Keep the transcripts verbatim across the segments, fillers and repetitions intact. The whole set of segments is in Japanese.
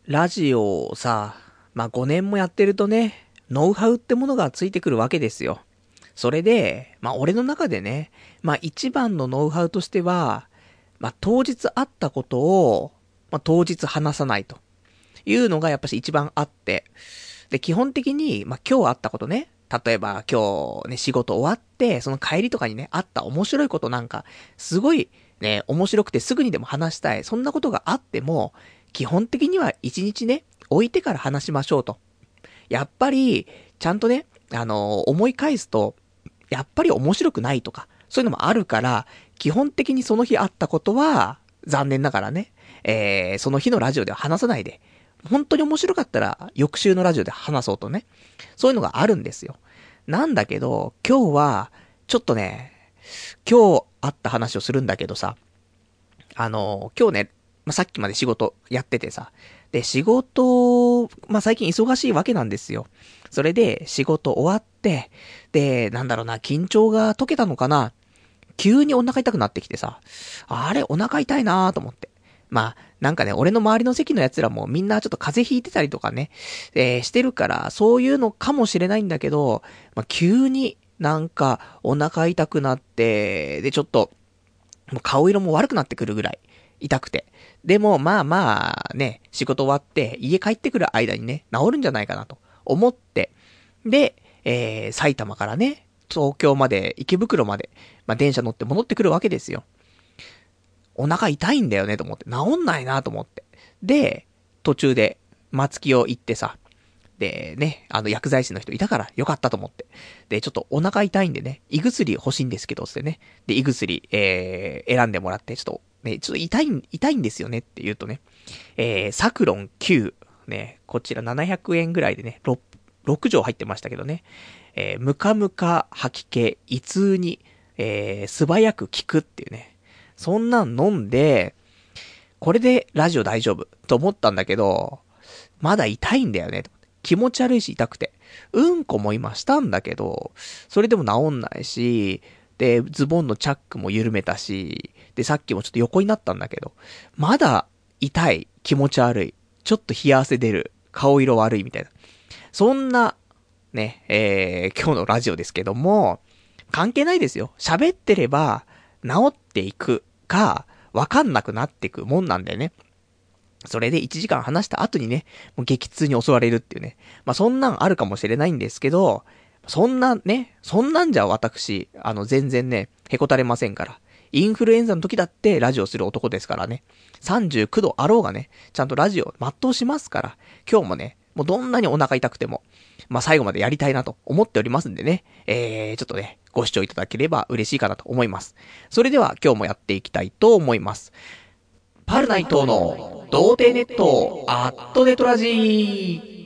ラジオをさ、まあ、ごねんもやってるとね、ノウハウってものがついてくるわけですよ。それで、まあ、俺の中でね、まあ、一番のノウハウとしては、まあ、当日あったことを、まあ、当日話さないというのがやっぱし一番あって、で、基本的に、まあ、今日あったことね、例えば今日ね、仕事終わって、その帰りとかにね、あった面白いことなんか、すごいね、面白くてすぐにでも話したい、そんなことがあっても、基本的には一日ね、置いてから話しましょうと。やっぱり、ちゃんとね、あのー思い返すと、やっぱり面白くないとか、そういうのもあるから、基本的にその日あったことは、残念ながらね、えー、その日のラジオでは話さないで、本当に面白かったら、翌週のラジオで話そうとね、そういうのがあるんですよ。なんだけど、今日は、ちょっとね、今日あった話をするんだけどさ、あのー今日ね、まあ、さっきまで仕事やっててさ、で、仕事、まあ、最近忙しいわけなんですよ。それで、仕事終わって、で、なんだろうな、緊張が解けたのかな、急にお腹痛くなってきてさ、あれ、お腹痛いなーと思って。まあ、なんかね、俺の周りの席の奴らもみんなちょっと風邪ひいてたりとかね、えーしてるから、そういうのかもしれないんだけど、まあ、急になんかお腹痛くなって、で、ちょっと、もう顔色も悪くなってくるぐらい痛くて。でも、まあまあね、仕事終わって家帰ってくる間にね、治るんじゃないかなと思って、で、えー、埼玉からね、東京まで、池袋まで、まあ電車乗って戻ってくるわけですよ。お腹痛いんだよねと思って、治んないなと思って。で、途中で松木を行ってさ、でね、あの薬剤師の人いたからよかったと思って。で、ちょっとお腹痛いんでね、胃薬欲しいんですけど、つってね。で、胃薬、えー、選んでもらって、ちょっと、ね、ちょっと痛い、痛いんですよねって言うとね、えー、サクロンきゅう、ね、こちらななひゃくえんぐらいでね、ろく、ろく錠入ってましたけどね、えー、ムカムカ吐き気、胃痛に、えー、素早く効くっていうね、そんなん飲んで、これでラジオ大丈夫と思ったんだけど、まだ痛いんだよね。気持ち悪いし痛くて。うんこも今したんだけど、それでも治んないし、で、ズボンのチャックも緩めたし、で、さっきもちょっと横になったんだけど、まだ痛い、気持ち悪い、ちょっと冷や汗出る、顔色悪いみたいな。そんな、ね、えー、今日のラジオですけども、関係ないですよ。喋ってれば、治っていくか、わかんなくなっていくもんなんだよね。それでいちじかん話した後にね、もう激痛に襲われるっていうね。まあそんなんあるかもしれないんですけど、そんなね、そんなんじゃ私、あの全然ね、へこたれませんから。インフルエンザの時だってラジオする男ですからね。さんじゅうきゅうどあろうがね、ちゃんとラジオ全うしますから、今日もね、もうどんなにお腹痛くても、まあ最後までやりたいなと思っておりますんでね、えー、ちょっとね、ご視聴いただければ嬉しいかなと思います。それでは今日もやっていきたいと思います。パルナイトの童貞ネットアットネトラジー。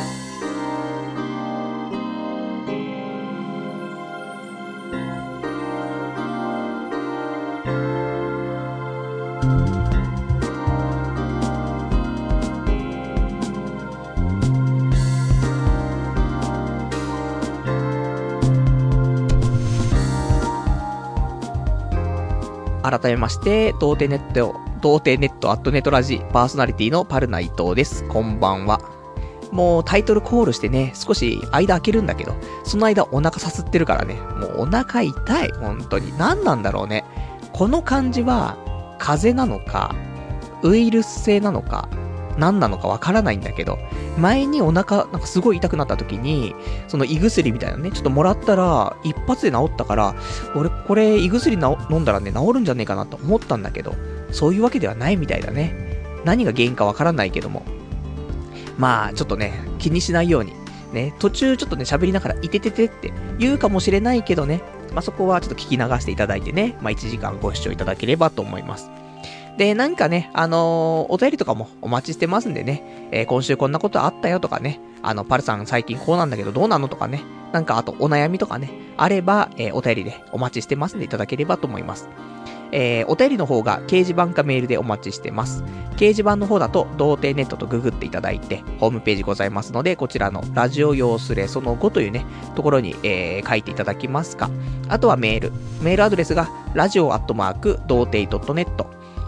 改めまして、童貞ネット、童貞ネットアットネトラジパーソナリティのパルナイトです。こんばんは。もうタイトルコールしてね、少し間開けるんだけど、その間お腹さすってるからね、もうお腹痛い。本当に。何なんだろうね。この感じは、風邪なのか、ウイルス性なのか、何なのかわからないんだけど、前にお腹、なんかすごい痛くなった時に、その胃薬みたいなね、ちょっともらったら、一発で治ったから、俺これ胃薬な飲んだらね、治るんじゃねえかなと思ったんだけど、そういうわけではないみたいだね。何が原因かわからないけども。まあ、ちょっとね、気にしないように。ね、途中ちょっとね、喋りながら、いてててって言うかもしれないけどね、まあそこはちょっと聞き流していただいてね、まあいちじかんご視聴いただければと思います。で、なんかね、あのー、お便りとかもお待ちしてますんでね、えー、今週こんなことあったよとかね、あの、パルさん最近こうなんだけどどうなのとかね、なんかあとお悩みとかね、あれば、えー、お便りでお待ちしてますんでいただければと思います。えー、お便りの方が掲示板かメールでお待ちしてます。掲示板の方だと、童貞ネットとググっていただいて、ホームページございますので、こちらのラジオ用スレそのごというね、ところに、えー、書いていただきますか。あとはメール。メールアドレスが、ラジオアットマーク、童貞 .net。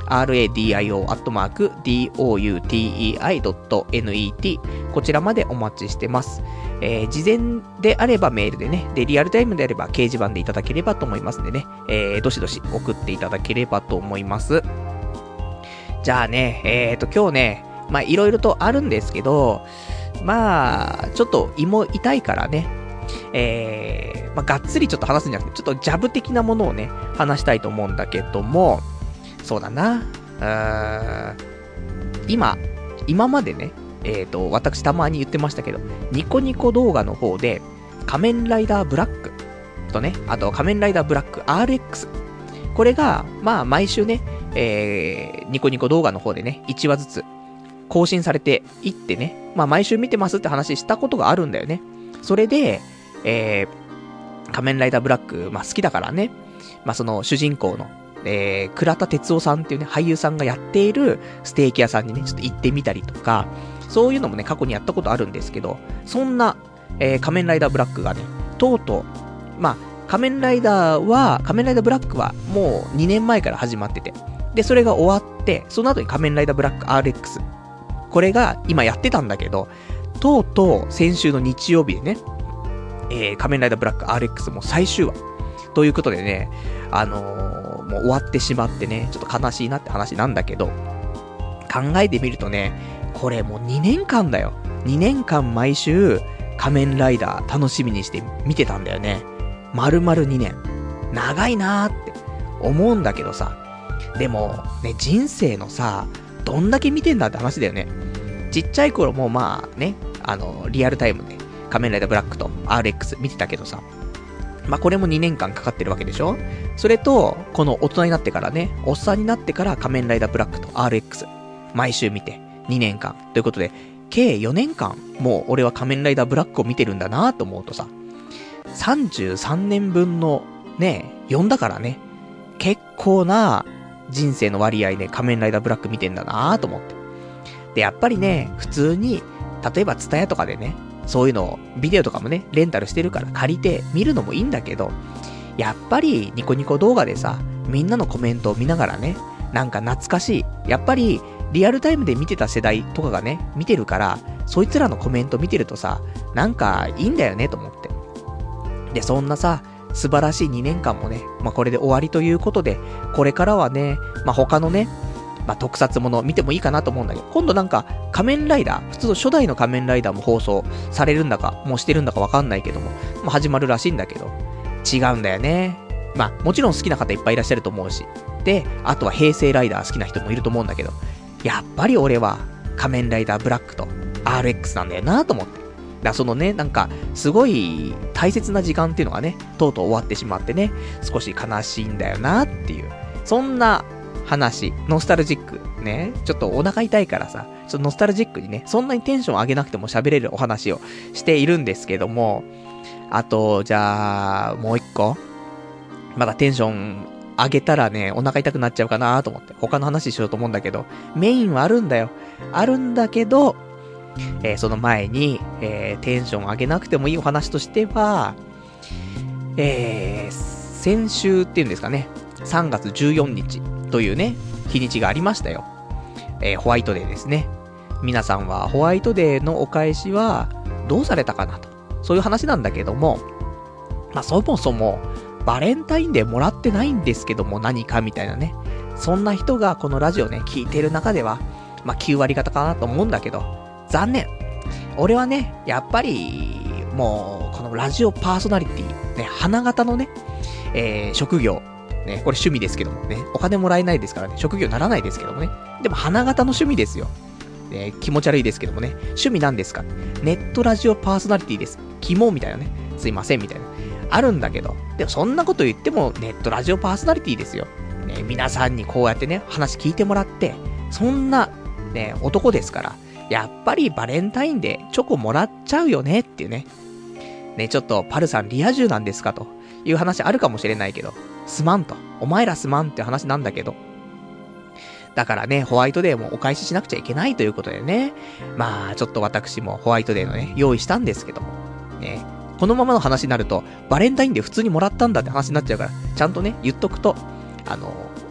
ラディオ アットマーク ドット ユーティーイーアイ ドット ネット こちらまでお待ちしてます。えー、事前であればメールでね、で、リアルタイムであれば掲示板でいただければと思いますんでね、えー、どしどし送っていただければと思います。じゃあね、えーと、今日ね、まあ、いろいろとあるんですけど、まあ、ちょっと胃も痛いからね、えー、まあ、がっつりちょっと話すんじゃなくて、ちょっとジャブ的なものをね、話したいと思うんだけども、そうだな、うーん、今、今までね、えーと、私たまに言ってましたけど、ニコニコ動画の方で、仮面ライダーブラックとね、あと仮面ライダーブラック アールエックス。これが、まあ毎週ね、えー、ニコニコ動画の方でね、いちわずつ更新されていってね、まあ毎週見てますって話したことがあるんだよね。それで、えー、仮面ライダーブラック、まあ好きだからね、まあその主人公の、えー、倉田哲夫さんっていうね、俳優さんがやっているステーキ屋さんにね、ちょっと行ってみたりとか、そういうのもね、過去にやったことあるんですけど、そんな、えー、仮面ライダーブラックがね、とうとう、まあ、仮面ライダーは、仮面ライダーブラックはもうにねんまえから始まってて、で、それが終わって、その後に仮面ライダーブラック アールエックス。これが今やってたんだけど、とうとう先週の日曜日でね、えー、仮面ライダーブラック アールエックス も最終話。ということでね、あのー、もう終わってしまってね、ちょっと悲しいなって話なんだけど、考えてみるとね、これもうにねんかんだよ。にねんかん毎週、仮面ライダー楽しみにして見てたんだよね。丸々にねん。長いなーって思うんだけどさ。でも、ね、人生のさ、どんだけ見てんだって話だよね。ちっちゃい頃もまあね、あの、リアルタイムで仮面ライダーブラックと アールエックス 見てたけどさ。まあこれもにねんかんかかってるわけでしょ。それと、この大人になってからね、おっさんになってから仮面ライダーブラックと アールエックス、毎週見てにねんかん。ということで、計よねんかん、もう俺は仮面ライダーブラックを見てるんだなと思うとさ、さんじゅうさんねんぶんのね、よんだからね、結構な人生の割合で仮面ライダーブラック見てんだなと思って。で、やっぱりね、普通に、例えばツタヤとかでね、そういうのを、ビデオとかもね、レンタルしてるから借りて見るのもいいんだけど、やっぱりニコニコ動画でさ、みんなのコメントを見ながらね、なんか懐かしい。やっぱり、リアルタイムで見てた世代とかがね、見てるから、そいつらのコメント見てるとさ、なんかいいんだよねと思って。で、そんなさ、素晴らしいにねんかんもね、まあこれで終わりということで、これからはね、まあ他のね、まあ特撮もの見てもいいかなと思うんだけど、今度なんか仮面ライダー、普通の初代の仮面ライダーも放送されるんだか、もうしてるんだかわかんないけども、まあ始まるらしいんだけど、違うんだよね。まあもちろん好きな方いっぱいいらっしゃると思うし、で、あとは平成ライダー好きな人もいると思うんだけど、やっぱり俺は仮面ライダーブラックと アールエックス なんだよなと思って。だからそのね、なんかすごい大切な時間っていうのがね、とうとう終わってしまってね、少し悲しいんだよなっていう、そんな話、ノスタルジックね、ちょっとお腹痛いからさ、ちょっとノスタルジックにね、そんなにテンション上げなくても喋れるお話をしているんですけども、あとじゃあもう一個、まだテンション上げたらね、お腹痛くなっちゃうかなと思って、他の話しようと思うんだけど、メインはあるんだよ。あるんだけど、えー、その前に、えー、テンション上げなくてもいいお話としては、えー、先週っていうんですかね、さんがつじゅうよっかというね、日にちがありましたよ。えー、ホワイトデーですね。皆さんはホワイトデーのお返しはどうされたかなと。そういう話なんだけども、まあそもそも、バレンタインデーもらってないんですけども何かみたいなね。そんな人がこのラジオね、聞いてる中では、まあきゅうわりがたかなと思うんだけど、残念。俺はね、やっぱり、もう、このラジオパーソナリティ、ね、花形のね、えー、職業、ね、これ趣味ですけどもね、お金もらえないですからね、職業にならないですけどもね。でも花形の趣味ですよ。ね、気持ち悪いですけどもね、趣味なんですか？ネットラジオパーソナリティです。キモみたいなね、すいませんみたいな。あるんだけど、でもそんなこと言ってもネットラジオパーソナリティですよ。ね、皆さんにこうやってね、話聞いてもらって、そんな、ね、男ですから、やっぱりバレンタインでチョコもらっちゃうよねっていうね。ね、ちょっとパルさんリア充なんですかという話あるかもしれないけど、すまんと。お前らすまんって話なんだけど。だからね、ホワイトデーもお返ししなくちゃいけないということでね。まあ、ちょっと私もホワイトデーのね、用意したんですけども。ね。このままの話になると、バレンタインで普通にもらったんだって話になっちゃうから、ちゃんとね、言っとくと、あの、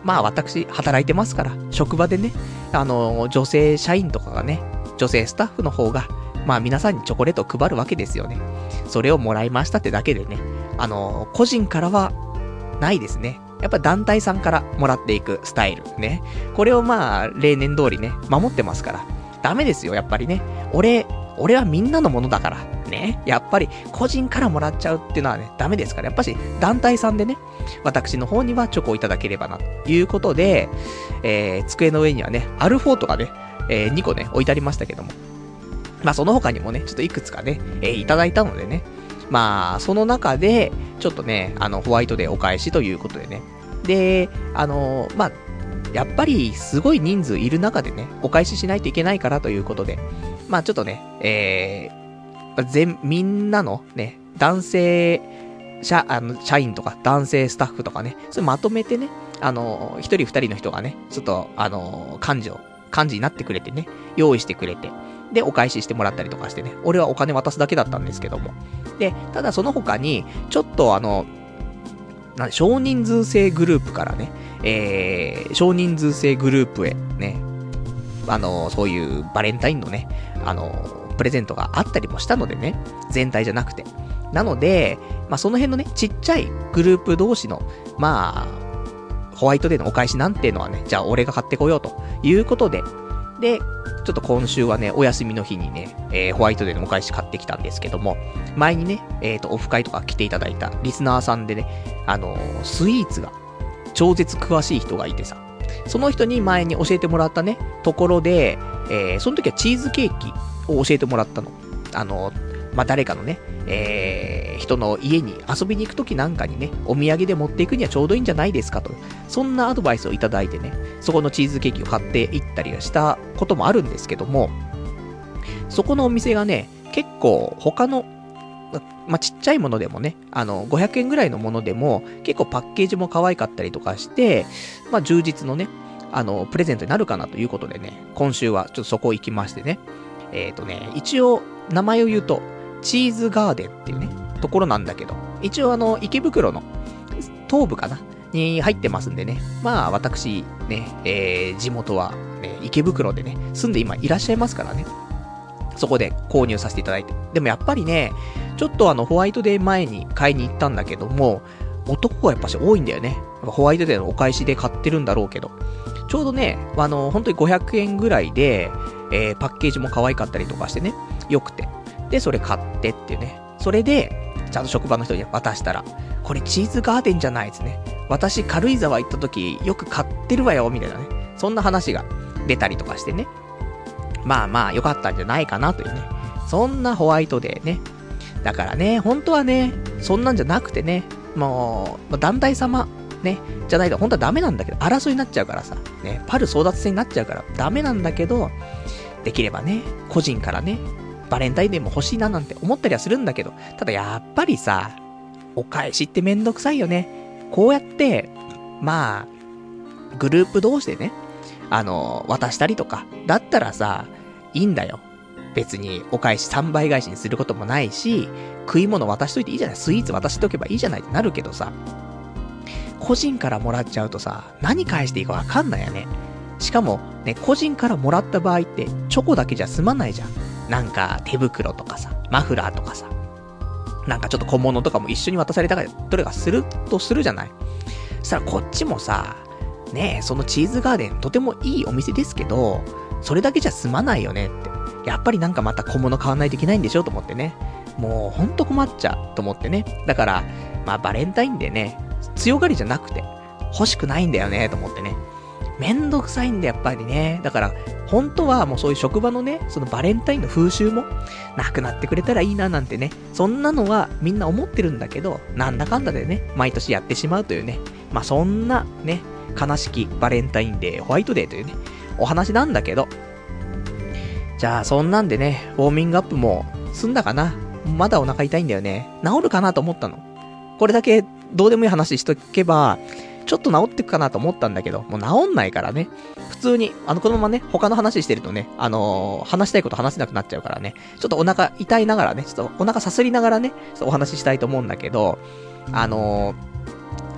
まあ私、働いてますから、職場でね、あの、女性社員とかがね、女性スタッフの方が、まあ皆さんにチョコレートを配るわけですよね。それをもらいましたってだけでね、あの、個人からはないですね。やっぱ団体さんからもらっていくスタイルね。これをまあ、例年通りね、守ってますから。ダメですよ、やっぱりね。俺、俺はみんなのものだから。ね。やっぱり、個人からもらっちゃうっていうのはね、ダメですから。やっぱし、団体さんでね、私の方にはチョコをいただければな、ということで、えー、机の上にはね、アルフォートがね、えー、にこね、置いてありましたけども。まあ、その他にもね、ちょっといくつかね、えー、いただいたのでね。まあ、その中で、ちょっとね、あの、ホワイトデーお返しということでね。で、あのー、まあ、やっぱり、すごい人数いる中でね、お返ししないといけないからということで、まあ、ちょっとね、えー、全、みんなのね、男性、社、あの、社員とか、男性スタッフとかね、それまとめてね、あのー、一人二人の人がね、ちょっと、あのー、幹事を、幹事になってくれてね、用意してくれて、で、お返ししてもらったりとかしてね、俺はお金渡すだけだったんですけども。で、ただその他に、ちょっとあの、な少人数制グループからね、えー、少人数制グループへね、あの、そういうバレンタインのね、あの、プレゼントがあったりもしたのでね、全体じゃなくて。なので、まあ、その辺のね、ちっちゃいグループ同士の、まあ、ホワイトデーのお返しなんていうのはね、じゃあ俺が買ってこようということで、で、ちょっと今週はね、お休みの日にね、えー、ホワイトデーのお返し買ってきたんですけども、前にね、えっと、オフ会とか来ていただいたリスナーさんでね、あのー、スイーツが超絶詳しい人がいてさ、その人に前に教えてもらったね、ところで、えー、その時はチーズケーキを教えてもらったの。あのー、まあ、誰かのね、えー、人の家に遊びに行く時なんかにね、お土産で持っていくにはちょうどいいんじゃないですかと。そんなアドバイスをいただいてね、そこのチーズケーキを買っていったりしたこともあるんですけども、そこのお店がね、結構他の、まあ、ちっちゃいものでもね、あの、ごひゃくえんぐらいのものでも、結構パッケージも可愛かったりとかして、まあ、充実のね、あの、プレゼントになるかなということでね、今週はちょっとそこ行きましてね、えっとね、一応、名前を言うと、チーズガーデンっていうね、ところなんだけど、一応あの、池袋の東部かなに入ってますんでね。まあ、私、ね、えー、地元は、ね、池袋でね、住んで今いらっしゃいますからね。そこで購入させていただいて。でもやっぱりね、ちょっとあの、ホワイトデー前に買いに行ったんだけども、男がやっぱし多いんだよね。ホワイトデーのお返しで買ってるんだろうけど。ちょうどね、あの、本当にごひゃくえんぐらいで、えー、パッケージも可愛かったりとかしてね、良くて。で、それ買ってっていうね。それで、ちゃんと職場の人に渡したら、これチーズガーデンじゃないですね。私、軽井沢行った時、よく買ってるわよ、みたいなね。そんな話が出たりとかしてね。まあまあ、良かったんじゃないかなというね。そんなホワイトデーね。だからね、本当はね、そんなんじゃなくてね、もう、団体様、ね、じゃないと本当はダメなんだけど、争いになっちゃうからさ、ね、パル争奪戦になっちゃうからダメなんだけど、できればね、個人からね、バレンタインデーも欲しいななんて思ったりはするんだけど、ただやっぱりさ、お返しってめんどくさいよね。こうやって、まあ、グループ同士でね、あの、渡したりとか、だったらさ、いいんだよ。別にお返しさんばい返しにすることもないし、食い物渡しといていいじゃない。スイーツ渡しとけばいいじゃないってなるけどさ、個人からもらっちゃうとさ、何返していいかわかんないよね。しかも、ね、個人からもらった場合って、チョコだけじゃ済まないじゃん。なんか、手袋とかさ、マフラーとかさ、なんかちょっと小物とかも一緒に渡されたりとかするとするじゃない。そしたらこっちもさ、ねえ、そのチーズガーデンとてもいいお店ですけど、それだけじゃ済まないよねって。やっぱりなんかまた小物買わないといけないんでしょと思ってね。もうほんと困っちゃうと思ってね。だから、まあバレンタインでね、強がりじゃなくて、欲しくないんだよねと思ってね。めんどくさいんだやっぱりね。だから、本当はもうそういう職場のね、そのバレンタインの風習もなくなってくれたらいいななんてね、そんなのはみんな思ってるんだけど、なんだかんだでね、毎年やってしまうというね、まあそんなね、悲しきバレンタインデー、ホワイトデーというね、お話なんだけど、じゃあそんなんでね、ウォーミングアップも済んだかな。まだお腹痛いんだよね。治るかなと思ったの。これだけどうでもいい話しとけば、ちょっと治ってくかなと思ったんだけど、もう治んないからね。普通に、あの、このままね、他の話してるとね、あのー、話したいこと話せなくなっちゃうからね、ちょっとお腹痛いながらね、ちょっとお腹さすりながらね、ちょっとお話ししたいと思うんだけど、あのー、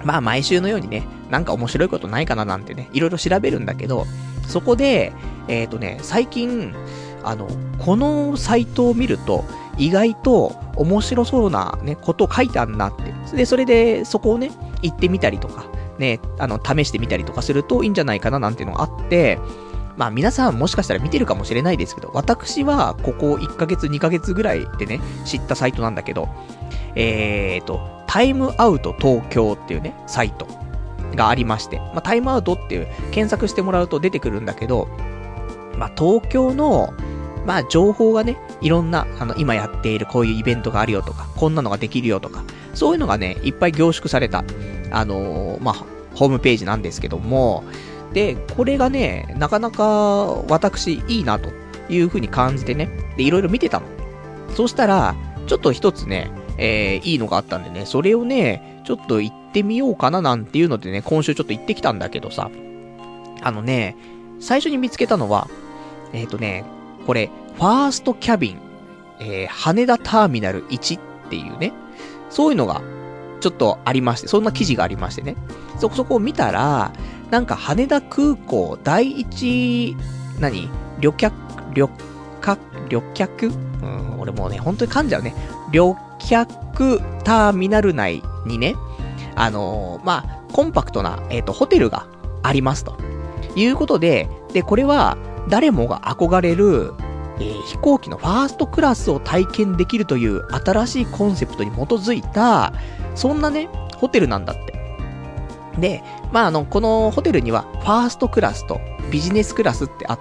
まあ毎週のようにね、なんか面白いことないかななんてね、いろいろ調べるんだけど、そこで、えっとね、最近、あの、このサイトを見ると、意外と面白そうなね、ことを書いてあるなって。で、それで、そこをね、行ってみたりとか、ね、あの、試してみたりとかするといいんじゃないかななんていうのがあって、まあ皆さんもしかしたら見てるかもしれないですけど、私はここいっかげつにかげつぐらいでね、知ったサイトなんだけど、えーと、タイムアウト東京っていうね、サイトがありまして、まあタイムアウトっていう検索してもらうと出てくるんだけど、まあ東京の、まあ情報がね、いろんな、あの、今やっているこういうイベントがあるよとか、こんなのができるよとか、そういうのがね、いっぱい凝縮された、あのー、まあ、ホームページなんですけども、で、これがね、なかなか私いいなという風に感じてね、で、いろいろ見てたの。そうしたら、ちょっと一つね、えー、いいのがあったんでね、それをね、ちょっと行ってみようかななんていうのでね、今週ちょっと行ってきたんだけどさ、あのね、最初に見つけたのは、えっとね、これ、ファーストキャビン、えー、羽田ターミナルいちっていうね、そういうのが、ちょっとありまして、そんな記事がありましてね。そこそこを見たら、なんか羽田空港第一、何旅客、旅客、旅客うん、俺もうね、本当に噛んじゃうね。旅客ターミナル内にね、あのー、まあ、コンパクトな、えっと、ホテルがありますと。いうことで、で、これは、誰もが憧れる、えー、飛行機のファーストクラスを体験できるという新しいコンセプトに基づいた、そんなね、ホテルなんだって。で、まあ、あの、このホテルには、ファーストクラスとビジネスクラスってあって、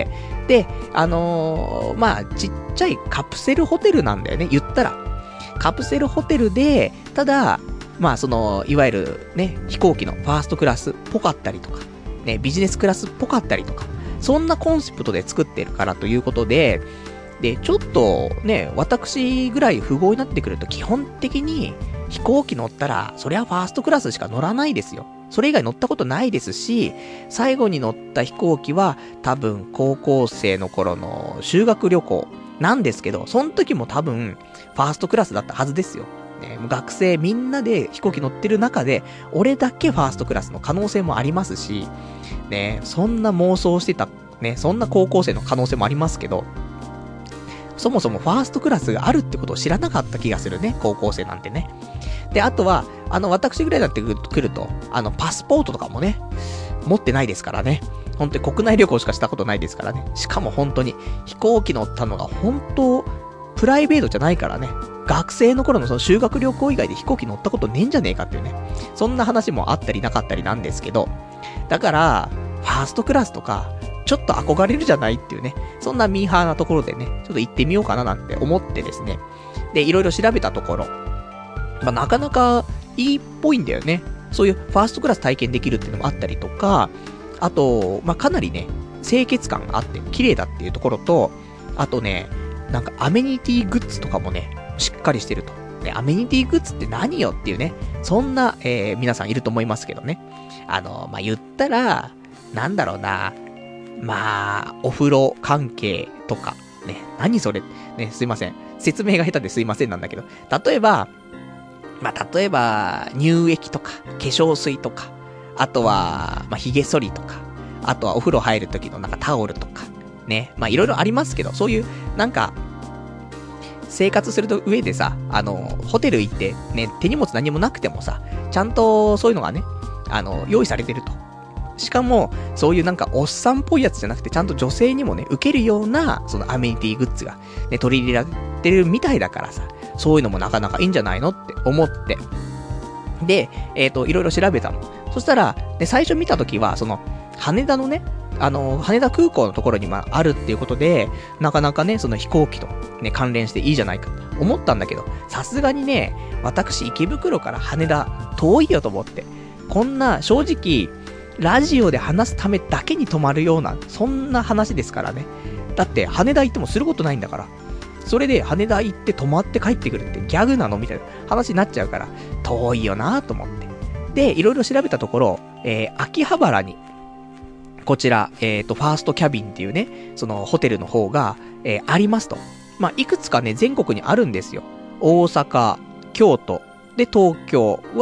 で、あのー、まあ、ちっちゃいカプセルホテルなんだよね、言ったら。カプセルホテルで、ただ、まあ、その、いわゆるね、飛行機のファーストクラスっぽかったりとか、ね、ビジネスクラスっぽかったりとか、そんなコンセプトで作ってるからということで、で、ちょっとね、私ぐらい富豪になってくると基本的に飛行機乗ったら、そりゃファーストクラスしか乗らないですよ。それ以外乗ったことないですし、最後に乗った飛行機は多分高校生の頃の修学旅行なんですけど、その時も多分ファーストクラスだったはずですよ。ね、学生みんなで飛行機乗ってる中で、俺だけファーストクラスの可能性もありますし、ね、そんな妄想してた、ね、そんな高校生の可能性もありますけど、そもそもファーストクラスがあるってことを知らなかった気がするね、高校生なんてね。で、あとは、あの、私ぐらいになってくると、あの、パスポートとかもね、持ってないですからね。本当に国内旅行しかしたことないですからね。しかも本当に、飛行機乗ったのが本当、プライベートじゃないからね。学生の頃のその修学旅行以外で飛行機乗ったことねえんじゃねえかっていうね。そんな話もあったりなかったりなんですけど、だから、ファーストクラスとか、ちょっと憧れるじゃないっていうね、そんなミーハーなところでね、ちょっと行ってみようかななんて思ってですね。で、いろいろ調べたところ、まあ、なかなかいいっぽいんだよね。そういうファーストクラス体験できるっていうのもあったりとか、あと、まあ、かなりね、清潔感があって綺麗だっていうところと、あとね、なんかアメニティグッズとかもね、しっかりしてると。ね、アメニティグッズって何よっていうね、そんな、えー、皆さんいると思いますけどね。あの、まあ、言ったら、なんだろうな、まあ、お風呂関係とか、ね、何それ、ね、すいません。説明が下手ですいませんなんだけど、例えば、まあ、例えば、乳液とか、化粧水とか、あとは、まあ、髭剃りとか、あとはお風呂入る時のなんかタオルとか、ね、まあ、いろいろありますけど、そういう、なんか、生活すると上でさ、あの、ホテル行って、ね、手荷物何もなくてもさ、ちゃんとそういうのがね、あの、用意されてると。しかも、そういうなんかおっさんっぽいやつじゃなくて、ちゃんと女性にもね、受けるような、そのアメニティグッズが、ね、取り入れられてるみたいだからさ、そういうのもなかなかいいんじゃないのって思って。で、えっと、いろいろ調べたの。そしたら、で、最初見たときは、その、羽田のね、あの、羽田空港のところにまあるっていうことで、なかなかね、その飛行機とね、関連していいじゃないかと思ったんだけど、さすがにね、私池袋から羽田遠いよと思って、こんな正直、ラジオで話すためだけに泊まるような、そんな話ですからね。だって羽田行ってもすることないんだから。それで羽田行って泊まって帰ってくるってギャグなのみたいな話になっちゃうから、遠いよなと思って。で、いろいろ調べたところ、えー、秋葉原に、こちら、えっと、ファーストキャビンっていうね、そのホテルの方が、えー、ありますと。まあ、いくつかね、全国にあるんですよ。大阪、京都、で、東京は、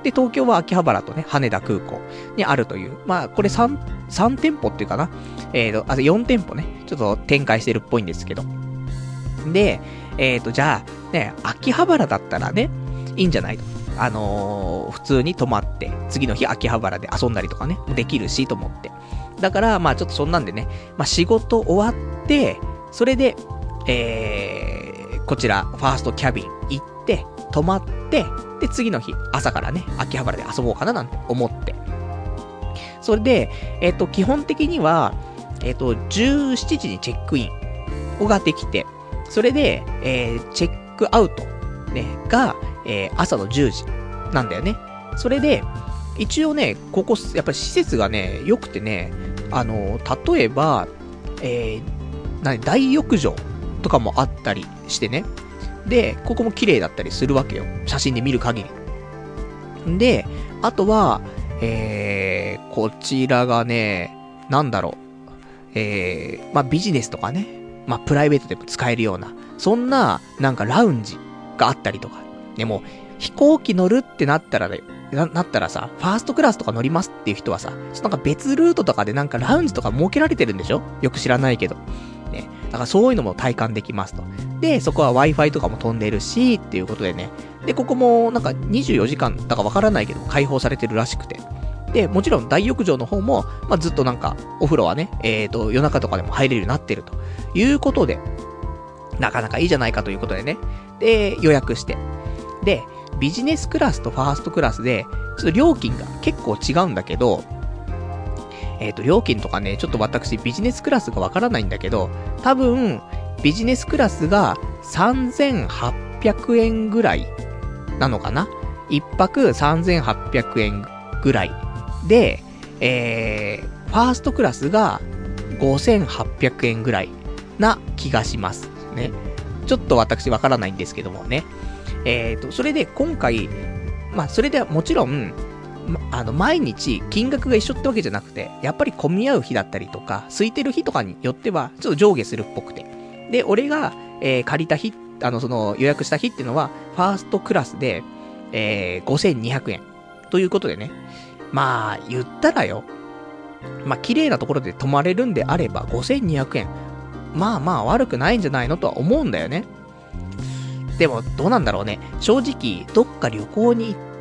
で、東京は秋葉原とね、羽田空港にあるという、まあ、これ3、3店舗っていうかな。えーと、あとよん店舗ね、ちょっと展開してるっぽいんですけど。で、えーと、じゃあ、ね、秋葉原だったらね、いいんじゃないと。あのー、普通に泊まって、次の日秋葉原で遊んだりとかね、できるしと思って。だから、まあちょっとそんなんでね、まあ仕事終わって、それで、えー、こちら、ファーストキャビン行って、泊まって、で、次の日、朝からね、秋葉原で遊ぼうかななんて思って。それで、えっと、基本的には、えっと、じゅうしちじにチェックインができて、それで、えー、チェックアウト、ね、が、えー、朝のじゅうじなんだよね。それで、一応ね、ここ、やっぱり施設がね、良くてね、あの、例えば、えー、なに、大浴場とかもあったりしてね。で、ここも綺麗だったりするわけよ。写真で見る限り。で、あとは、えー、こちらがね、なんだろう。えー、まあ、ビジネスとかね、まあ、プライベートでも使えるような、そんな、なんかラウンジがあったりとか。でも、飛行機乗るってなったらね、な、なったらさ、ファーストクラスとか乗りますっていう人はさ、なんか別ルートとかでなんかラウンジとか設けられてるんでしょ？よく知らないけど。ね。だからそういうのも体感できますと。で、そこは Wi-Fi とかも飛んでるし、っていうことでね。で、ここもなんかにじゅうよじかんだかわからないけど、開放されてるらしくて。で、もちろん大浴場の方も、まあ、ずっとなんか、お風呂はね、えーと、夜中とかでも入れるようになってるということで、なかなかいいじゃないかということでね。で、予約して。で、ビジネスクラスとファーストクラスで、ちょっと料金が結構違うんだけど、えっと、料金とかね、ちょっと私ビジネスクラスがわからないんだけど、多分、ビジネスクラスがさんぜんはっぴゃくえんぐらいなのかな？一泊さんぜんはっぴゃくえんぐらい。で、えー、ファーストクラスがごせんはっぴゃくえんぐらいな気がします。ね。ちょっと私わからないんですけどもね。えーと、それで今回、まあ、それではもちろん、ま、あの、毎日金額が一緒ってわけじゃなくて、やっぱり混み合う日だったりとか、空いてる日とかによっては、ちょっと上下するっぽくて。で、俺が、えー、借りた日、あの、その、予約した日っていうのは、ファーストクラスで、えー、ごせんにひゃくえん。ということでね。まあ、言ったらよ。まあ、綺麗なところで泊まれるんであれば、ごせんにひゃくえん。まあまあ、悪くないんじゃないのとは思うんだよね。でも、どうなんだろうね。正直、どっか旅行に行って、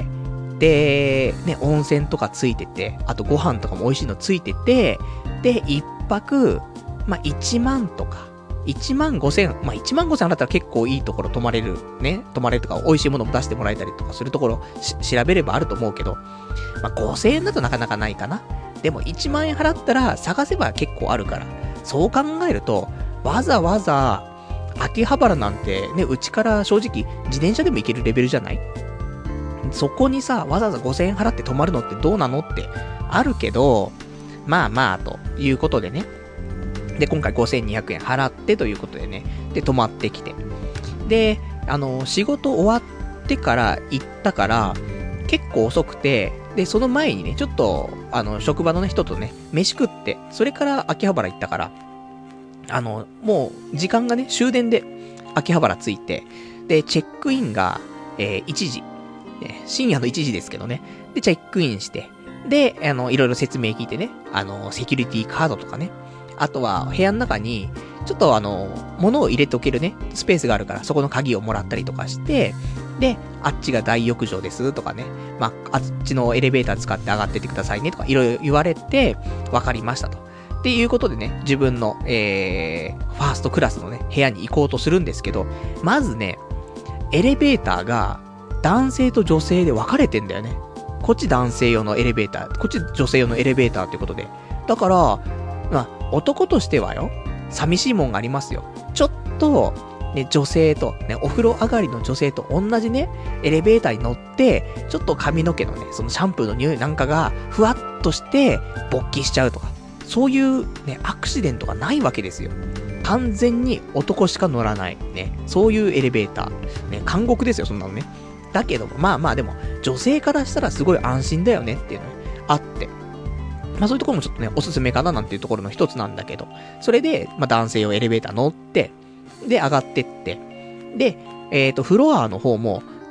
で、ね、温泉とかついてて、あとご飯とかも美味しいのついてて、で、一泊、まあ、いちまんとか、いちまんごせん、まあ、いちまんごせんだったら結構いいところ泊まれる、ね、泊まれるとか、美味しいものも出してもらえたりとかするところ、調べればあると思うけど、まあ、ごせんえんだとなかなかないかな。でも、いちまんえん払ったら、探せば結構あるから、そう考えると、わざわざ、秋葉原なんてね、うちから正直自転車でも行けるレベルじゃない？そこにさ、わざわざごせんえん払って泊まるのってどうなのってあるけど、まあまあということでね。で、今回ごせんにひゃくえん払ってということでね。で、泊まってきて。で、あの、仕事終わってから行ったから、結構遅くて、で、その前にね、ちょっと、あの、職場の、ね、人とね、飯食って、それから秋葉原行ったから、あの、もう、時間がね、終電で、秋葉原着いて、で、チェックインが、えー、いちじ、ね。深夜のいちじですけどね。で、チェックインして、で、あの、いろいろ説明聞いてね、あの、セキュリティカードとかね、あとは、部屋の中に、ちょっとあの、物を入れておけるね、スペースがあるから、そこの鍵をもらったりとかして、で、あっちが大浴場ですとかね、まあ、あっちのエレベーター使って上がってってくださいねとか、いろいろ言われて、わかりましたと。っていうことでね、自分の、えー、ファーストクラスのね、部屋に行こうとするんですけど、まずね、エレベーターが男性と女性で分かれてんだよね。こっち男性用のエレベーター、こっち女性用のエレベーターってことで。だから、まあ、男としてはよ、寂しいもんがありますよ。ちょっと、ね、女性と、ね、お風呂上がりの女性と同じね、エレベーターに乗って、ちょっと髪の毛のね、そのシャンプーの匂いなんかが、ふわっとして、勃起しちゃうとか。そういうね、アクシデントがないわけですよ。完全に男しか乗らない。ね。そういうエレベーター。ね、監獄ですよ、そんなのね。だけども、まあまあでも、女性からしたらすごい安心だよねっていうのがあって。まあそういうところもちょっとね、おすすめかななんていうところの一つなんだけど。それで、まあ男性用エレベーター乗って、で、上がってって。で、えっと、フロアの方も、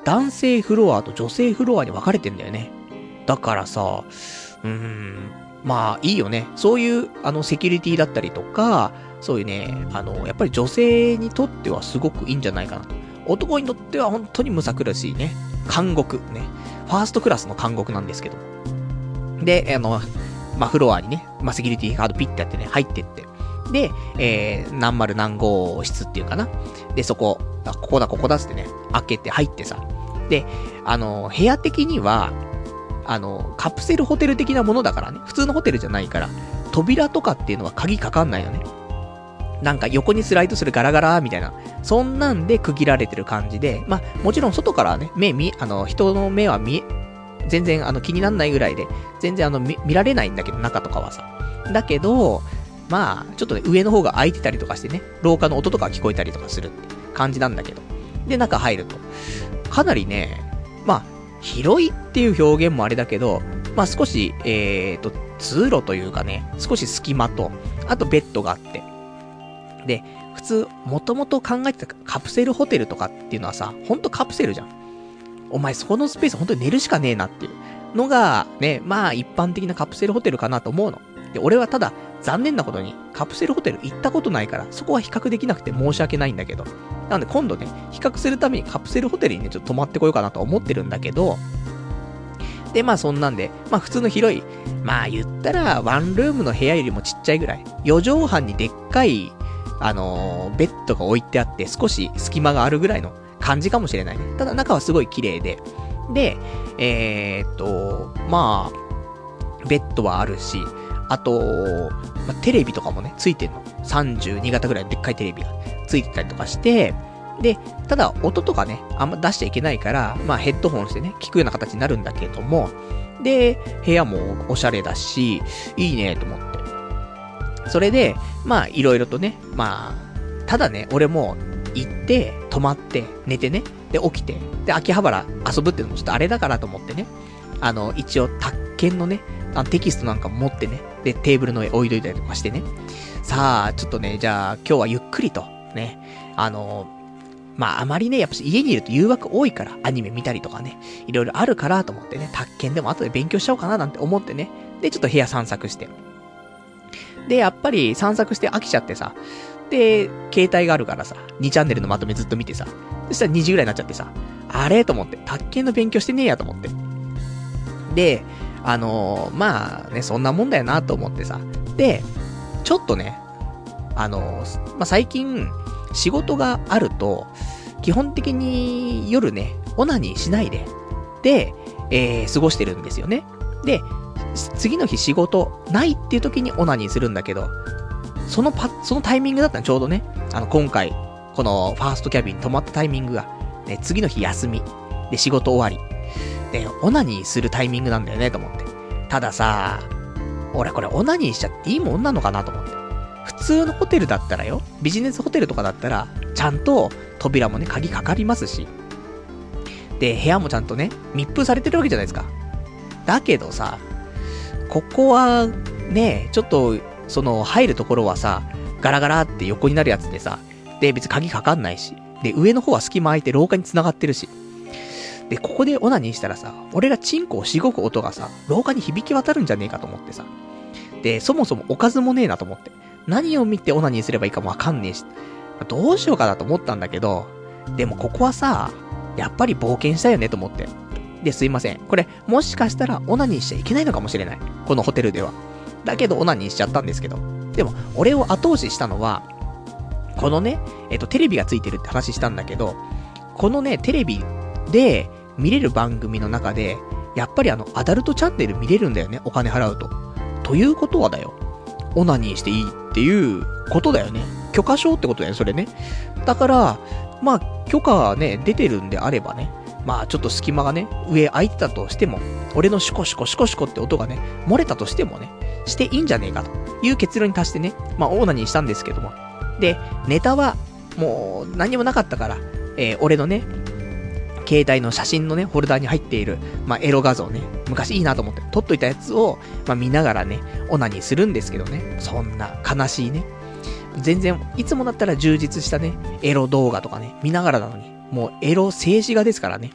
男性フロアと女性フロアに分かれてんだよね。だからさ、うーん、まあいいよね。そういう、あの、セキュリティだったりとか、そういうね、あの、やっぱり女性にとってはすごくいいんじゃないかなと。男にとっては本当にむさ苦しいね。監獄ね。ファーストクラスの監獄なんですけど。で、あの、まあ、フロアにね、まあ、セキュリティカードピッてやってね、入ってって。で、えー、何丸何号室っていうかな。で、そこ、ここだここだっつってね、開けて入ってさ。で、あの、部屋的には、あの、カプセルホテル的なものだからね。普通のホテルじゃないから、扉とかっていうのは鍵かかんないのね。なんか横にスライドするガラガラみたいな。そんなんで区切られてる感じで、まあ、もちろん外からはね、目見、あの、人の目は見え、全然あの気にならないぐらいで、全然あの 見, 見られないんだけど、中とかはさ。だけど、まあ、ちょっとね、上の方が開いてたりとかしてね、廊下の音とか聞こえたりとかするって感じなんだけど。で、中入ると。かなりね、まあ、広いっていう表現もあれだけど、まあ少し、えーと、通路というかね、少し隙間と、あとベッドがあって。で、普通、もともと考えてたカプセルホテルとかっていうのはさ、ほんとカプセルじゃん。お前そこのスペースほんとに寝るしかねえなっていうのが、ね、まあ一般的なカプセルホテルかなと思うの。で、俺はただ、残念なことにカプセルホテル行ったことないから、そこは比較できなくて申し訳ないんだけど。なので今度ね、比較するためにカプセルホテルにね、ちょっと泊まってこようかなと思ってるんだけど、で、まあそんなんで、まあ普通の広い、まあ言ったらワンルームの部屋よりもちっちゃいぐらい、よ畳半にでっかい、あのー、ベッドが置いてあって少し隙間があるぐらいの感じかもしれないね。ただ中はすごい綺麗で、で、えーっと、まあ、ベッドはあるし、あと、まあ、テレビとかもね、ついてんの。さんじゅうに型ぐらいのでっかいテレビがついてたりとかして、で、ただ音とかね、あんま出しちゃいけないから、まあヘッドホンしてね、聞くような形になるんだけども、で、部屋もおしゃれだし、いいねと思って。それで、まあいろいろとね、まあ、ただね、俺も行って、泊まって、寝てね、で起きて、で、秋葉原遊ぶっていうのもちょっとあれだからと思ってね、あの、一応宅建のね、あのテキストなんか持ってね、で、テーブルの上置いといたりとかしてね、さあ、ちょっとね、じゃあ今日はゆっくりと、ね、あの、まああまりね、やっぱ家にいると誘惑多いから、アニメ見たりとかね、いろいろあるからと思ってね、宅建でも後で勉強しちゃおうかななんて思ってね、で、ちょっと部屋散策して。で、やっぱり散策して飽きちゃってさ、で、携帯があるからさ、にチャンネルのまとめずっと見てさ、そしたらにじぐらいになっちゃってさ、あれと思って、宅建の勉強してねえやと思って。で、あのー、まあね、そんなもんだよなと思ってさ、で、ちょっとね、あのー、まあ最近、仕事があると、基本的に夜ね、オナニーしないで、で、えー、過ごしてるんですよね。で、次の日仕事ないっていう時にオナニーするんだけど、そのパ、そのタイミングだったのちょうどね、あの、今回、このファーストキャビンに泊まったタイミングが、ね、次の日休み、で、仕事終わり、で、オナニーするタイミングなんだよね、と思って。たださ、俺これオナニーしちゃっていいもんなのかなと思って。普通のホテルだったらよ、ビジネスホテルとかだったら、ちゃんと扉もね、鍵かかりますし。で、部屋もちゃんとね、密封されてるわけじゃないですか。だけどさ、ここは、ね、ちょっと、その、入るところはさ、ガラガラって横になるやつでさ、で、別に鍵かかんないし。で、上の方は隙間空いて廊下に繋がってるし。で、ここでオナニーしたらさ、俺がチンコをしごく音がさ、廊下に響き渡るんじゃねえかと思ってさ。で、そもそもおかずもねえなと思って。何を見てオナニーすればいいかもわかんねえし。どうしようかなと思ったんだけど、でもここはさ、やっぱり冒険したよねと思って。で、すいません。これ、もしかしたらオナニーしちゃいけないのかもしれない。このホテルでは。だけどオナニーしちゃったんですけど。でも、俺を後押ししたのは、このね、えっと、テレビがついてるって話したんだけど、このね、テレビで見れる番組の中で、やっぱりあの、アダルトチャンネル見れるんだよね。お金払うと。ということはだよ。オナニーしていいっていうことだよね。許可証ってことだよね、それね。だから、まあ、許可ね、出てるんであればね、まあ、ちょっと隙間がね、上空いてたとしても、俺のシュコシュコシュコシュコって音がね、漏れたとしてもね、していいんじゃねえかという結論に達してね、まあ、オナニーしたんですけども。で、ネタは、もう、何もなかったから、えー、俺のね、携帯の写真のね、フォルダに入っている、まあ、エロ画像ね、昔いいなと思って撮っといたやつを、まあ、見ながらね、オナニーするんですけどね、そんな悲しいね。全然、いつもだったら充実したね、エロ動画とかね、見ながらなのに、もうエロ静止画ですからね。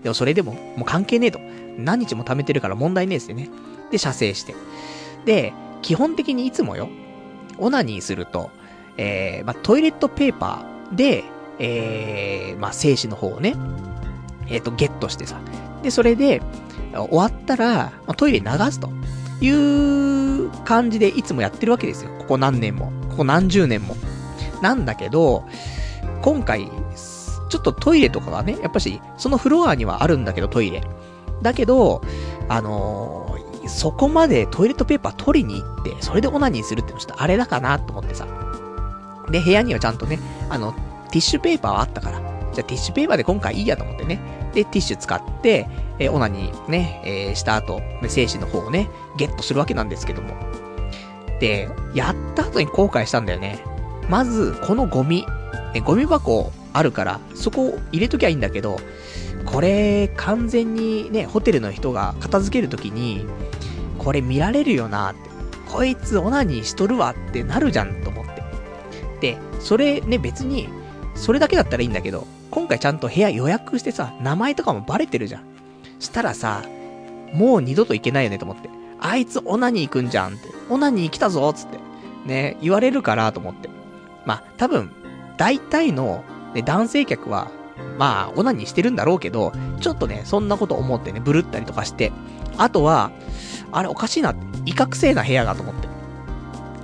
でもそれでも、もう関係ねえと。何日も貯めてるから問題ねえっすよね。で、射精して。で、基本的にいつもよ、オナニーすると、えー、まあ、トイレットペーパーで、えー、まあ、精子の方をね、えっと、ゲットしてさ。で、それで、終わったら、まあ、トイレに流すという感じでいつもやってるわけですよ。ここ何年も。ここ何十年も。なんだけど、今回、ちょっとトイレとかがね、やっぱし、そのフロアにはあるんだけど、トイレ。だけど、あのー、そこまでトイレットペーパー取りに行って、それでオナニーするってのちょっとあれだかなと思ってさ。で、部屋にはちゃんとね、あの、ティッシュペーパーはあったから、じゃあティッシュペーパーで今回いいやと思ってね。で、ティッシュ使って、えー、オナニーね、えー、した後、精子の方をね、ゲットするわけなんですけども。で、やった後に後悔したんだよね。まず、このゴミ、ね、ゴミ箱あるから、そこを入れときゃいいんだけど、これ、完全にね、ホテルの人が片付けるときに、これ見られるよなって。こいつオナニーしとるわってなるじゃんと思って。で、それね、別に、それだけだったらいいんだけど、今回ちゃんと部屋予約してさ、名前とかもバレてるじゃん。したらさ、もう二度と行けないよねと思って。あいつオナニー行くんじゃんって。オナニー来たぞつって。ね、言われるからと思って。まあ、多分、大体の、ね、男性客は、まあ、オナニーしてるんだろうけど、ちょっとね、そんなこと思ってね、ブルったりとかして。あとは、あれおかしいなって。威嚇性な部屋がと思って。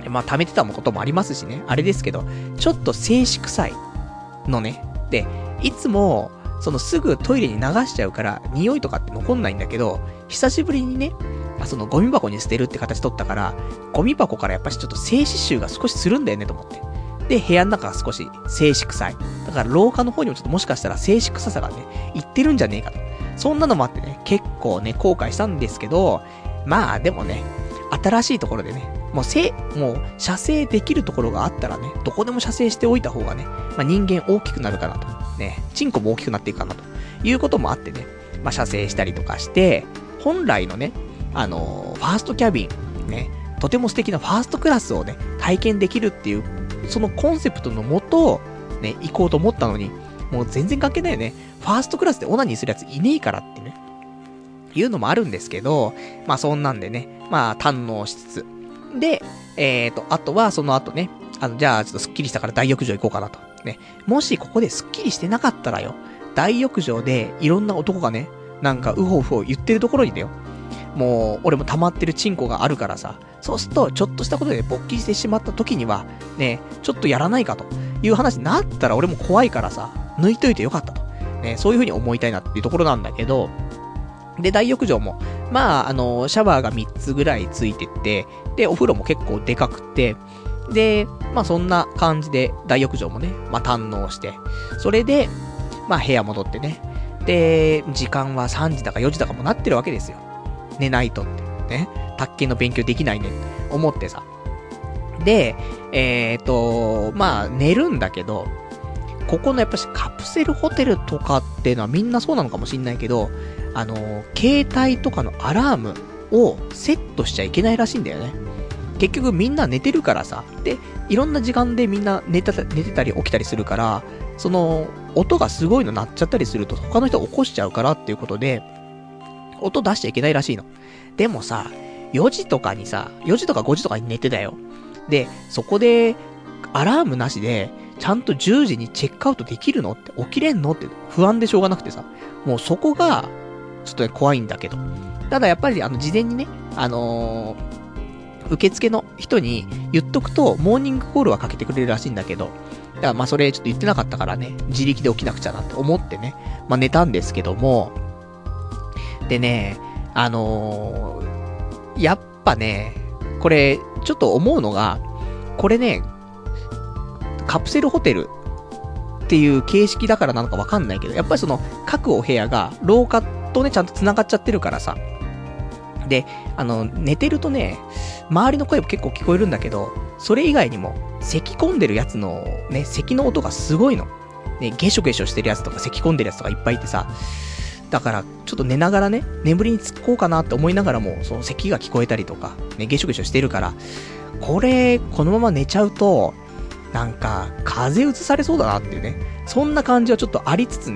まあ、溜めてたこともありますしね。あれですけど、ちょっと静止臭いのね。で、いつも、そのすぐトイレに流しちゃうから、匂いとかって残んないんだけど、久しぶりにね、そのゴミ箱に捨てるって形取ったから、ゴミ箱からやっぱしちょっと静止臭が少しするんだよねと思って。で、部屋の中が少し静止臭い。だから廊下の方にもちょっともしかしたら静止臭さがね、いってるんじゃねえかと。そんなのもあってね、結構ね、後悔したんですけど、まあでもね、新しいところでね、もうせ、もう、射精できるところがあったらね、どこでも射精しておいた方がね、まあ人間大きくなるかなと。ね、チンコも大きくなっていくかなということもあってね、まあ射精したりとかして、本来のね、あのー、ファーストキャビン、ね、とても素敵なファーストクラスをね、体験できるっていう、そのコンセプトのもと、ね、行こうと思ったのに、もう全然関係ないよね。ファーストクラスでオナニーするやついねえからってね、いうのもあるんですけど、まあそんなんでね、まあ堪能しつつ。で、えーと、あとはその後ね、あの、じゃあちょっとスッキリしたから大浴場行こうかなと。ね、もしここでスッキリしてなかったらよ、大浴場でいろんな男がね、なんかウホウホ言ってるところにだよ。もう、俺も溜まってるチンコがあるからさ、そうすると、ちょっとしたことで勃起してしまった時には、ね、ちょっとやらないかという話になったら俺も怖いからさ、抜いといてよかったと。ね、そういう風に思いたいなっていうところなんだけど、で、大浴場も、まあ、あの、シャワーがみっつぐらいついてて、で、お風呂も結構でかくて、で、まあそんな感じで大浴場もね、まあ堪能して、それで、まあ部屋戻ってね、で、時間はさんじだかよじだかもなってるわけですよ。寝ないとって。ね。卓球の勉強できないねって思ってさ。で、えーと、まあ寝るんだけど、ここのやっぱしカプセルホテルとかっていうのはみんなそうなのかもしんないけど、あの、携帯とかのアラームをセットしちゃいけないらしいんだよね。結局みんな寝てるからさ。で、いろんな時間でみんな寝てた、寝てたり起きたりするから、その、音がすごいの鳴っちゃったりすると他の人起こしちゃうからっていうことで、音出しちゃいけないらしいの。でもさ、よじとかにさ、よじとかごじとかに寝てたよ。で、そこで、アラームなしで、ちゃんとじゅうじにチェックアウトできるのって起きれんのって不安でしょうがなくてさ。もうそこが、ちょっとね、怖いんだけど。ただやっぱりあの、事前にね、あのー、受付の人に言っとくと、モーニングコールはかけてくれるらしいんだけど、だからまあそれちょっと言ってなかったからね、自力で起きなくちゃなって思ってね、まあ寝たんですけども、でね、あのー、やっぱね、これ、ちょっと思うのが、これね、カプセルホテルっていう形式だからなのかわかんないけど、やっぱりその、各お部屋が廊下とね、ちゃんと繋がっちゃってるからさ。で、あの、寝てるとね、周りの声も結構聞こえるんだけど、それ以外にも、咳込んでるやつの、ね、咳の音がすごいの。ね、ゲショゲショしてるやつとか咳込んでるやつとかいっぱいいてさ、だから、ちょっと寝ながらね、眠りにつこうかなって思いながらも、その咳が聞こえたりとか、ね、ゲショゲショしてるから、これ、このまま寝ちゃうと、なんか、風邪うつされそうだなっていうね、そんな感じはちょっとありつつね、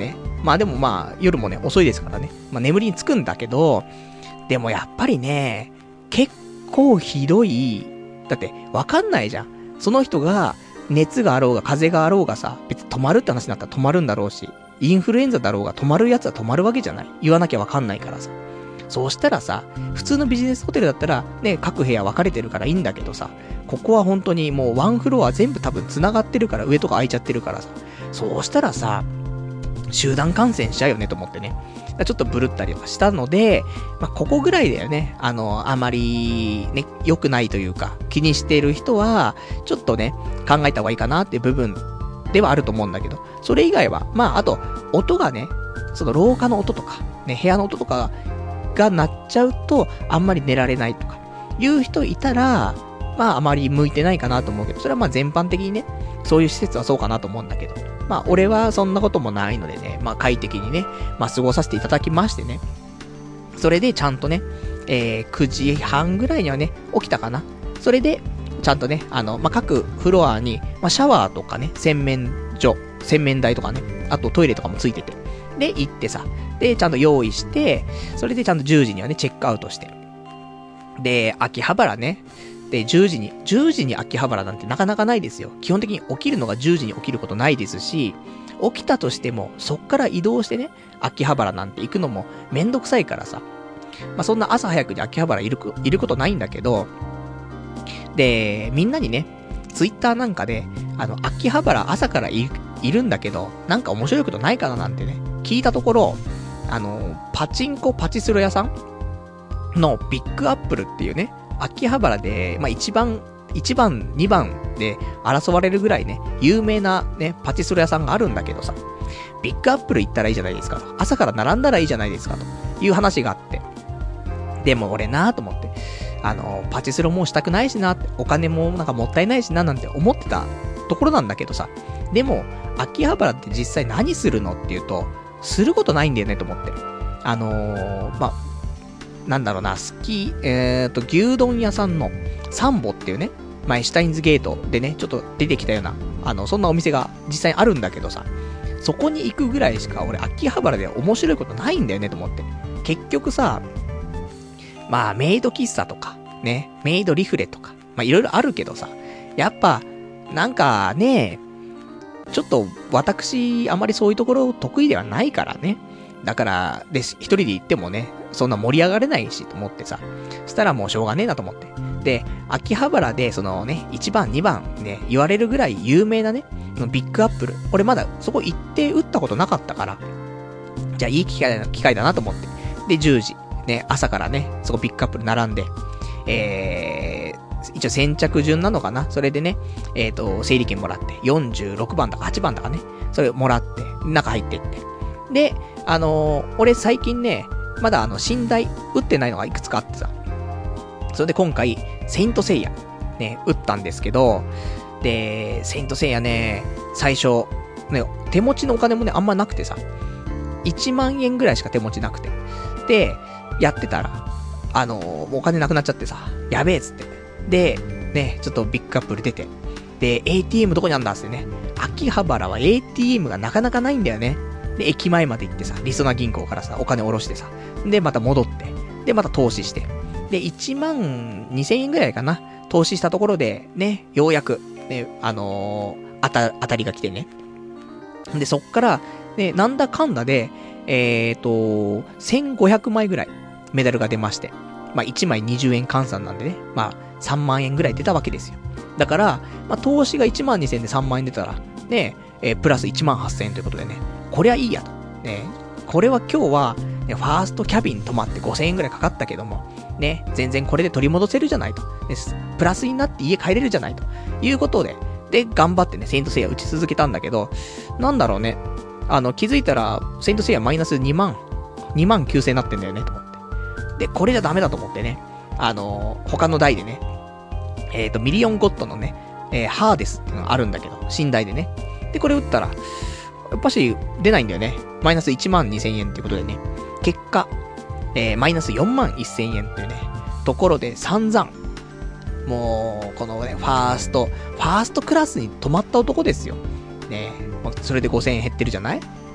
まあでもまあ、夜もね、遅いですからね。まあ眠りにつくんだけど、でもやっぱりね、結構ひどい、だってわかんないじゃん。その人が、熱があろうが風邪があろうがさ、別に止まるって話になったら止まるんだろうし、インフルエンザだろうが止まるやつは止まるわけじゃない。言わなきゃわかんないからさ。そうしたらさ、普通のビジネスホテルだったら、ね、各部屋分かれてるからいいんだけどさ、ここは本当にもうワンフロア全部多分繋がってるから、上とか空いちゃってるからさ、そうしたらさ、集団感染しちゃうよねと思ってね。ちょっとブルったりとかしたので、まあ、ここぐらいだよね。あの、あまり、ね、良くないというか、気にしている人は、ちょっとね、考えた方がいいかなっていう部分ではあると思うんだけど、それ以外は、まあ、あと、音がね、その廊下の音とか、ね、部屋の音とかが鳴っちゃうと、あんまり寝られないとか、いう人いたら、まあ、あまり向いてないかなと思うけど、それはまあ全般的にね、そういう施設はそうかなと思うんだけど、まあ、俺はそんなこともないのでね、まあ、快適にね、まあ、過ごさせていただきましてね。それでちゃんとね、えー、くじはんぐらいにはね、起きたかな。それで、ちゃんとね、あの、まあ、各フロアに、まあ、シャワーとかね、洗面所、洗面台とかね、あとトイレとかもついてて。で、行ってさ、で、ちゃんと用意して、それでちゃんとじゅうじにはね、チェックアウトして。で、秋葉原ね、で、じゅうじに、じゅうじに秋葉原なんてなかなかないですよ。基本的に起きるのがじゅうじに起きることないですし、起きたとしても、そっから移動してね、秋葉原なんて行くのもめんどくさいからさ。まあ、そんな朝早くに秋葉原いる、いることないんだけど、で、みんなにね、ツイッターなんかで、あの、秋葉原朝からい、いるんだけど、なんか面白いことないかななんてね、聞いたところ、あの、パチンコパチスロ屋さんのビッグアップルっていうね、秋葉原で、まあ、一番、一番、二番で争われるぐらいね、有名なね、パチスロ屋さんがあるんだけどさ、ビッグアップル行ったらいいじゃないですかと。朝から並んだらいいじゃないですかという話があって。でも俺なぁと思って、あの、パチスロもうしたくないしなって、お金もなんかもったいないしななんて思ってたところなんだけどさ、でも、秋葉原って実際何するのっていうと、することないんだよねと思って。あのー、まあ、なんだろうな、スキー、えーと、牛丼屋さんのサンボっていうね、前シュタインズゲートでね、ちょっと出てきたような、あの、そんなお店が実際にあるんだけどさ、そこに行くぐらいしか俺、秋葉原で面白いことないんだよねと思って。結局さ、まあ、メイド喫茶とか、ね、メイドリフレとか、まあ、いろいろあるけどさ、やっぱ、なんかね、ちょっと私、あまりそういうところ得意ではないからね。だから、で、一人で行ってもね、そんな盛り上がれないし、と思ってさ。そしたらもうしょうがねえなと思って。で、秋葉原で、そのね、いちばん、にばんね、言われるぐらい有名なね、ビッグアップル。俺まだそこ行って打ったことなかったから、じゃあいい機会だな、機会だなと思って。で、じゅうじ。ね、朝からね、そこビッグアップル並んで、えー、一応先着順なのかな、それでね、えっと、整理券もらって、よんじゅうろくばんだかはちばんだかね、それもらって、中入ってって。で、あのー、俺最近ね、まだあの、寝台、打ってないのがいくつかあってさ。それで今回、セイントセイヤ、ね、打ったんですけど、で、セイントセイヤね、最初、ね、手持ちのお金もね、あんまなくてさ、いちまんえんぐらいしか手持ちなくて。で、やってたら、あのー、お金なくなっちゃってさ、やべえっつって。で、ね、ちょっとビッグアップル出て。で、エーティーエム どこにあんだっつってね。秋葉原は エーティーエム がなかなかないんだよね。で、駅前まで行ってさ、りそな銀行からさ、お金下ろしてさ。で、また戻って。で、また投資して。で、いちまんにせんえんぐらいかな。投資したところで、ね、ようやく、ね、あのー、当た、当たりが来てね。で、そっから、ね、なんだかんだで、えーと、せんごひゃくまいぐらいメダルが出まして。まあ、いちまいにじゅうえん換算なんでね。まあ、さんまんえんぐらい出たわけですよ。だから、まあ、投資がいちまんにせんでさんまんえん出たら、ね、えー、プラスいちまんはっせんえんということでね。こりゃいいやと。ね、これは今日は、ね、ファーストキャビン泊まってごせんえんぐらいかかったけども、ね、全然これで取り戻せるじゃないと。で、プラスになって家帰れるじゃないと。いうことで、で、頑張ってね、セイントセイヤ打ち続けたんだけど、なんだろうね。あの、気づいたら、セイントセイヤマイナスにまん、にまんきゅうせんになってんだよね、と思って。で、これじゃダメだと思ってね。あの、他の台でね、えっと、ミリオンゴッドのね、えー、ハーデスっていうのがあるんだけど、新台でね。で、これ打ったら、やっぱし出ないんだよね。マイナスいちまんにせんえんっていうことでね。結果、えー、マイナスよんまんせんえんっていうね、ところで散々、もう、このね、ファースト、ファーストクラスに泊まった男ですよ。ね、それでごせんえん減ってるじゃない？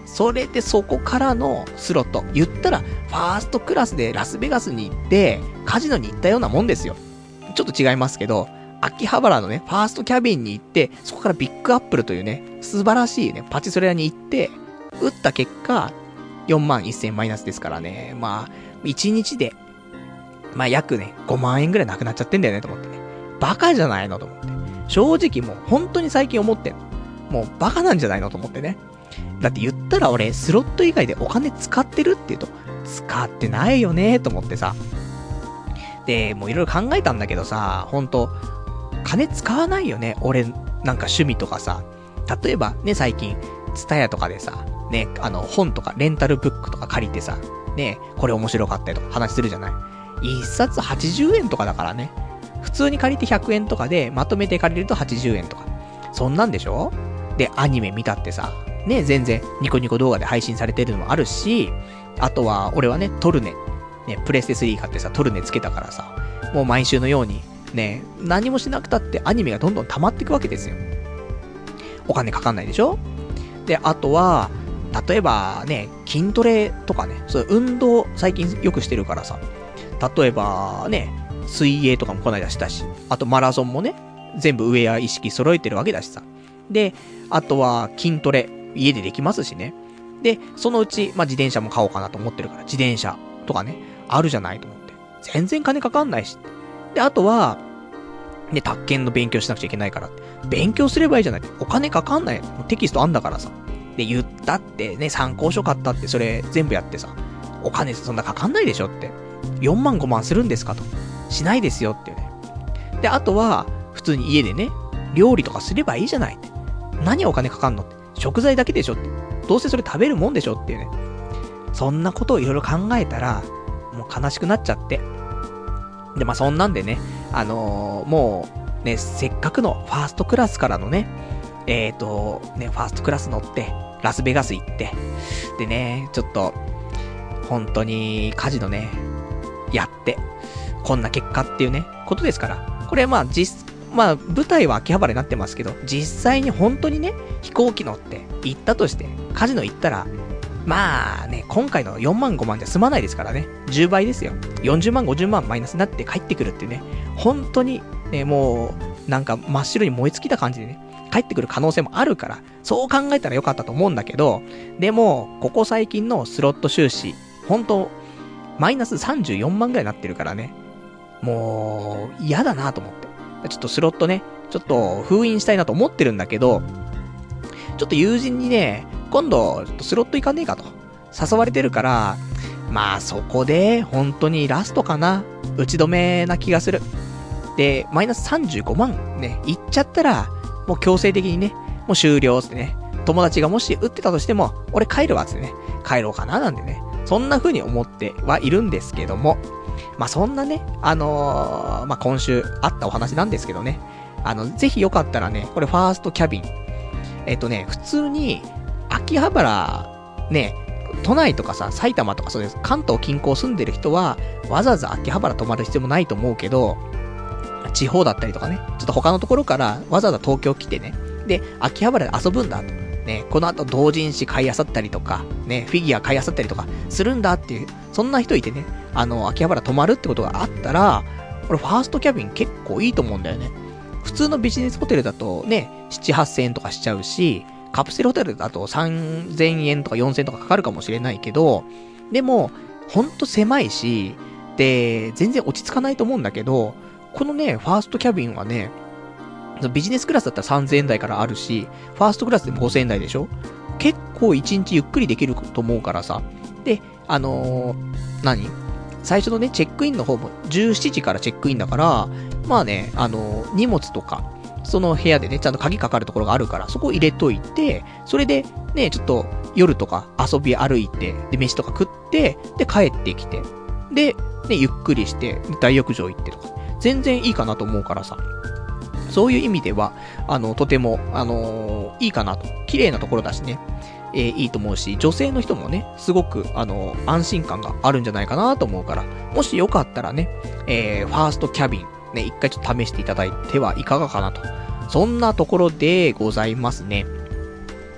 それでそこからのスロット。言ったら、ファーストクラスでラスベガスに行って、カジノに行ったようなもんですよ。ちょっと違いますけど、秋葉原のね、ファーストキャビンに行って、そこからビッグアップルというね、素晴らしいね、パチスロ屋に行って、打った結果、よんまんせんマイナスですからね。まあ、いちにちで、まあ約ね、ごまんえんぐらいなくなっちゃってんだよね、と思ってね。バカじゃないのと思って。正直もう本当に最近思ってんの。もうバカなんじゃないのと思ってね。だって言ったら俺、スロット以外でお金使ってるって言うと、使ってないよね、と思ってさ。で、もういろいろ考えたんだけどさ、ほんと、金使わないよね、俺、なんか趣味とかさ。例えばね、最近、ツタヤとかでさ、ね、あの、本とか、レンタルブックとか借りてさ、ね、これ面白かったよとか話するじゃない。一冊はちじゅうえんとかだからね。普通に借りてひゃくえんとかで、まとめて借りるとはちじゅうえんとか。そんなんでしょ？で、アニメ見たってさ、ね、全然、ニコニコ動画で配信されてるのもあるし、あとは、俺はね、トルネ、ね、プレステスリー買ってさ、トルネつけたからさ、もう毎週のように、ね、何もしなくたってアニメがどんどん溜まっていくわけですよ。お金かかんないでしょ？で、あとは、例えばね、筋トレとかね、そういう運動最近よくしてるからさ、例えばね、水泳とかもこないだしたし、あとマラソンもね、全部ウェア意識揃えてるわけだしさ。で、あとは筋トレ、家でできますしね。で、そのうち、まあ、自転車も買おうかなと思ってるから、自転車とかね、あるじゃないと思って。全然金かかんないし。で、あとは、ね、宅建の勉強しなくちゃいけないからって。勉強すればいいじゃない。お金かかんない。テキストあんだからさ。で、言ったってね、参考書買ったって、それ全部やってさ、お金そんなかかんないでしょって。よんまんごまんするんですかと。しないですよっていうね。で、あとは、普通に家でね、料理とかすればいいじゃないって。何お金かかんのって。食材だけでしょって。どうせそれ食べるもんでしょっていうね。そんなことをいろいろ考えたら、もう悲しくなっちゃって。で、まあ、そんなんでね、あのー、もう、ね、せっかくのファーストクラスからのね、えーと、ね、ファーストクラス乗って、ラスベガス行って、でね、ちょっと、本当にカジノね、やって、こんな結果っていうね、ことですから。これまあ実、まあ舞台は秋葉原になってますけど、実際に本当にね、飛行機乗って行ったとして、カジノ行ったら、まあね、今回のよんまんごまんじゃ済まないですからね。じゅうばいですよ。よんじゅうまんごじゅうまんマイナスになって帰ってくるっていうね。本当にね、もう、なんか真っ白に燃え尽きた感じでね、帰ってくる可能性もあるから、そう考えたらよかったと思うんだけど、でも、ここ最近のスロット収支、本当マイナスさんじゅうよんまんぐらいになってるからね。もう、嫌だなと思って。ちょっとスロットね、ちょっと封印したいなと思ってるんだけど、ちょっと友人にね、今度、ちょっとスロット行かねえかと誘われてるから、まあそこで、本当にラストかな、打ち止めな気がする。で、マイナスさんじゅうごまんね、行っちゃったら、もう強制的にね、もう終了ってね、友達がもし打ってたとしても、俺帰るわってね、帰ろうかななんでね、そんな風に思ってはいるんですけども、まあそんなね、あのー、まあ今週あったお話なんですけどね、あの、ぜひよかったらね、これファーストキャビン、えっとね、普通に、秋葉原、ね、都内とかさ、埼玉とかそうです、関東近郊住んでる人は、わざわざ秋葉原泊まる必要もないと思うけど、地方だったりとかね、ちょっと他のところからわざわざ東京来てね、で、秋葉原で遊ぶんだと。ね、この後同人誌買い漁ったりとか、ね、フィギュア買い漁ったりとかするんだっていう、そんな人いてね、あの、秋葉原泊まるってことがあったら、これファーストキャビン結構いいと思うんだよね。普通のビジネスホテルだとね、なな、はっせんえんとかしちゃうし、カプセルホテルだとさんぜんえんとかよんせんえんとかかかるかもしれないけど、でも、ほんと狭いし、で、全然落ち着かないと思うんだけど、このね、ファーストキャビンはね、ビジネスクラスだったらさんぜんえん台からあるし、ファーストクラスでもごせんえん台でしょ？結構いちにちゆっくりできると思うからさ。で、あのー、何？最初のね、チェックインの方もじゅうしちじからチェックインだから、まあね、あのー、荷物とか、その部屋でね、ちゃんと鍵かかるところがあるから、そこを入れといて、それで、ね、ちょっと夜とか遊び歩いて、で、飯とか食って、で、帰ってきて、で、ね、ゆっくりして、大浴場行ってとか、全然いいかなと思うからさ。そういう意味では、あの、とても、あのー、いいかなと。綺麗なところだしね。えー、いいと思うし、女性の人もね、すごく、あのー、安心感があるんじゃないかなと思うから、もしよかったらね、えー、ファーストキャビン、ね、一回ちょっと試していただいてはいかがかなと。そんなところでございますね。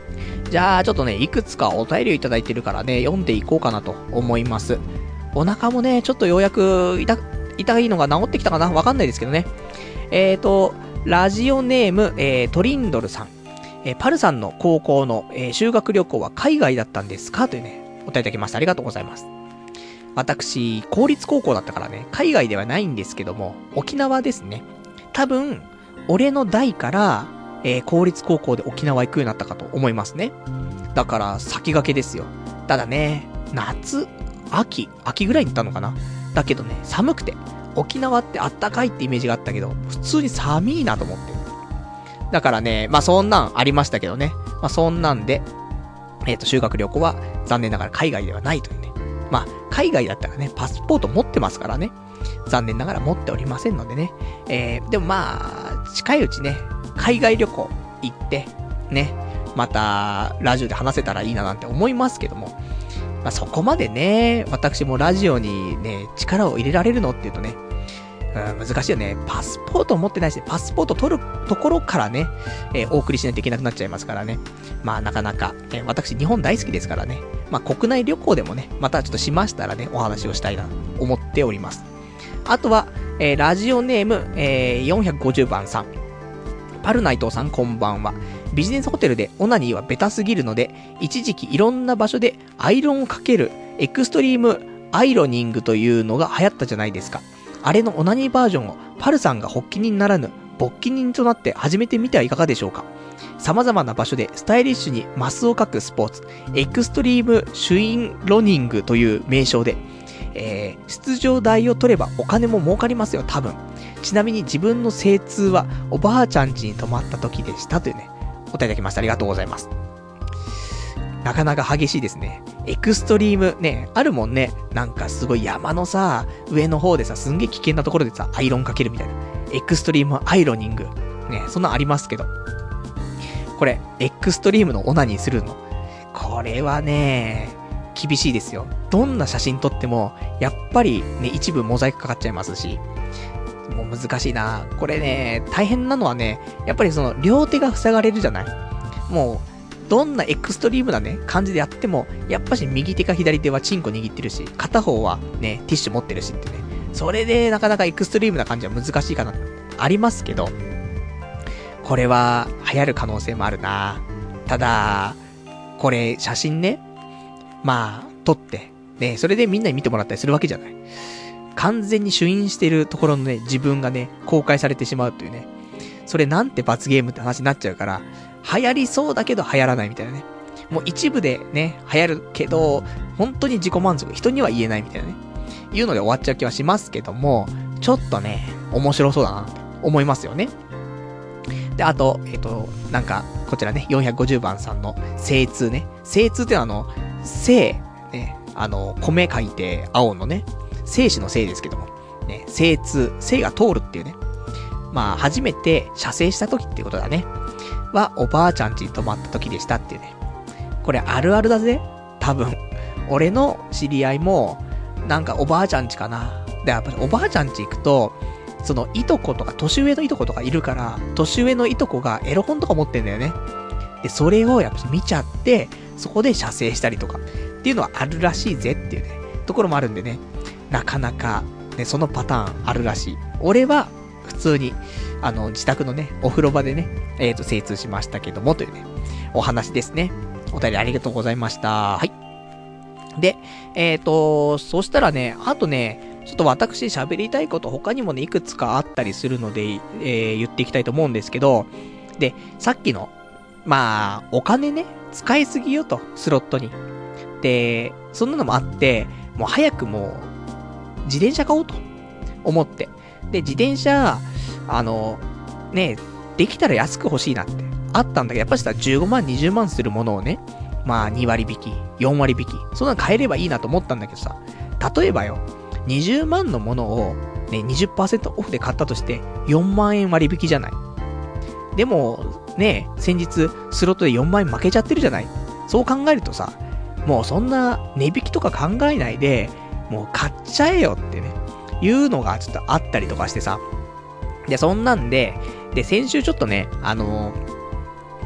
じゃあ、ちょっとね、いくつかお便りをいただいてるからね、読んでいこうかなと思います。お腹もね、ちょっとようやく痛、痛いのが治ってきたかなわかんないですけどね。えーと、ラジオネーム、えー、トリンドルさん。えー、パルさんの高校の、えー、修学旅行は海外だったんですかというね、お便りいただきました。ありがとうございます。私、公立高校だったからね、海外ではないんですけども、沖縄ですね。多分、俺の代から、えー、公立高校で沖縄行くようになったかと思いますね。だから、先駆けですよ。ただね、夏、秋、秋ぐらいに行ったのかな。だけどね、寒くて、沖縄ってあったかいってイメージがあったけど、普通に寒いなと思って。だからね、まあそんなんありましたけどね。まあそんなんで、えっと、修学旅行は残念ながら海外ではないというね。まあ、海外だったらね、パスポート持ってますからね。残念ながら持っておりませんのでね。えー、でもまあ、近いうちね、海外旅行行って、ね、また、ラジオで話せたらいいななんて思いますけども。まあそこまでね、私もラジオにね、力を入れられるのっていうとね、うん、難しいよね。パスポート持ってないし、パスポート取るところからね、えー、お送りしないといけなくなっちゃいますからね。まあなかなか、えー、私日本大好きですからね。まあ国内旅行でもね、またちょっとしましたらね、お話をしたいなと思っております。あとは、えー、ラジオネーム、えー、よんひゃくごじゅうばんさん。パルナイトさんこんばんは。ビジネスホテルでオナニーはベタすぎるので、一時期いろんな場所でアイロンをかけるエクストリームアイロニングというのが流行ったじゃないですか。あれのオナニーバージョンをパルさんが発起人ならぬ勃起人となって始めてみてはいかがでしょうか。様々な場所でスタイリッシュにマスを描くスポーツ、エクストリームシュインロニングという名称で、えー、出場代を取ればお金も儲かりますよ、多分。ちなみに自分の精通はおばあちゃん家に泊まった時でしたというね、お答えいただきました。ありがとうございます。なかなか激しいですね。エクストリームね、あるもんね。なんかすごい山のさ、上の方でさ、すんげえ危険なところでさ、アイロンかけるみたいな。エクストリームアイロニング。ね、そんなんありますけど。これ、エクストリームのオナニーするの。これはね、厳しいですよ。どんな写真撮っても、やっぱりね、一部モザイクかかっちゃいますし。もう難しいな。これね、大変なのはね、やっぱりその、両手が塞がれるじゃない。もう、どんなエクストリームなね、感じでやっても、やっぱし右手か左手はチンコ握ってるし、片方はね、ティッシュ持ってるしってね。それでなかなかエクストリームな感じは難しいかな、ありますけど、これは流行る可能性もあるな。ただ、これ写真ね、まあ、撮って、ね、それでみんなに見てもらったりするわけじゃない。完全に主印してるところのね、自分がね、公開されてしまうというね。それなんて罰ゲームって話になっちゃうから、流行りそうだけど流行らないみたいなね。もう一部でね、流行るけど、本当に自己満足、人には言えないみたいなね。いうので終わっちゃう気はしますけども、ちょっとね、面白そうだな、と思いますよね。で、あと、えっと、なんか、こちらね、よんひゃくごじゅうばんさんの精通ね。精通ってのはあの、精、ね、あの、米書いて青のね、精子の精ですけども、ね、精通、精が通るっていうね。まあ、初めて射精した時っていうことだね。は、おばあちゃん家に泊まった時でしたっていうね。これあるあるだぜ。多分。俺の知り合いも、なんかおばあちゃん家かな。で、やっぱりおばあちゃん家行くと、そのいとことか、年上のいとことかいるから、年上のいとこがエロ本とか持ってんだよね。で、それをやっぱ見ちゃって、そこで射精したりとか、っていうのはあるらしいぜっていうね、ところもあるんでね。なかなか、ね、そのパターンあるらしい。俺は、普通に、あの、自宅のね、お風呂場でね、えっと、精通しましたけども、というね、お話ですね。お便りありがとうございました。はい。で、えっと、そしたらね、あとね、ちょっと私喋りたいこと他にもね、いくつかあったりするので、えー、言っていきたいと思うんですけど、で、さっきの、まあ、お金ね、使いすぎよと、スロットに。で、そんなのもあって、もう早くもう、自転車買おうと思って。で、自転車、あの、ね、できたら安く欲しいなってあったんだけど、やっぱりさ、じゅうごまん、にじゅうまんするものをね、まあにわり引き、よんわり引き、そんなの買えればいいなと思ったんだけどさ、例えばよ、にじゅうまんのものを、ね、にじゅっパーセント オフで買ったとして、よんまんえん割引じゃない。でも、ね、先日、スロットでよんまんえん負けちゃってるじゃない。そう考えるとさ、もうそんな値引きとか考えないで、もう買っちゃえよってね、いうのがちょっとあったりとかしてさ。で、そんなんで、で、先週ちょっとね、あのー、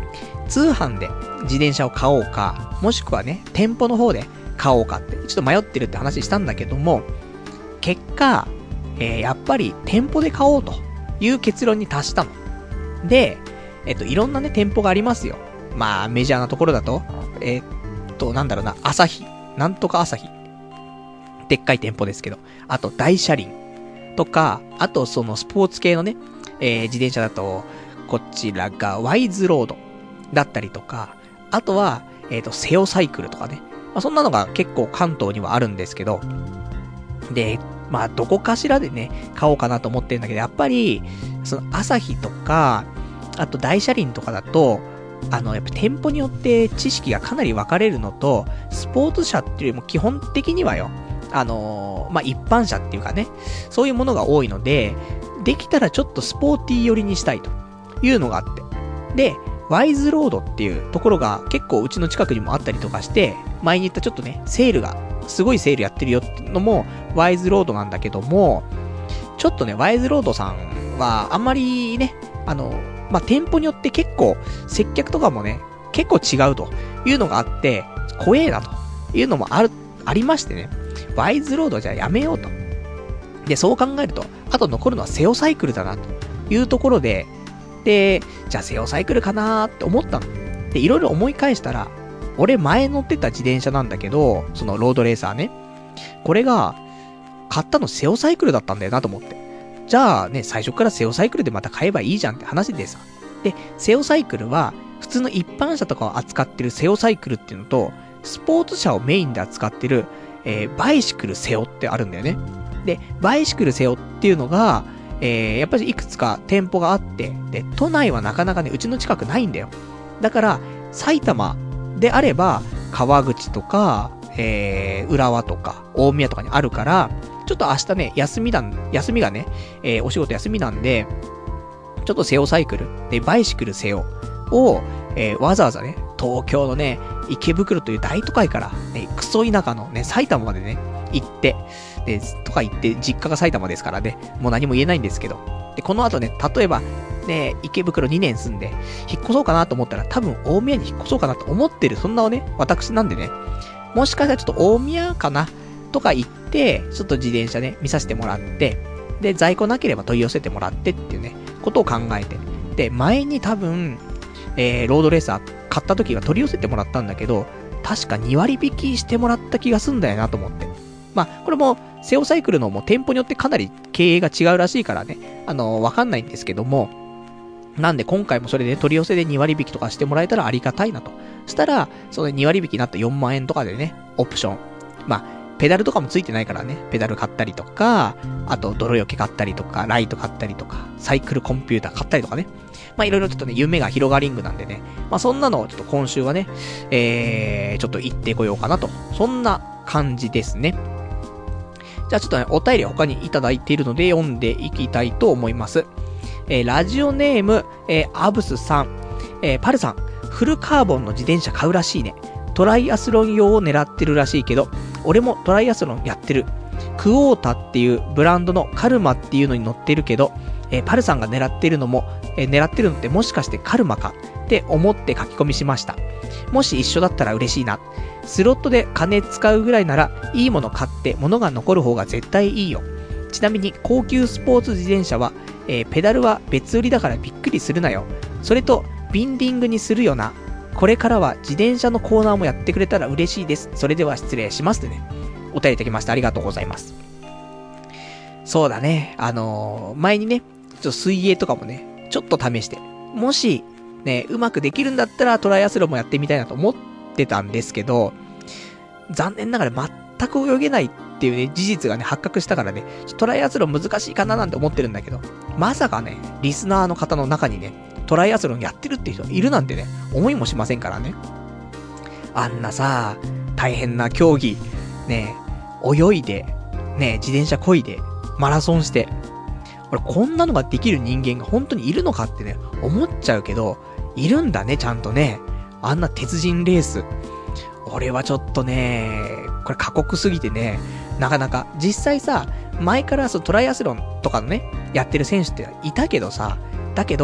通販で自転車を買おうか、もしくはね、店舗の方で買おうかって、ちょっと迷ってるって話したんだけども、結果、えー、やっぱり店舗で買おうという結論に達したの。で、えっと、いろんなね、店舗がありますよ。まあ、メジャーなところだと、えー、っと、なんだろうな、朝日。なんとか朝日。でっかい店舗ですけど。あと、大車輪。とか、あと、そのスポーツ系のね、えー、自転車だと、こちらがワイズロードだったりとか、あとは、えっと、セオサイクルとかね。まあ、そんなのが結構関東にはあるんですけど、で、まあ、どこかしらでね、買おうかなと思ってるんだけど、やっぱり、その、朝日とか、あと大車輪とかだと、あの、やっぱ店舗によって知識がかなり分かれるのと、スポーツ車っていうよりも基本的にはよ、あのー、まあ、一般車っていうかね、そういうものが多いので、できたらちょっとスポーティー寄りにしたいというのがあって。で、ワイズロードっていうところが結構うちの近くにもあったりとかして、前に言ったちょっとね、セールが、すごいセールやってるよってのも、ワイズロードなんだけども、ちょっとね、ワイズロードさんは、あんまりね、あの、まあ、店舗によって結構、接客とかもね、結構違うというのがあって、怖えなというのもある、ありましてね、ワイズロードじゃやめようと。で、そう考えると、あと残るのはセオサイクルだな、というところで、で、じゃあセオサイクルかなーって思ったの。で、いろいろ思い返したら、俺前乗ってた自転車なんだけど、そのロードレーサーね。これが、買ったのセオサイクルだったんだよなと思って。じゃあね、最初からセオサイクルでまた買えばいいじゃんって話でさ。で、セオサイクルは、普通の一般車とかを扱ってるセオサイクルっていうのと、スポーツ車をメインで扱ってる、えー、バイシクルセオってあるんだよね。で、バイシクルセオっていうのが、えー、やっぱりいくつか店舗があって、で、都内はなかなかね、うちの近くないんだよ。だから、埼玉であれば、川口とか、えー、浦和とか、大宮とかにあるから、ちょっと明日ね、休みだ、休みがね、えー、お仕事休みなんで、ちょっとセオサイクル、で、バイシクルセオを、えー、わざわざね、東京のね、池袋という大都会から、ね、クソ田舎のね、埼玉までね、行って、で、とか行って、実家が埼玉ですからね、もう何も言えないんですけど、で、この後ね、例えば、ね、池袋にねん住んで、引っ越そうかなと思ったら、多分大宮に引っ越そうかなと思ってる、そんなね、私なんでね、もしかしたらちょっと大宮かなとか行って、ちょっと自転車ね、見させてもらって、で、在庫なければ取り寄せてもらってっていうね、ことを考えて。で、前に多分、えー、ロードレーサー買った時は取り寄せてもらったんだけど、確かに割引きしてもらった気がすんだよなと思って。まあ、これも、セオサイクルのも店舗によってかなり経営が違うらしいからね、あのー、わかんないんですけども、なんで今回もそれで取り寄せでに割引きとかしてもらえたらありがたいなと。したら、そのに割引きになったよんまんえんとかでね、オプション。まあ、ペダルとかもついてないからね、ペダル買ったりとか、あと泥よけ買ったりとか、ライト買ったりとか、サイクルコンピューター買ったりとかね。まあいろいろちょっとね、夢が広がリングなんでね。まあそんなのをちょっと今週はね、えー、ちょっと行ってこようかなと。そんな感じですね。じゃあちょっとね、お便り他にいただいているので読んでいきたいと思います。えー、ラジオネーム、えー、アブスさん、えー、パルさん、フルカーボンの自転車買うらしいね。トライアスロン用を狙ってるらしいけど、俺もトライアスロンやってる。クオータっていうブランドのカルマっていうのに乗ってるけど、えー、パルさんが狙ってるのも、えー、狙ってるのってもしかしてカルマかって思って書き込みしました。もし一緒だったら嬉しいな。スロットで金使うぐらいなら、いいもの買って物が残る方が絶対いいよ。ちなみに高級スポーツ自転車は、えー、ペダルは別売りだからびっくりするなよ。それと、ビンディングにするよな。これからは自転車のコーナーもやってくれたら嬉しいです。それでは失礼しますってね。お便りいただきましてありがとうございます。そうだね。あのー、前にね、ちょっと水泳とかもね、ちょっと試して。もし、ね、うまくできるんだったらトライアスロンもやってみたいなと思ってたんですけど、残念ながら全く泳げないっていうね、事実がね、発覚したからね、トライアスロン難しいかななんて思ってるんだけど、まさかね、リスナーの方の中にね、トライアスロンやってるっていう人いるなんてね、思いもしませんからね。あんなさ、大変な競技、ね、泳いで、ね、自転車漕いで、マラソンして、俺こんなのができる人間が本当にいるのかってね、思っちゃうけど、いるんだね、ちゃんとね。あんな鉄人レース。俺はちょっとね、これ過酷すぎてね、なかなか、実際さ、前からそのトライアスロンとかのね、やってる選手っていたけどさ、だけど、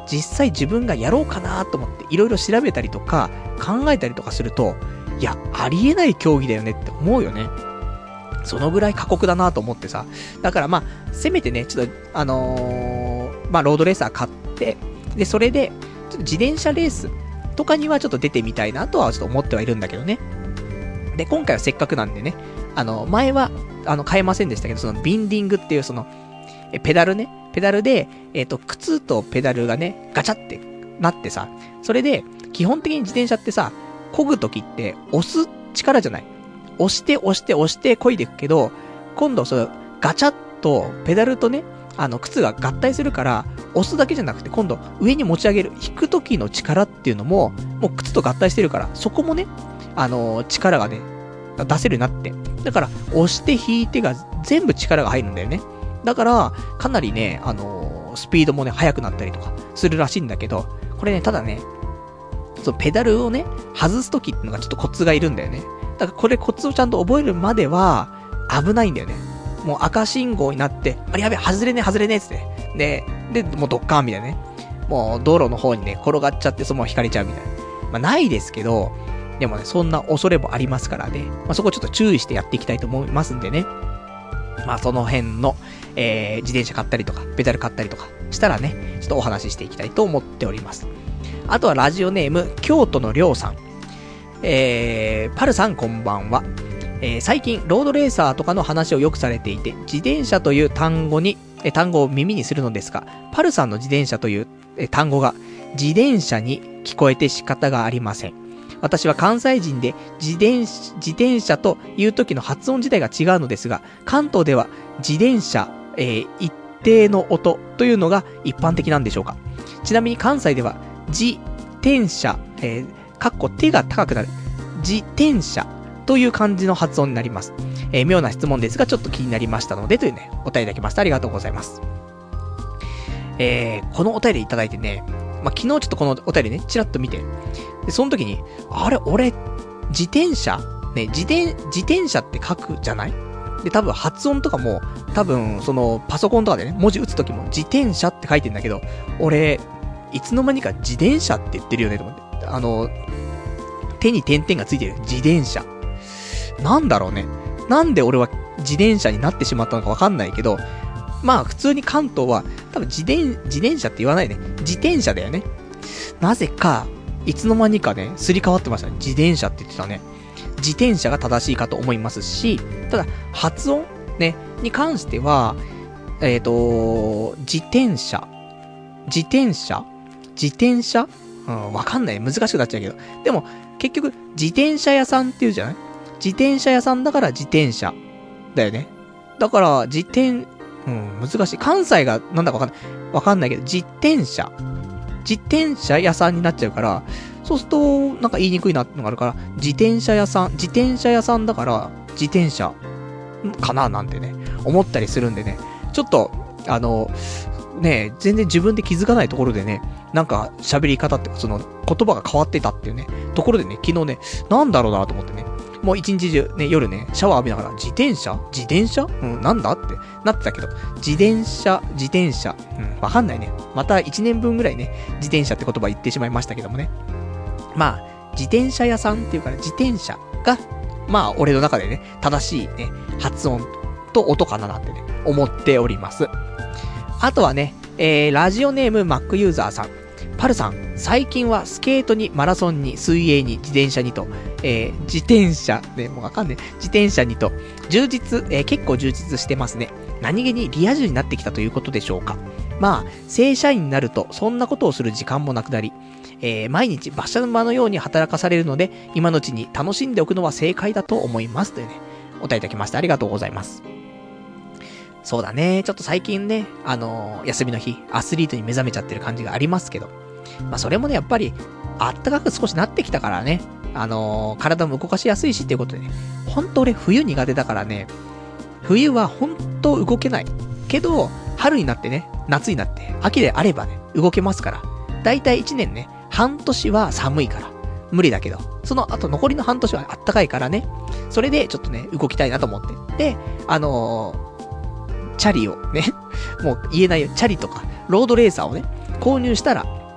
実際自分がやろうかなと思っていろいろ調べたりとか考えたりとかすると、いや、ありえない競技だよねって思うよね。そのぐらい過酷だなと思ってさ。だからまあ、せめてね、ちょっと、あのー、まあ、ロードレーサー買って、で、それで、ちょっと自転車レースとかにはちょっと出てみたいなとはちょっと思ってはいるんだけどね。で、今回はせっかくなんでね、あの、前は、あの、買えませんでしたけど、その、ビンディングっていう、その、え、ペダルね、ペダルで、えっと、靴とペダルがね、ガチャってなってさ、それで、基本的に自転車ってさ、漕ぐときって、押す力じゃない。押して押して押して漕いでいくけど、今度そのガチャッとペダルとね、あの靴が合体するから、押すだけじゃなくて今度上に持ち上げる、引く時の力っていうのも、もう靴と合体してるから、そこもね、あのー、力がね、出せるようになって。だから、押して引いてが全部力が入るんだよね。だから、かなりね、あのー、スピードもね、速くなったりとかするらしいんだけど、これね、ただね、そのペダルをね、外す時ってのがちょっとコツがいるんだよね。だからこれコツをちゃんと覚えるまでは危ないんだよね。もう赤信号になって、あれやべえ、外れね、外れねっつって。で、で、もうドッカーンみたいなね。もう道路の方にね、転がっちゃってそのまま引かれちゃうみたいな。まあないですけど、でもね、そんな恐れもありますからね。まあそこちょっと注意してやっていきたいと思いますんでね。まあその辺の、えー、自転車買ったりとか、ペダル買ったりとかしたらね、ちょっとお話ししていきたいと思っております。あとはラジオネーム、京都のりょうさん。えー、パルさんこんばんは。えー、最近、ロードレーサーとかの話をよくされていて、自転車という単語に、えー、単語を耳にするのですが、パルさんの自転車という、えー、単語が、自転車に聞こえて仕方がありません。私は関西人で、自転、自転車という時の発音自体が違うのですが、関東では、自転車、えー、一定の音というのが一般的なんでしょうか。ちなみに関西では、自転車、えー、かっこ手が高くなる。自転車という感じの発音になります。えー、妙な質問ですが、ちょっと気になりましたので、というね、お便りいただきました。ありがとうございます。えー、このお便りいただいてね、まあ、昨日ちょっとこのお便りね、ちらっと見て、で、その時に、あれ、俺、自転車ね、自転、自転車って書くじゃない？で、多分発音とかも、多分、その、パソコンとかでね、文字打つ時も、自転車って書いてんだけど、俺、いつの間にか自転車って言ってるよね、と思って。あの、手に点々がついてる自転車。なんだろうね。なんで俺は自転車になってしまったのかわかんないけど、まあ普通に関東は多分自転、自転車って言わないね。自転車だよね。なぜか、いつの間にかね、すり替わってましたね。自転車って言ってたね。自転車が正しいかと思いますし、ただ発音ね、に関しては、えっと、自転車。自転車自転車うん、わかんない。難しくなっちゃうけど。でも、結局、自転車屋さんって言うじゃない？自転車屋さんだから自転車。だよね。だから、自転、うん、難しい。関西がなんだかわかんない。わかんないけど、自転車。自転車屋さんになっちゃうから、そうすると、なんか言いにくいなってのがあるから、自転車屋さん、自転車屋さんだから、自転車、かななんてね、思ったりするんでね。ちょっと、あの、ね、全然自分で気づかないところでね、なんか喋り方っていうかその言葉が変わってたっていうね、ところでね、昨日ね、なんだろうなと思ってね、もう一日中ね、夜ね、シャワー浴びながら、自転車自転車うん、なんだってなってたけど、自転車、自転車、うん、わかんないね。また一年分ぐらいね、自転車って言葉言ってしまいましたけどもね。まあ、自転車屋さんっていうから、自転車が、まあ、俺の中でね、正しいね、発音と音かななんてね、思っております。あとはね、えー、ラジオネーム Mac ユーザーさん。パルさん、最近はスケートにマラソンに水泳に自転車にと、えー、自転車、ね、もうわかんねえ。自転車にと、充実、えー、結構充実してますね。何気にリア充になってきたということでしょうか。まあ、正社員になると、そんなことをする時間もなくなり、えー、毎日馬車馬のように働かされるので、今のうちに楽しんでおくのは正解だと思います。というね、お答えいただきましてありがとうございます。そうだね。ちょっと最近ね、あのー、休みの日、アスリートに目覚めちゃってる感じがありますけど。まあ、それもね、やっぱり、あったかく少しなってきたからね。あのー、体も動かしやすいしっていうことでね。ほんと俺、冬苦手だからね。冬はほんと動けない。けど、春になってね、夏になって、秋であればね、動けますから。だいたいいちねんね、半年は寒いから。無理だけど。その後残りの半年はあったかいからね。それで、ちょっとね、動きたいなと思って。で、あのー、チャリをね、もう言えないよ、チャリとか、ロードレーサーをね、購入したら、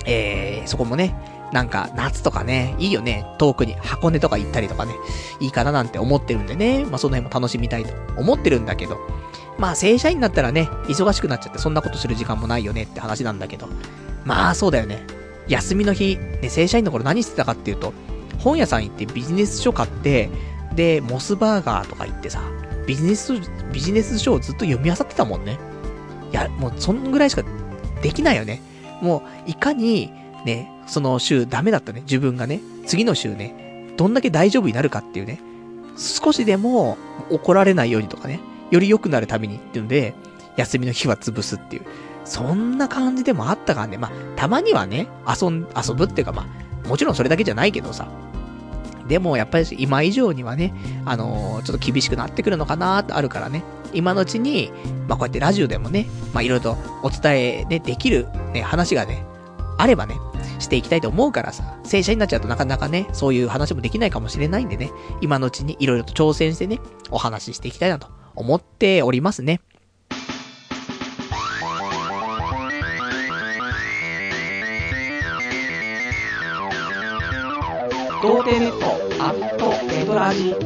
えー、そこもね、なんか夏とかね、いいよね、遠くに箱根とか行ったりとかね、いいかななんて思ってるんでね、まあその辺も楽しみたいと思ってるんだけど、まあ正社員になったらね、忙しくなっちゃってそんなことする時間もないよねって話なんだけど、まあそうだよね。休みの日、ね、正社員の頃何してたかっていうと、本屋さん行ってビジネス書買って、で、モスバーガーとか行ってさ、ビジネス、ビジネス書をずっと読み漁ってたもんね。いや、もうそんぐらいしかできないよね。もう、いかに、ね、その週ダメだったね、自分がね、次の週ね、どんだけ大丈夫になるかっていうね、少しでも怒られないようにとかね、より良くなるためにっていうので、休みの日は潰すっていう。そんな感じでもあったからね、まあ、たまにはね、遊ん、遊ぶっていうかまあ、もちろんそれだけじゃないけどさ、でもやっぱり今以上にはね、あのー、ちょっと厳しくなってくるのかなーってあるからね、今のうちに、まあこうやってラジオでもね、まあいろいろとお伝えね、できるね、話がね、あればね、していきたいと思うからさ、正社員になっちゃうとなかなかね、そういう話もできないかもしれないんでね、今のうちにいろいろと挑戦してね、お話ししていきたいなと思っておりますね。童貞ネットアットエドラジ。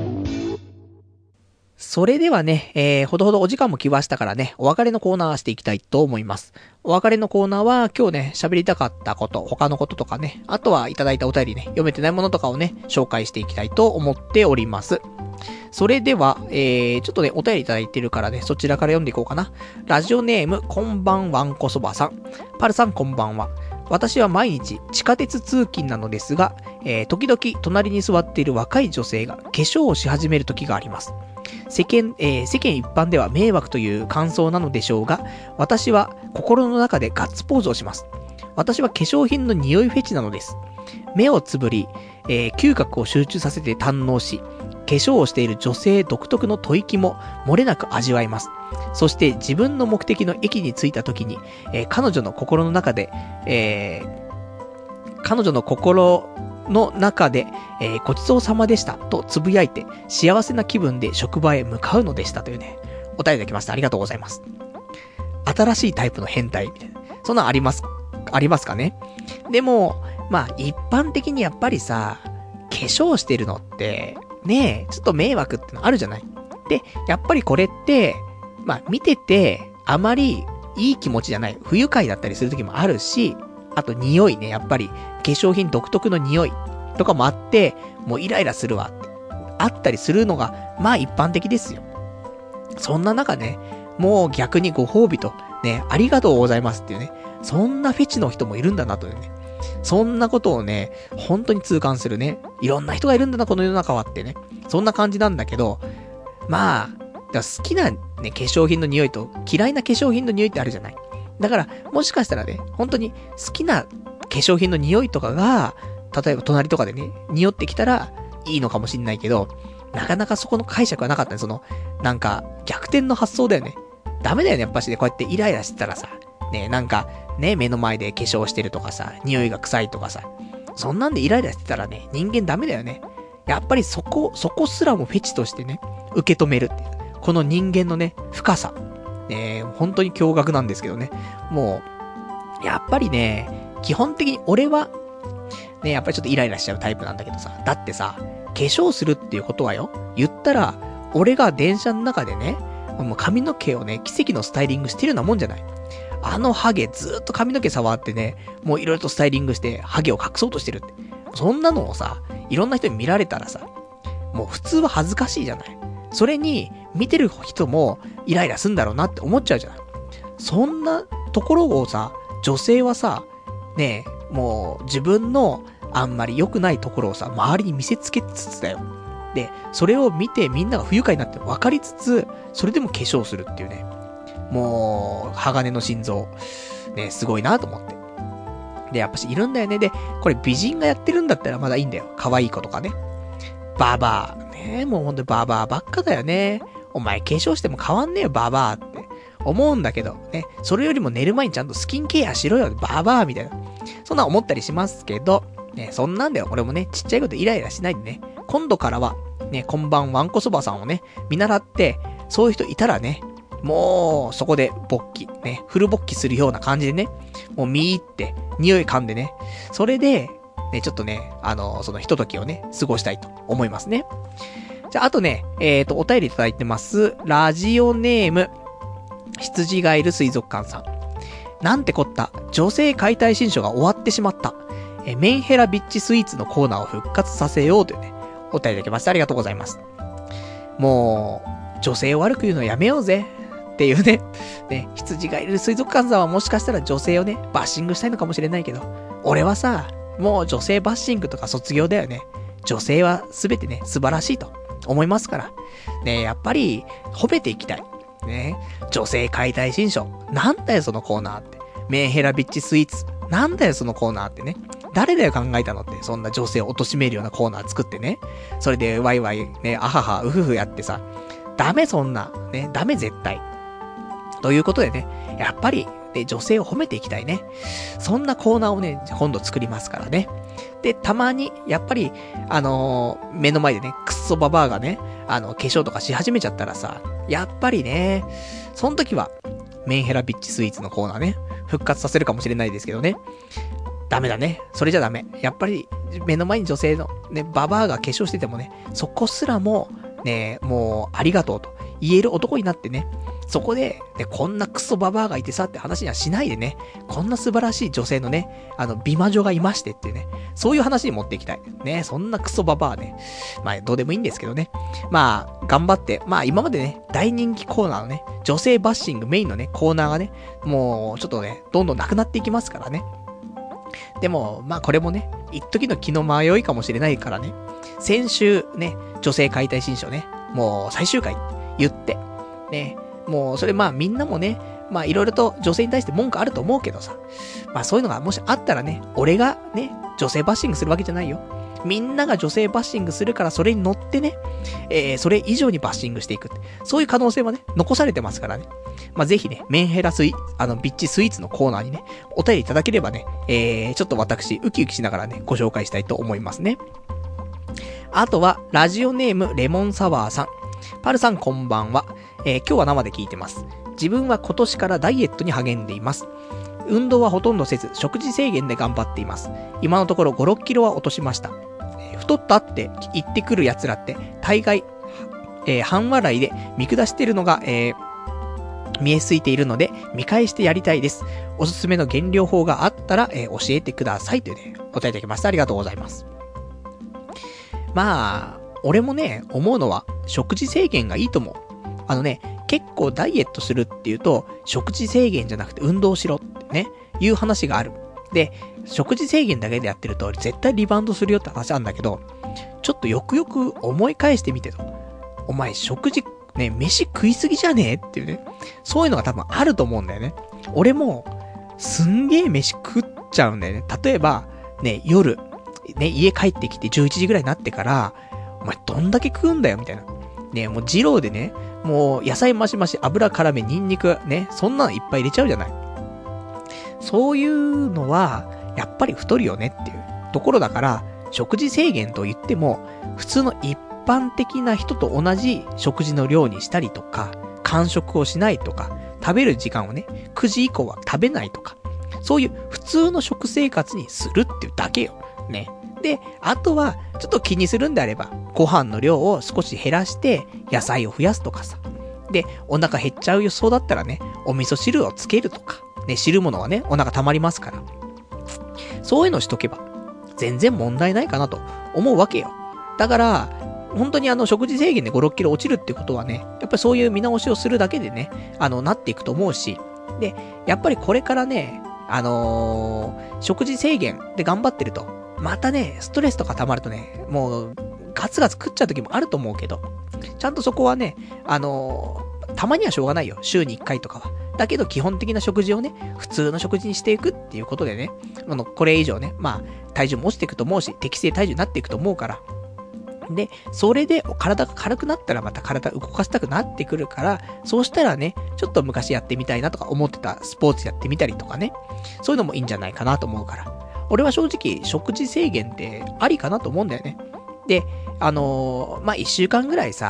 それではね、えー、ほどほどお時間も来ましたからね、お別れのコーナーしていきたいと思います。お別れのコーナーは今日ね、喋りたかったこと、他のこととかね、あとはいただいたお便りね、読めてないものとかをね、紹介していきたいと思っております。それでは、えー、ちょっとね、お便りいただいてるからね、そちらから読んでいこうかな。ラジオネーム、こんばんわんこそばさん。パルさんこんばんは。私は毎日地下鉄通勤なのですが、えー、時々隣に座っている若い女性が化粧をし始める時があります。世間、えー、世間一般では迷惑という感想なのでしょうが、私は心の中でガッツポーズをします。私は化粧品の匂いフェチなのです。目をつぶり、えー、嗅覚を集中させて堪能し、化粧をしている女性独特の吐息も漏れなく味わいます。そして自分の目的の駅に着いた時に、えー、彼女の心の中で、えー、彼女の心の中で、えー、ごちそうさまでしたとつぶやいて幸せな気分で職場へ向かうのでしたというね、お便りいただきました。ありがとうございます。新しいタイプの変態みたいな。そんなんあります、ありますかね。でも、まあ一般的にやっぱりさ、化粧してるのって、ねえ、ちょっと迷惑ってのあるじゃない。で、やっぱりこれって、まあ見てて、あまりいい気持ちじゃない。不愉快だったりする時もあるし、あと匂いね、やっぱり化粧品独特の匂いとかもあって、もうイライラするわって。あったりするのが、まあ一般的ですよ。そんな中ね、もう逆にご褒美と、ね、ありがとうございますっていうね、そんなフェチの人もいるんだなというね。そんなことをね、本当に痛感するね。いろんな人がいるんだな、この世の中はってね。そんな感じなんだけど、まあ、だ好きなね、化粧品の匂いと嫌いな化粧品の匂いってあるじゃない。だから、もしかしたらね、本当に好きな化粧品の匂いとかが、例えば隣とかでね、匂ってきたらいいのかもしんないけど、なかなかそこの解釈はなかったね。その、なんか、逆転の発想だよね。ダメだよね、やっぱしね、こうやってイライラしてたらさ、ね、なんか、ね、目の前で化粧してるとかさ、匂いが臭いとかさ、そんなんでイライラしてたらね、人間ダメだよね。やっぱりそこ、そこすらもフェチとしてね、受け止めるっていう。この人間のね、深さ。ね、本当に驚愕なんですけどね。もう、やっぱりね、基本的に俺は、ね、やっぱりちょっとイライラしちゃうタイプなんだけどさ、だってさ、化粧するっていうことはよ、言ったら、俺が電車の中でね、もう髪の毛をね、奇跡のスタイリングしてるようなもんじゃない。あのハゲずーっと髪の毛触ってね、もういろいろとスタイリングしてハゲを隠そうとしてるって。そんなのをさ、いろんな人に見られたらさ、もう普通は恥ずかしいじゃない。それに、見てる人もイライラすんだろうなって思っちゃうじゃない。そんなところをさ、女性はさ、ねえ、もう自分のあんまり良くないところをさ、周りに見せつけつつだよ。で、それを見てみんなが不愉快になって分かりつつ、それでも化粧するっていうね。もう、鋼の心臓。ね、すごいなと思って。で、やっぱしいるんだよね。で、これ美人がやってるんだったらまだいいんだよ。可愛い子とかね。バーバー。ね、もうほんとバーバーばっかだよね。お前化粧しても変わんねえよ、バーバーって思うんだけど、ね。それよりも寝る前にちゃんとスキンケアしろよ、バーバーみたいな。そんな思ったりしますけど、ね、そんなんだよ。俺もね、ちっちゃいことイライラしないでね。今度からは、ね、こんばんわんこそばさんをね、見習って、そういう人いたらね、 もう、そこで勃起、ね、フル勃起するような感じでね、もう見入って、匂い噛んでね、それで、ね、ちょっとね、あの、そのひとときをね、過ごしたいと思いますね。じゃあ、あとね、えっと、お便りいただいてます。ラジオネーム、羊がいる水族館さん。なんてこった、女性解体新書が終わってしまった。え、メンヘラビッチスイーツのコーナーを復活させようというね、お便りいただきました。ありがとうございます。もう、女性を悪く言うのやめようぜ。っていうね。ね、羊がいる水族館さんはもしかしたら女性をね、バッシングしたいのかもしれないけど、俺はさ、もう女性バッシングとか卒業だよね。女性はすべてね、素晴らしいと思いますから。ね、やっぱり、褒めていきたい。ね、女性解体新書。なんだよそのコーナーって。メンヘラビッチスイーツ。なんだよそのコーナーってね。誰だよ考えたのって。そんな女性を貶めるようなコーナー作ってね。それでワイワイね、あはは、うふふやってさ。ダメそんな。ね、ダメ絶対。ということでね、やっぱり、ね、女性を褒めていきたいね。そんなコーナーをね、今度作りますからね。で、たまに、やっぱり、あのー、目の前でね、クッソババアがね、あの、化粧とかし始めちゃったらさ、やっぱりね、その時は、メンヘラビッチスイーツのコーナーね、復活させるかもしれないですけどね。ダメだね。それじゃダメ。やっぱり、目の前に女性の、ね、ババアが化粧しててもね、そこすらも、ね、もう、ありがとうと言える男になってね、そこで、ね、こんなクソババアがいてさって話にはしないでね、こんな素晴らしい女性のね、あの、美魔女がいましてっていうね、そういう話に持っていきたい。ね、そんなクソババアね。まあ、どうでもいいんですけどね。まあ、頑張って、まあ、今までね、大人気コーナーのね、女性バッシングメインのね、コーナーがね、もう、ちょっとね、どんどんなくなっていきますからね。でも、まあ、これもね、一時の気の迷いかもしれないからね、先週ね、女性解体新書ね、もう最終回言って、ね、もうそれまあみんなもね、まあいろいろと女性に対して文句あると思うけどさ、まあそういうのがもしあったらね、俺がね、女性バッシングするわけじゃないよ。みんなが女性バッシングするからそれに乗ってね、えー、それ以上にバッシングしていく。そういう可能性もね、残されてますからね。まあぜひね、メンヘラスイ、あの、ビッチスイーツのコーナーにね、お便りいただければね、えー、ちょっと私、ウキウキしながらね、ご紹介したいと思いますね。あとは、ラジオネームレモンサワーさん。パルさんこんばんは。えー、今日は生で聞いてます。自分は今年からダイエットに励んでいます。運動はほとんどせず、食事制限で頑張っています。今のところご、ろっキロは落としました。えー、太ったって言ってくる奴らって、大概、えー、半笑いで見下しているのが、えー、見えすいているので、見返してやりたいです。おすすめの減量法があったら、えー、教えてください。というね、お答えいただきました。ありがとうございます。まあ、俺もね、思うのは、食事制限がいいと思う。あのね、結構ダイエットするっていうと、食事制限じゃなくて運動しろってね、いう話がある。で、食事制限だけでやってると、絶対リバウンドするよって話なんだけど、ちょっとよくよく思い返してみてと。お前、食事、ね、飯食いすぎじゃねえっていうね。そういうのが多分あると思うんだよね。俺も、すんげえ飯食っちゃうんだよね。例えば、ね、夜、ね、家帰ってきてじゅういちじぐらいになってから、お前どんだけ食うんだよみたいな。ね、もう二郎でね、もう野菜増し増し、油絡め、ニンニク、ね、そんなのいっぱい入れちゃうじゃない。そういうのは、やっぱり太るよねっていうところだから、食事制限と言っても、普通の一般的な人と同じ食事の量にしたりとか、間食をしないとか、食べる時間をね、くじ以降は食べないとか、そういう普通の食生活にするっていうだけよ。ね。で、あとは、ちょっと気にするんであれば、ご飯の量を少し減らして、野菜を増やすとかさ。で、お腹減っちゃう予想だったらね、お味噌汁をつけるとか。ね、汁物はね、お腹溜まりますから。そういうのしとけば、全然問題ないかなと思うわけよ。だから、本当にあの、食事制限でご、ろっキロ落ちるってことはね、やっぱりそういう見直しをするだけでね、あの、なっていくと思うし。で、やっぱりこれからね、あのー、食事制限で頑張ってると、またね、ストレスとか溜まるとね、もう、ガツガツ食っちゃう時もあると思うけど、ちゃんとそこはね、あのー、たまにはしょうがないよ。週にいっかいとかは。だけど基本的な食事をね、普通の食事にしていくっていうことでね、あの、これ以上ね、まあ、体重も落ちていくと思うし、適正体重になっていくと思うから。で、それで体が軽くなったらまた体動かしたくなってくるから、そうしたらね、ちょっと昔やってみたいなとか思ってたスポーツやってみたりとかね、そういうのもいいんじゃないかなと思うから。俺は正直、食事制限ってありかなと思うんだよね。で、あのー、まあ、一週間ぐらいさ、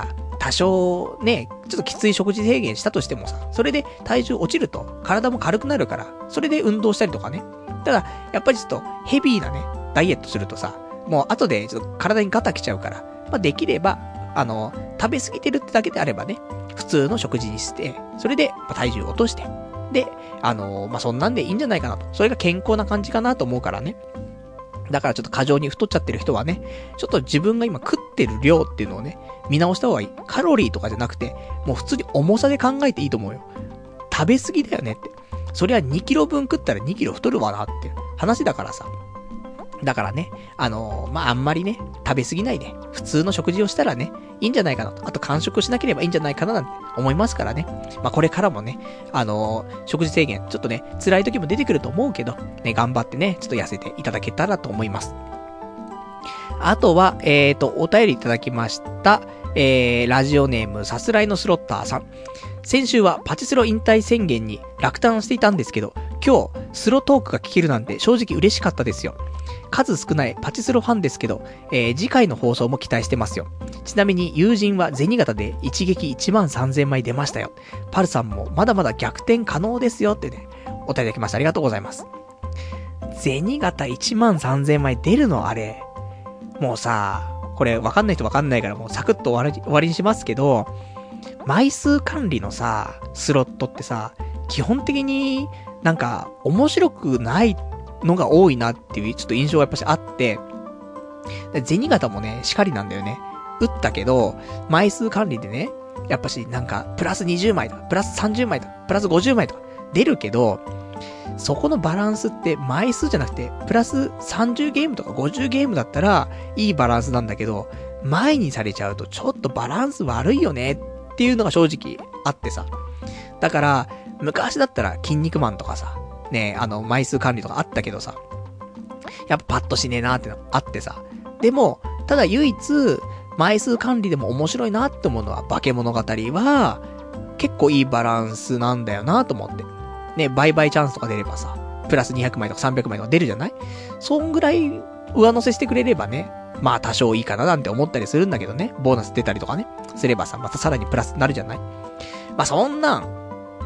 多少ね、ちょっときつい食事制限したとしてもさ、それで体重落ちると体も軽くなるから、それで運動したりとかね。ただ、やっぱりちょっとヘビーなね、ダイエットするとさ、もう後でちょっと体にガタきちゃうから、まあ、できれば、あの、食べ過ぎてるってだけであればね、普通の食事にして、それで、まあ、体重を落として、で、あのー、まあ、そんなんでいいんじゃないかなと。それが健康な感じかなと思うからね。だからちょっと過剰に太っちゃってる人はね、ちょっと自分が今食ってる量っていうのをね、見直した方がいい。カロリーとかじゃなくて、もう普通に重さで考えていいと思うよ。食べ過ぎだよねって。そりゃにキロぶん食ったらにキロ太るわなって話だからさ。だからね、あのー、まあ、あんまりね、食べ過ぎないで、普通の食事をしたらね、いいんじゃないかなと。あと、間食しなければいいんじゃないかななんて思いますからね。まあ、これからもね、あのー、食事制限、ちょっとね、辛い時も出てくると思うけど、ね、頑張ってね、ちょっと痩せていただけたらと思います。あとは、えーと、お便りいただきました、えー、ラジオネーム、さすらいのスロッターさん。先週はパチスロ引退宣言に落胆していたんですけど、今日、スロトークが聞けるなんて正直嬉しかったですよ。数少ないパチスロファンですけど、えー、次回の放送も期待してますよ。ちなみに友人は銭形で一撃いちまんさんぜんまい出ましたよ。パルさんもまだまだ逆転可能ですよってね、お便りいただきました。ありがとうございます。銭形いちまんさんぜんまい出るのあれ。もうさ、これわかんない人わかんないからもうサクッと終わり、終わりにしますけど、枚数管理のさ、スロットってさ、基本的になんか面白くないのが多いなっていうちょっと印象がやっぱしあって、銭形もね、しかりなんだよね。打ったけど、枚数管理でね、やっぱしなんか、プラスにじゅうまいだ、プラスさんじゅうまいだ、プラスごじゅうまいとか出るけど、そこのバランスって枚数じゃなくて、プラスさんじゅうゲームとかごじゅうゲームだったら、いいバランスなんだけど、前にされちゃうとちょっとバランス悪いよねっていうのが正直あってさ。だから、昔だったら筋肉マンとかさ、ね、あの、枚数管理とかあったけどさ、やっぱパッとしねえなーってのあってさ。でも、ただ唯一、枚数管理でも面白いなって思うのは、化け物語は、結構いいバランスなんだよなと思って。ね、売買チャンスとか出ればさ、プラスにひゃくまいとかさんびゃくまいとか出るじゃない？そんぐらい上乗せしてくれればね、まあ多少いいかななんて思ったりするんだけどね、ボーナス出たりとかね、すればさ、またさらにプラスになるじゃない？まあそんなん、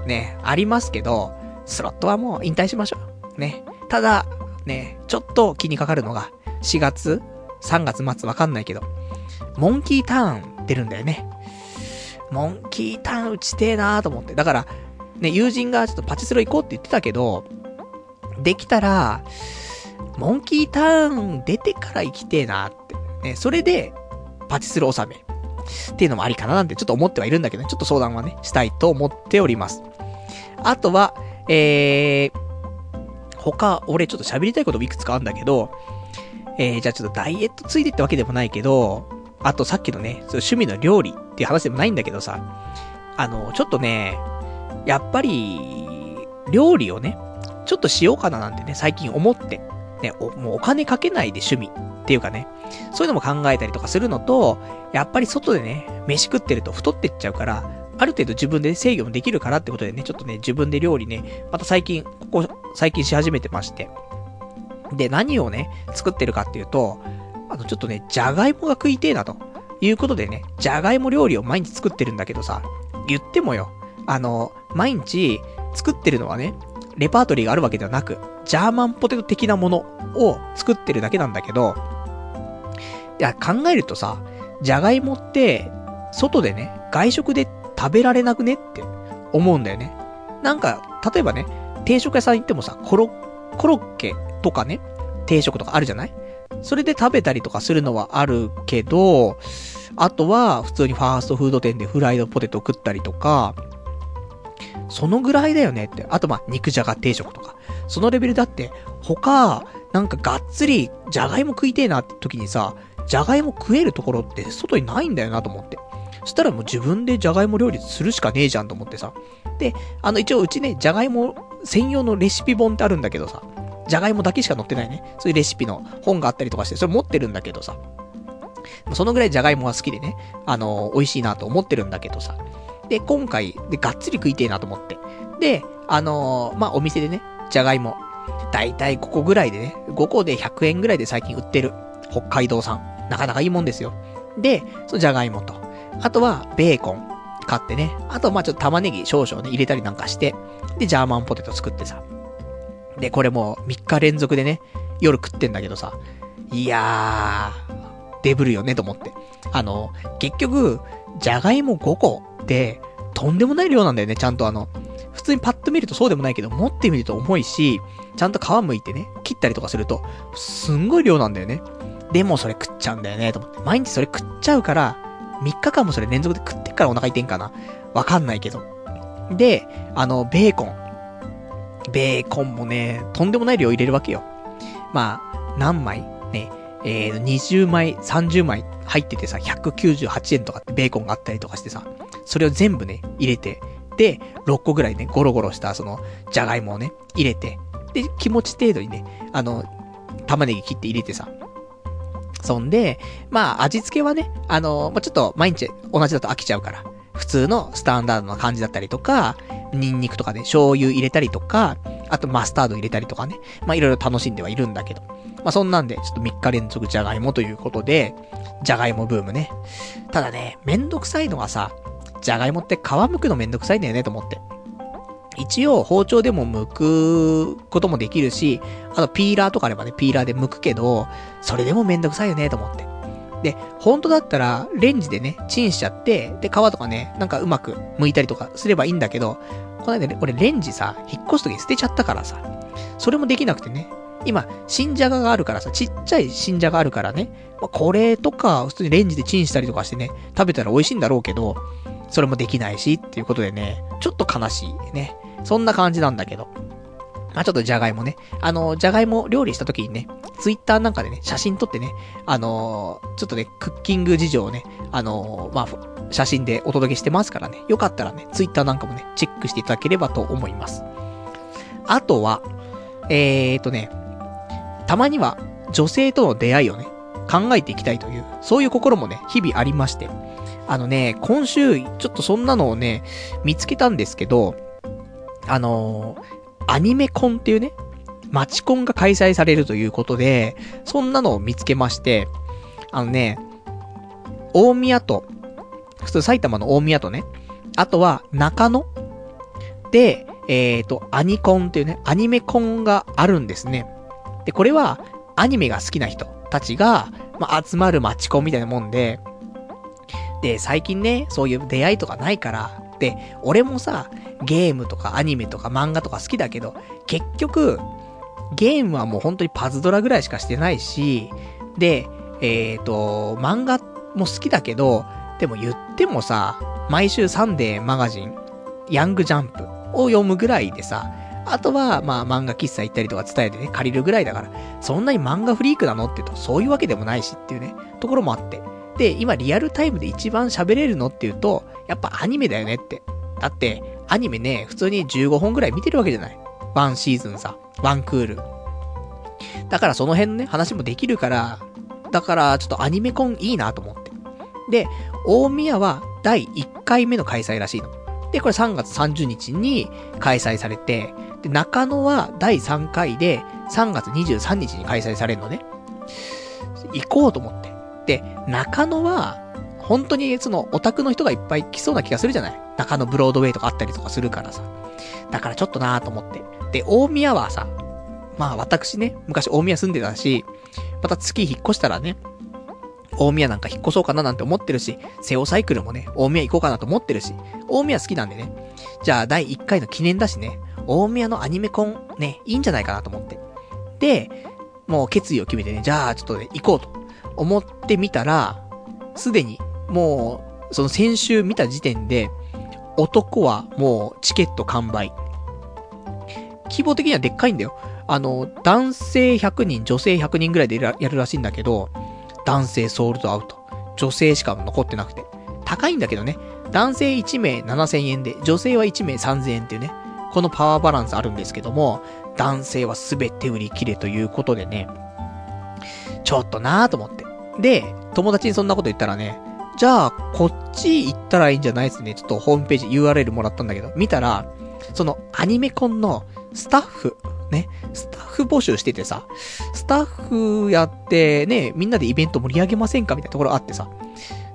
ね、ありますけど、スロットはもう引退しましょう。ね。ただ、ね、ちょっと気にかかるのが、しがつ ?さんがつ末わかんないけど、モンキーターン出るんだよね。モンキーターン打ちてえなーと思って。だから、ね、友人がちょっとパチスロ行こうって言ってたけど、できたら、モンキーターン出てから行きてえなーって。ね、それで、パチスロ納め。っていうのもありかななんてちょっと思ってはいるんだけどね、ちょっと相談はね、したいと思っております。あとは、えー、他、俺ちょっと喋りたいこともいくつかあるんだけど、えー、じゃあちょっとダイエットついてってわけでもないけど、あとさっきのね、趣味の料理っていう話でもないんだけどさ、あの、ちょっとね、やっぱり、料理をね、ちょっとしようかななんてね、最近思って、ね、お、もうお金かけないで趣味っていうかね、そういうのも考えたりとかするのと、やっぱり外でね、飯食ってると太ってっちゃうから、ある程度自分で制御もできるからってことでね、ちょっとね、自分で料理ね、また最近、ここ、最近し始めてまして。で、何をね、作ってるかっていうと、あの、ちょっとね、じゃがいもが食いてえなということでね、じゃがいも料理を毎日作ってるんだけどさ、言ってもよ、あの、毎日作ってるのはね、レパートリーがあるわけではなく、ジャーマンポテト的なものを作ってるだけなんだけど、いや、考えるとさ、じゃがいもって、外でね、外食で食べられなくねって思うんだよね。なんか、例えばね、定食屋さん行ってもさ、コロ、コロッケとかね、定食とかあるじゃない？それで食べたりとかするのはあるけど、あとは、普通にファーストフード店でフライドポテト食ったりとか、そのぐらいだよねって。あとまあ、肉じゃが定食とか。そのレベルだって、他、なんかがっつり、じゃがいも食いてえなって時にさ、じゃがいも食えるところって外にないんだよなと思って。そしたらもう自分でじゃがいも料理するしかねえじゃんと思ってさ。で、あの一応うちね、じゃがいも専用のレシピ本ってあるんだけどさ、じゃがいもだけしか載ってないね。そういうレシピの本があったりとかして、それ持ってるんだけどさ。そのぐらいじゃがいもが好きでね、あのー、美味しいなと思ってるんだけどさ。で、今回、で、がっつり食いてえなと思って。で、あのー、まあ、お店でね、じゃがいも。だいたいごこぐらいでね、ごこでひゃくえんぐらいで最近売ってる。北海道産。なかなかいいもんですよ。で、そのじゃがいもと。 あとはベーコン買ってね。あとまあちょっと玉ねぎ少々ね、入れたりなんかして、で、ジャーマンポテト作ってさ。で、これもうみっか連続でね、夜食ってんだけどさ。いやー、デブるよねと思って。あの、結局、じゃがいもごこって、とんでもない量なんだよね、ちゃんとあの、普通にパッと見るとそうでもないけど、持ってみると重いし、ちゃんと皮剥いてね、切ったりとかすると、すんごい量なんだよね。でもそれ食っちゃうんだよね、と思って。毎日それ食っちゃうから、みっかかんもそれ連続で食ってっからお腹痛いんかな。わかんないけど。で、あの、ベーコン。ベーコンもね、とんでもない量入れるわけよ。まあ、何枚ね、えー、にじゅうまい、さんじゅうまい入っててさ、ひゃくきゅうじゅうはちえんとかってベーコンがあったりとかしてさ、それを全部ね、入れて、で、ろっこぐらいね、ゴロゴロしたその、じゃがいもをね、入れて、で、気持ち程度にね、あの、玉ねぎ切って入れてさ、そんで、まあ、味付けはね、あの、まあ、ちょっと毎日同じだと飽きちゃうから、普通のスタンダードな感じだったりとか、ニンニクとかね、醤油入れたりとか、あとマスタード入れたりとかね、まあ、いろいろ楽しんではいるんだけど、まあ、そんなんで、ちょっとみっか連続じゃがいもということで、じゃがいもブームね。ただね、めんどくさいのがさ、じゃがいもって皮剥くのめんどくさいんだよねと思って。一応包丁でも剥くこともできるし、あとピーラーとかあればね、ピーラーで剥くけど、それでもめんどくさいよねと思って。で、本当だったら、レンジでね、チンしちゃって、で、皮とかね、なんかうまく剥いたりとかすればいいんだけど、この間ね、俺レンジさ、引っ越すときに捨てちゃったからさ、それもできなくてね、今、新じゃががあるからさ、ちっちゃい新じゃがあるからね、まあ、これとか、普通にレンジでチンしたりとかしてね、食べたら美味しいんだろうけど、それもできないし、っていうことでね、ちょっと悲しいね。そんな感じなんだけど。まあ、ちょっとじゃがいもね。あの、じゃがいも料理した時にね、ツイッターなんかでね、写真撮ってね、あのー、ちょっとね、クッキング事情をね、あのー、まあ、写真でお届けしてますからね、よかったらね、ツイッターなんかもね、チェックしていただければと思います。あとは、えーとね、たまには女性との出会いをね、考えていきたいという、そういう心もね、日々ありまして。あのね、今週、ちょっとそんなのをね、見つけたんですけど、あのー、アニメコンっていうね、マチコンが開催されるということで、そんなのを見つけまして、あのね、大宮と、普通埼玉の大宮とね、あとは中野で、えーと、アニコンっていうね、アニメコンがあるんですね。で、これは、アニメが好きな人たちが、まあ、集まるマチコンみたいなもんで、で、最近ね、そういう出会いとかないから、で、俺もさ、ゲームとかアニメとか漫画とか好きだけど、結局、ゲームはもう本当にパズドラぐらいしかしてないし、で、えーと、漫画も好きだけど、でも言ってもさ、毎週サンデーマガジン、ヤングジャンプを読むぐらいでさ、あとは、まあ漫画喫茶行ったりとか伝えてね、借りるぐらいだから、そんなに漫画フリークなのって言うと、そういうわけでもないしっていうね、ところもあって。で、今リアルタイムで一番喋れるのっていうと、やっぱアニメだよねって。だって、アニメね、普通にじゅうごほんぐらい見てるわけじゃない。ワンシーズンさ、ワンクール。だからその辺のね、話もできるから、だからちょっとアニメコンいいなと思って。で、大宮はだいいっかいめの開催らしいの。で、これさんがつさんじゅうにちに開催されて、で、中野はだいさんかいでさんがつにじゅうさんにちに開催されるのね。行こうと思って。で、中野は、本当にそのオタクの人がいっぱい来そうな気がするじゃない。中野ブロードウェイとかあったりとかするからさ。だからちょっとなーと思って。で、大宮はさ、まあ私ね、昔大宮住んでたし、また月引っ越したらね、大宮なんか引っ越そうかななんて思ってるし、セオサイクルもね、大宮行こうかなと思ってるし、大宮好きなんでね。じゃあだいいっかいの記念だしね、大宮のアニメコンね、いいんじゃないかなと思って。で、もう決意を決めてね、じゃあちょっとね、行こうと思ってみたら、すでにもう、その先週見た時点で、男はもうチケット完売。規模的にはでっかいんだよ。あの、男性ひゃくにん、女性ひゃくにんぐらいでやるらしいんだけど、男性ソールドアウト。女性しか残ってなくて。高いんだけどね。男性いちめいななせんえんで、女性はいちめいさんぜんえんっていうね。このパワーバランスあるんですけども、男性はすべて売り切れということでね。ちょっとなーと思って。で、友達にそんなこと言ったらね、じゃあ、こっち行ったらいいんじゃないですね。ちょっとホームページ ユーアールエル もらったんだけど、見たら、そのアニメコンのスタッフ、ね、スタッフ募集しててさ、スタッフやってね、みんなでイベント盛り上げませんかみたいなところあってさ。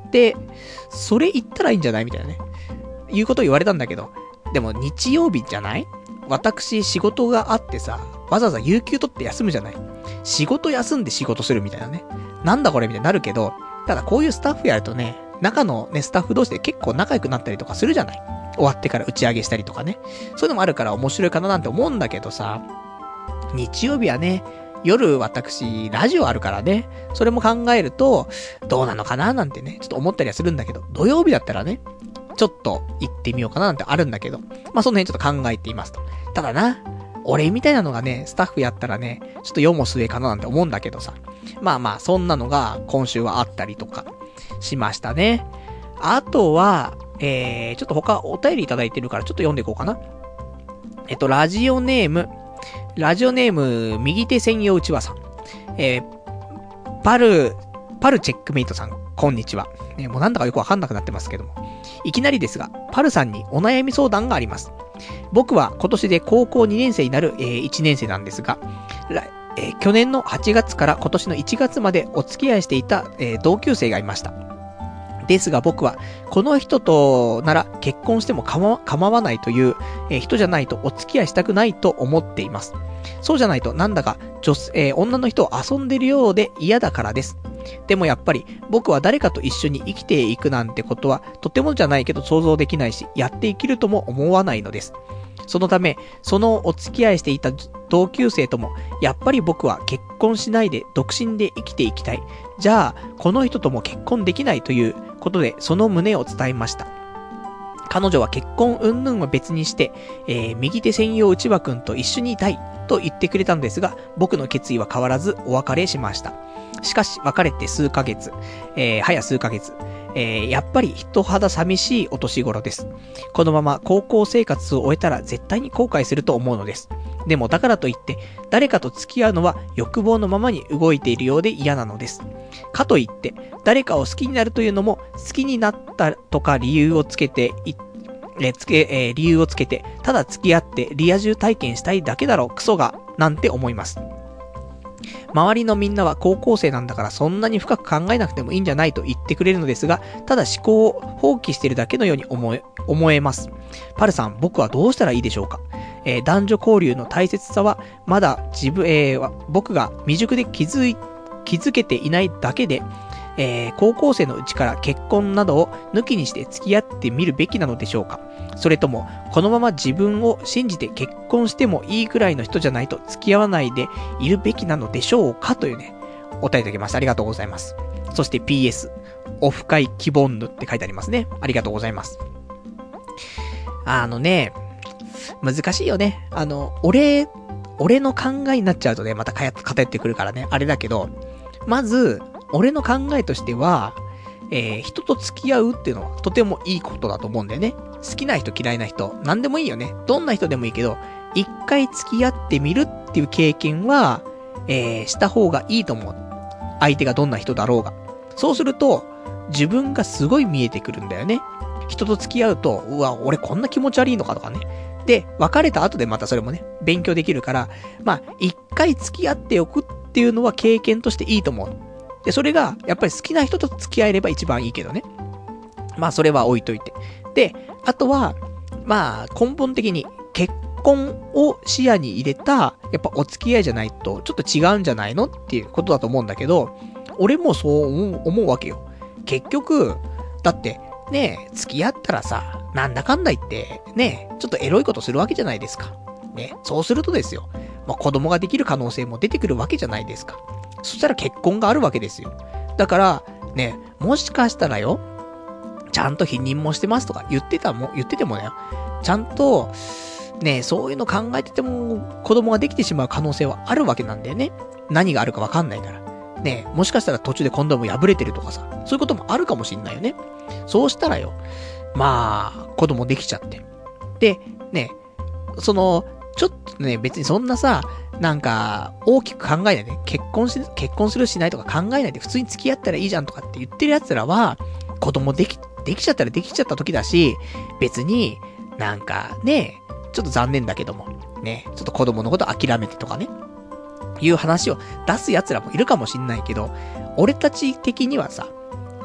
で、それ言ったらいいんじゃないみたいなね。いうことを言われたんだけど、でも日曜日じゃない？私仕事があってさ、わざわざ有給取って休むじゃない？仕事休んで仕事するみたいなね。なんだこれみたいになるけど、ただこういうスタッフやるとね、中のね、スタッフ同士で結構仲良くなったりとかするじゃない？終わってから打ち上げしたりとかね。そういうのもあるから面白いかななんて思うんだけどさ、日曜日はね、夜私、ラジオあるからね、それも考えると、どうなのかななんてね、ちょっと思ったりはするんだけど、土曜日だったらね、ちょっと行ってみようかななんてあるんだけど、まあその辺ちょっと考えていますと。ただな、俺みたいなのがね、スタッフやったらね、ちょっと世も末かななんて思うんだけどさ。まあまあ、そんなのが今週はあったりとかしましたね。あとは、えー、ちょっと他お便りいただいてるからちょっと読んでいこうかな。えっと、ラジオネーム、ラジオネーム、右手専用うちわさん。えー、パル、パルチェックメイトさん、こんにちは。ね、もうなんだかよくわかんなくなってますけども。いきなりですが、パルさんにお悩み相談があります。僕は今年で高校にねん生になる、えー、いちねん生なんですが、えー、去年のはちがつから今年のいちがつまでお付き合いしていた、えー、同級生がいました。ですが僕は、この人となら結婚しても構わないという、えー、人じゃないとお付き合いしたくないと思っています。そうじゃないとなんだか女、えー、女の人を遊んでるようで嫌だからです。でもやっぱり僕は誰かと一緒に生きていくなんてことはとてもじゃないけど想像できないし、やっていけるとも思わないのです。そのため、そのお付き合いしていた同級生とも、やっぱり僕は結婚しないで独身で生きていきたい。じゃあ、この人とも結婚できないということで、その旨を伝えました。彼女は結婚云々は別にして、えー、右手専用内輪くんと一緒にいたいと言ってくれたんですが、僕の決意は変わらずお別れしました。しかし、別れて数ヶ月、えー、早数ヶ月、えー、やっぱり人肌寂しいお年頃です。このまま高校生活を終えたら絶対に後悔すると思うのです。でもだからといって、誰かと付き合うのは欲望のままに動いているようで嫌なのです。かといって、誰かを好きになるというのも、好きになったとか理由をつけてい、えつけ、えー、理由をつけて、ただ付き合ってリア充体験したいだけだろ、クソが、なんて思います。周りのみんなは高校生なんだからそんなに深く考えなくてもいいんじゃないと言ってくれるのですが、ただ思考を放棄しているだけのように思え、思えます。パルさん、僕はどうしたらいいでしょうか？えー、男女交流の大切さは、まだ自分、えー、僕が未熟で気づい、気づけていないだけで、えー、高校生のうちから結婚などを抜きにして付き合ってみるべきなのでしょうか？それとも、このまま自分を信じて結婚してもいいくらいの人じゃないと付き合わないでいるべきなのでしょうか？というね、お便りいただきました。ありがとうございます。そして ピーエス、オフ会希望ぬって書いてありますね。ありがとうございます。あのね、難しいよね。あの、俺、俺の考えになっちゃうとね、また偏ってくるからね、あれだけど、まず、俺の考えとしては、えー、人と付き合うっていうのはとてもいいことだと思うんだよね。好きな人嫌いな人、なんでもいいよね。どんな人でもいいけど、一回付き合ってみるっていう経験は、えー、した方がいいと思う。相手がどんな人だろうが。そうすると、自分がすごい見えてくるんだよね。人と付き合うと、うわ、俺こんな気持ち悪いのかとかね。で、別れた後でまたそれもね、勉強できるから、まあ、一回付き合っておくっていうのは経験としていいと思う。で、それが、やっぱり好きな人と付き合えれば一番いいけどね。まあ、それは置いといて。で、あとは、まあ、根本的に結婚を視野に入れた、やっぱお付き合いじゃないと、ちょっと違うんじゃないのっていうことだと思うんだけど、俺もそう思うわけよ。結局、だって、ねえ、付き合ったらさ、なんだかんだ言って、ねえ、ちょっとエロいことするわけじゃないですか。ね、そうするとですよ、まあ、子供ができる可能性も出てくるわけじゃないですか。そしたら結婚があるわけですよ。だから、ね、もしかしたらよ、ちゃんと否認もしてますとか言ってたも、言っててもね、ちゃんと、ね、そういうの考えてても、子供ができてしまう可能性はあるわけなんだよね。何があるかわかんないから。ね、もしかしたら途中でコンドーム破れてるとかさ、そういうこともあるかもしんないよね。そうしたらよ、まあ、子供できちゃって。で、ね、その、ちょっとね、別にそんなさ、なんか、大きく考えないで、結婚し、結婚するしないとか考えないで、普通に付き合ったらいいじゃんとかって言ってる奴らは、子供でき、できちゃったらできちゃった時だし、別に、なんか、ね、ちょっと残念だけども、ね、ちょっと子供のこと諦めてとかね、いう話を出す奴らもいるかもしんないけど、俺たち的にはさ、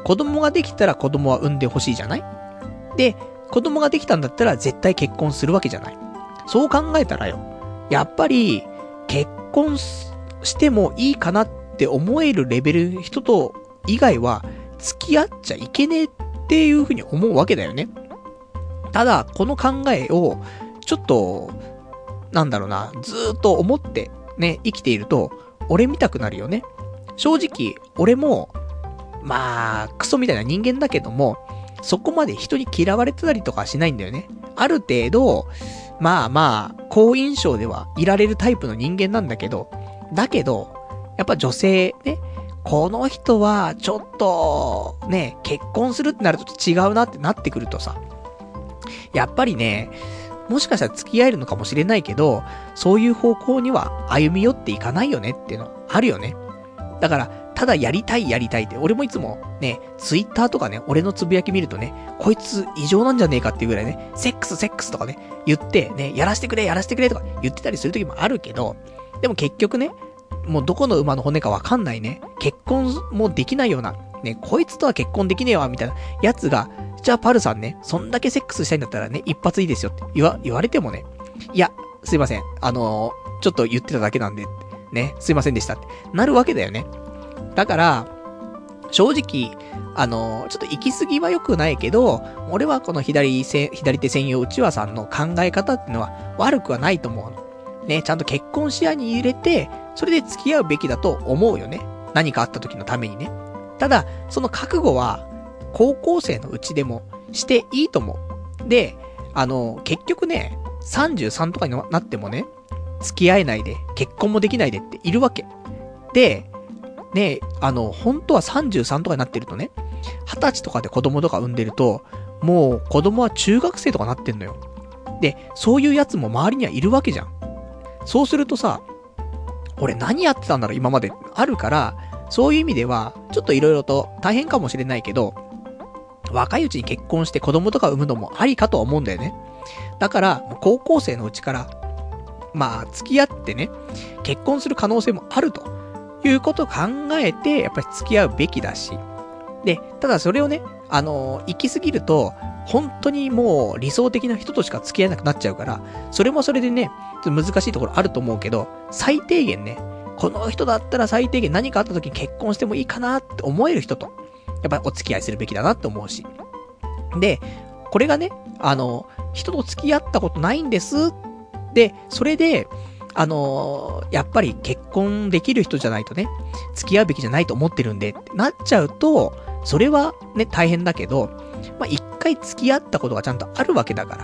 子供ができたら子供は産んでほしいじゃない？で、子供ができたんだったら絶対結婚するわけじゃない。そう考えたらよ、やっぱり結婚してもいいかなって思えるレベル人と以外は付き合っちゃいけねえっていうふうに思うわけだよね。ただ、この考えをちょっと、なんだろうな、ずーっと思ってね、生きていると、俺見たくなるよね。正直、俺も、まあ、クソみたいな人間だけども、そこまで人に嫌われてたりとかしないんだよね。ある程度、まあまあ、好印象ではいられるタイプの人間なんだけど、だけど、やっぱ女性ね、この人はちょっと、ね、結婚するってなると違うなってなってくるとさ、やっぱりね、もしかしたら付き合えるのかもしれないけど、そういう方向には歩み寄っていかないよねっていうのあるよね。だから、ただやりたいやりたいって、俺もいつもね、ツイッターとかね、俺のつぶやき見るとね、こいつ異常なんじゃねえかっていうぐらいね、セックスセックスとかね、言ってね、やらせてくれやらせてくれとか言ってたりする時もあるけど、でも結局ね、もうどこの馬の骨かわかんないね、結婚もできないような、ね、こいつとは結婚できねえわ、みたいなやつが、じゃあパルさんね、そんだけセックスしたいんだったらね、一発いいですよって言わ、言われてもね、いや、すいません、あのー、ちょっと言ってただけなんで、ね、すいませんでしたってなるわけだよね。だから、正直、あのー、ちょっと行き過ぎは良くないけど、俺はこの左せ、左手専用内輪さんの考え方っていうのは悪くはないと思うの。ね、ちゃんと結婚視野に入れて、それで付き合うべきだと思うよね。何かあった時のためにね。ただ、その覚悟は、高校生のうちでもしていいと思う。で、あの、結局ね、さんじゅうさんとかになってもね、付き合えないで、結婚もできないでっているわけ。で、ね、あの、本当はさんじゅうさんとかになってるとね、はたちとかで子供とか産んでると、もう子供は中学生とかなってんのよ。で、そういうやつも周りにはいるわけじゃん。そうするとさ、俺何やってたんだろう今まであるから、そういう意味では、ちょっといろいろと大変かもしれないけど、若いうちに結婚して子供とか産むのもありかとは思うんだよね。だから、高校生のうちから、まあ、付き合ってね、結婚する可能性もあるということを考えて、やっぱり付き合うべきだし。で、ただそれをね、あのー、行き過ぎると、本当にもう理想的な人としか付き合えなくなっちゃうから、それもそれでね、ちょっと難しいところあると思うけど、最低限ね、この人だったら最低限何かあった時に結婚してもいいかなって思える人と、やっぱりお付き合いするべきだなって思うし。で、これがね、あの、人と付き合ったことないんです。で、それで、あのー、やっぱり結婚できる人じゃないとね、付き合うべきじゃないと思ってるんで、ってなっちゃうと、それはね、大変だけど、まあ、一回付き合ったことがちゃんとあるわけだから、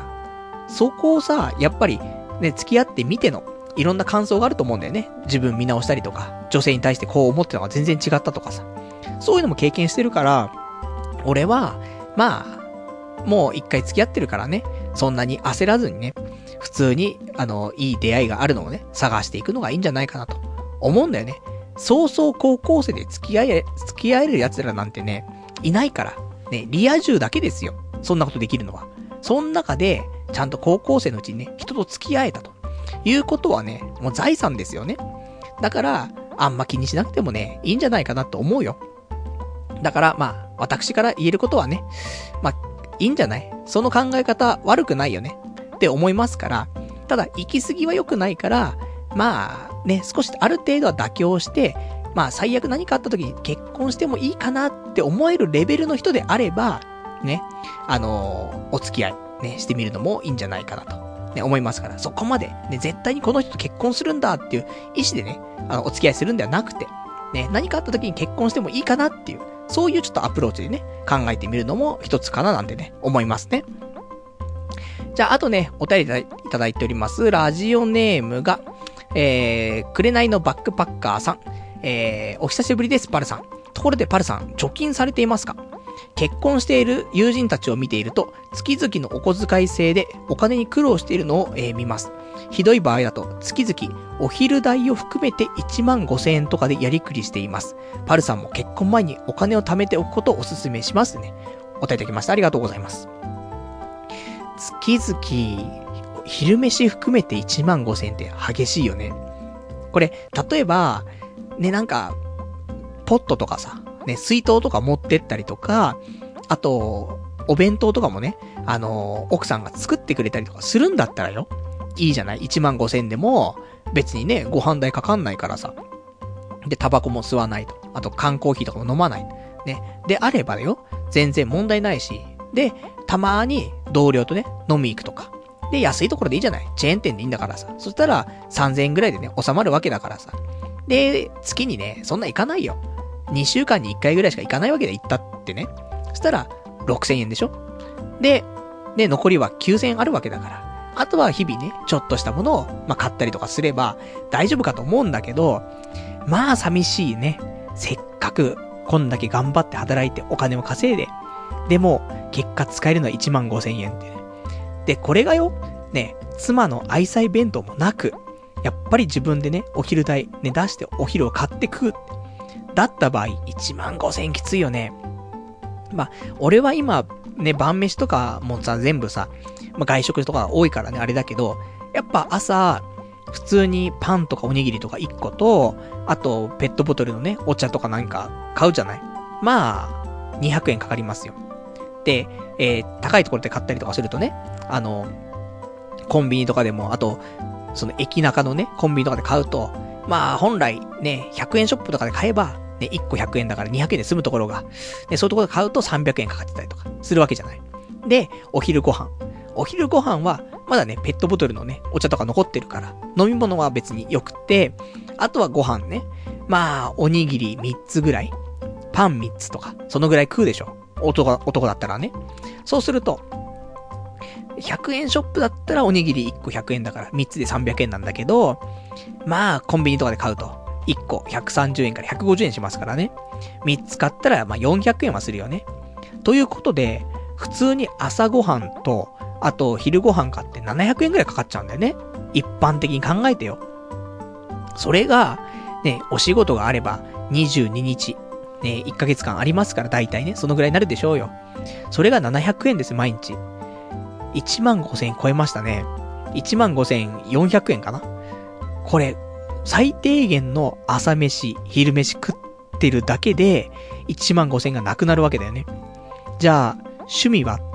そこをさ、やっぱり、ね、付き合ってみての、いろんな感想があると思うんだよね。自分見直したりとか、女性に対してこう思ってたのが全然違ったとかさ。そういうのも経験してるから、俺は、まあ、もう一回付き合ってるからね、そんなに焦らずにね、普通に、あの、いい出会いがあるのをね、探していくのがいいんじゃないかなと思うんだよね。そうそう高校生で付き合え、付き合える奴らなんてね、いないから。ね、リア充だけですよ。そんなことできるのは。その中で、ちゃんと高校生のうちにね、人と付き合えたということはね、もう財産ですよね。だから、あんま気にしなくてもね、いいんじゃないかなと思うよ。だから、まあ、私から言えることはね、まあ、いいんじゃない？その考え方悪くないよねって思いますから、ただ、行き過ぎは良くないから、まあ、ね、少しある程度は妥協して、まあ、最悪何かあった時に結婚してもいいかなって思えるレベルの人であれば、ね、あのー、お付き合い、ね、してみるのもいいんじゃないかなと、ね、思いますから、そこまで、ね、絶対にこの人と結婚するんだっていう意思でね、あの、お付き合いするんではなくて、ね、何かあった時に結婚してもいいかなっていう、そういうちょっとアプローチでね、考えてみるのも一つかななんてね、思いますね。じゃあ、あとね、お便りいただいております。ラジオネームが、えー、紅のバックパッカーさん。えー、お久しぶりです、パルさん。ところでパルさん、貯金されていますか？結婚している友人たちを見ていると、月々のお小遣い制でお金に苦労しているのを、えー、見ます。ひどい場合だと、月々お昼代を含めていちまんごせんえんとかでやりくりしています。パルさんも結婚前にお金を貯めておくことをお勧めしますね。お答えいただきました。ありがとうございます。月々、昼飯含めていちまんごせんえんって激しいよね。これ、例えば、ね、なんか、ポットとかさ、 ね、水筒とか持ってったりとか、あと、お弁当とかもね、あのー、奥さんが作ってくれたりとかするんだったらよ。いいじゃない ?いちまんごせんでも、別にね、ご飯代かかんないからさ。で、タバコも吸わないと。あと、缶コーヒーとかも飲まない。ね。で、あればだよ。全然問題ないし。で、たまーに同僚とね、飲み行くとか。で、安いところでいいじゃないチェーン店でいいんだからさ。そしたら、さんぜんえんぐらいでね、収まるわけだからさ。で、月にね、そんな行かないよ。にしゅうかんにいっかいぐらいしか行かないわけで行ったってね。そしたら、ろくせんえんでしょで、で、残りはきゅうせんえんあるわけだから。あとは日々ね、ちょっとしたものを、まあ、買ったりとかすれば、大丈夫かと思うんだけど、まあ、寂しいね。せっかく、こんだけ頑張って働いてお金を稼いで、でも、結果使えるのはいちまんごせんえんってね。で、これがよ、ね、妻の愛妻弁当もなく、やっぱり自分でね、お昼代ね、出してお昼を買って食う。だった場合、いちまんごせんえんきついよね。まあ、俺は今、ね、晩飯とかもさ、全部さ、まあ、外食とか多いからね、あれだけど、やっぱ朝、普通にパンとかおにぎりとかいっこと、あと、ペットボトルのね、お茶とかなんか買うじゃない。まあ、にひゃくえんかかりますよ。で、えー、高いところで買ったりとかするとね、あの、コンビニとかでも、あと、その駅中のね、コンビニとかで買うと、まあ、本来ね、ひゃくえんショップとかで買えば、ね、いっこひゃくえんだからにひゃくえんで済むところが、ね、そういうところで買うとさんびゃくえんかかってたりとか、するわけじゃない。で、お昼ご飯。お昼ご飯は、まだね、ペットボトルのね、お茶とか残ってるから、飲み物は別に良くて、あとはご飯ね。まあ、おにぎりみっつぐらい。パンみっつとか、そのぐらい食うでしょ。男、男だったらね。そうすると、ひゃくえんショップだったらおにぎりいっこひゃくえんだから、みっつでさんびゃくえんなんだけど、まあ、コンビニとかで買うと、いっこひゃくさんじゅうえんからひゃくごじゅうえんしますからね。みっつ買ったら、まあよんひゃくえんはするよね。ということで、普通に朝ごはんと、あと昼ごはん買ってななひゃくえんぐらいかかっちゃうんだよね。一般的に考えてよ。それが、ね、お仕事があればにじゅうににち、ね、いっかげつかんありますから大体ね、そのぐらいになるでしょうよ。それがななひゃくえんです、毎日。いちまんごせんえん超えましたね。いちまんごせんよんひゃくえんかな。これ、最低限の朝飯、昼飯食ってるだけで、いちまんごせんえんがなくなるわけだよね。じゃあ、趣味はって。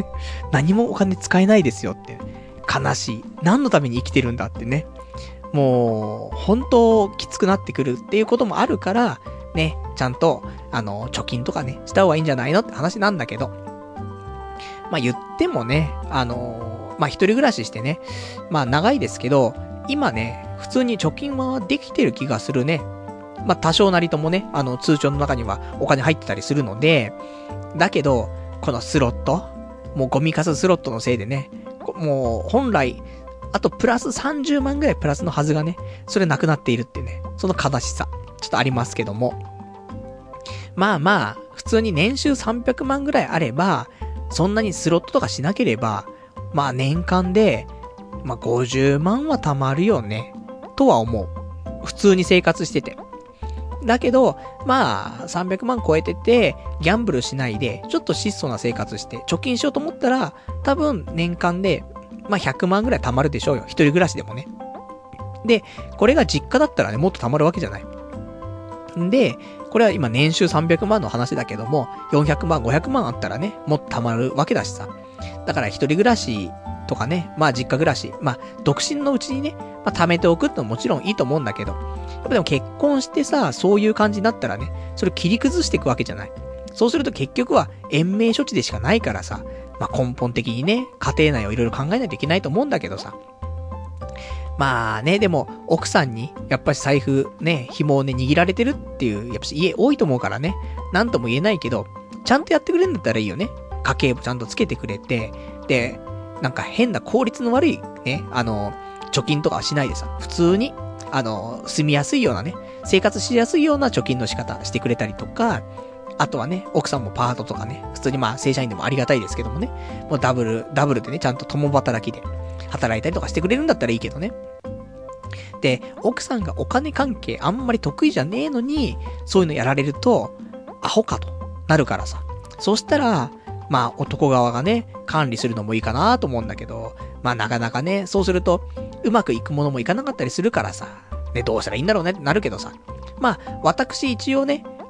何もお金使えないですよって。悲しい。何のために生きてるんだってね。もう、本当きつくなってくるっていうこともあるから、ね、ちゃんと、あの、貯金とかね、した方がいいんじゃないのって話なんだけど。まあ言ってもね、あのー、まあ一人暮らししてね、まあ長いですけど、今ね、普通に貯金はできてる気がするね。まあ多少なりともね、あの通帳の中にはお金入ってたりするので、だけど、このスロット、もうゴミカススロットのせいでね、もう本来、あとプラスさんじゅうまんぐらいプラスのはずがね、それなくなっているっていうね、その悲しさ、ちょっとありますけども。まあまあ、普通に年収さんびゃくまんぐらいあれば、そんなにスロットとかしなければ、まあ年間で、まあごじゅうまんは貯まるよね、とは思う。普通に生活してて。だけど、まあ、さんびゃくまん超えてて、ギャンブルしないで、ちょっと質素な生活して、貯金しようと思ったら、多分年間で、まあひゃくまんぐらい貯まるでしょうよ。一人暮らしでもね。で、これが実家だったらね、もっと貯まるわけじゃない。んで、これは今年収さんびゃくまんの話だけども、よんひゃくまん、ごひゃくまんあったらね、もっと貯まるわけだしさ。だから一人暮らしとかね、まあ実家暮らし、まあ独身のうちにね、まあ貯めておくってのももちろんいいと思うんだけど、やっぱでも結婚してさ、そういう感じになったらね、それを切り崩していくわけじゃない。そうすると結局は延命処置でしかないからさ、まあ根本的にね、家庭内をいろいろ考えないといけないと思うんだけどさ。まあね、でも奥さんにやっぱり財布ね、紐をね握られてるっていうやっぱ家多いと思うからね、なんとも言えないけど、ちゃんとやってくれるんだったらいいよね。家計簿ちゃんとつけてくれて、で、なんか変な効率の悪いね、あの貯金とかはしないでさ、普通にあの住みやすいようなね、生活しやすいような貯金の仕方してくれたりとか、あとはね、奥さんもパートとかね、普通にまあ正社員でもありがたいですけどもね、もうダブルダブルでね、ちゃんと共働きで働いたりとかしてくれるんだったらいいけどね。で、奥さんがお金関係あんまり得意じゃねえのに、そういうのやられると、アホかとなるからさ。そしたら、まあ男側がね、管理するのもいいかなと思うんだけど、まあなかなかね、そうすると、うまくいくものもいかなかったりするからさ、ね、どうしたらいいんだろうねってなるけどさ。まあ、私一応ね、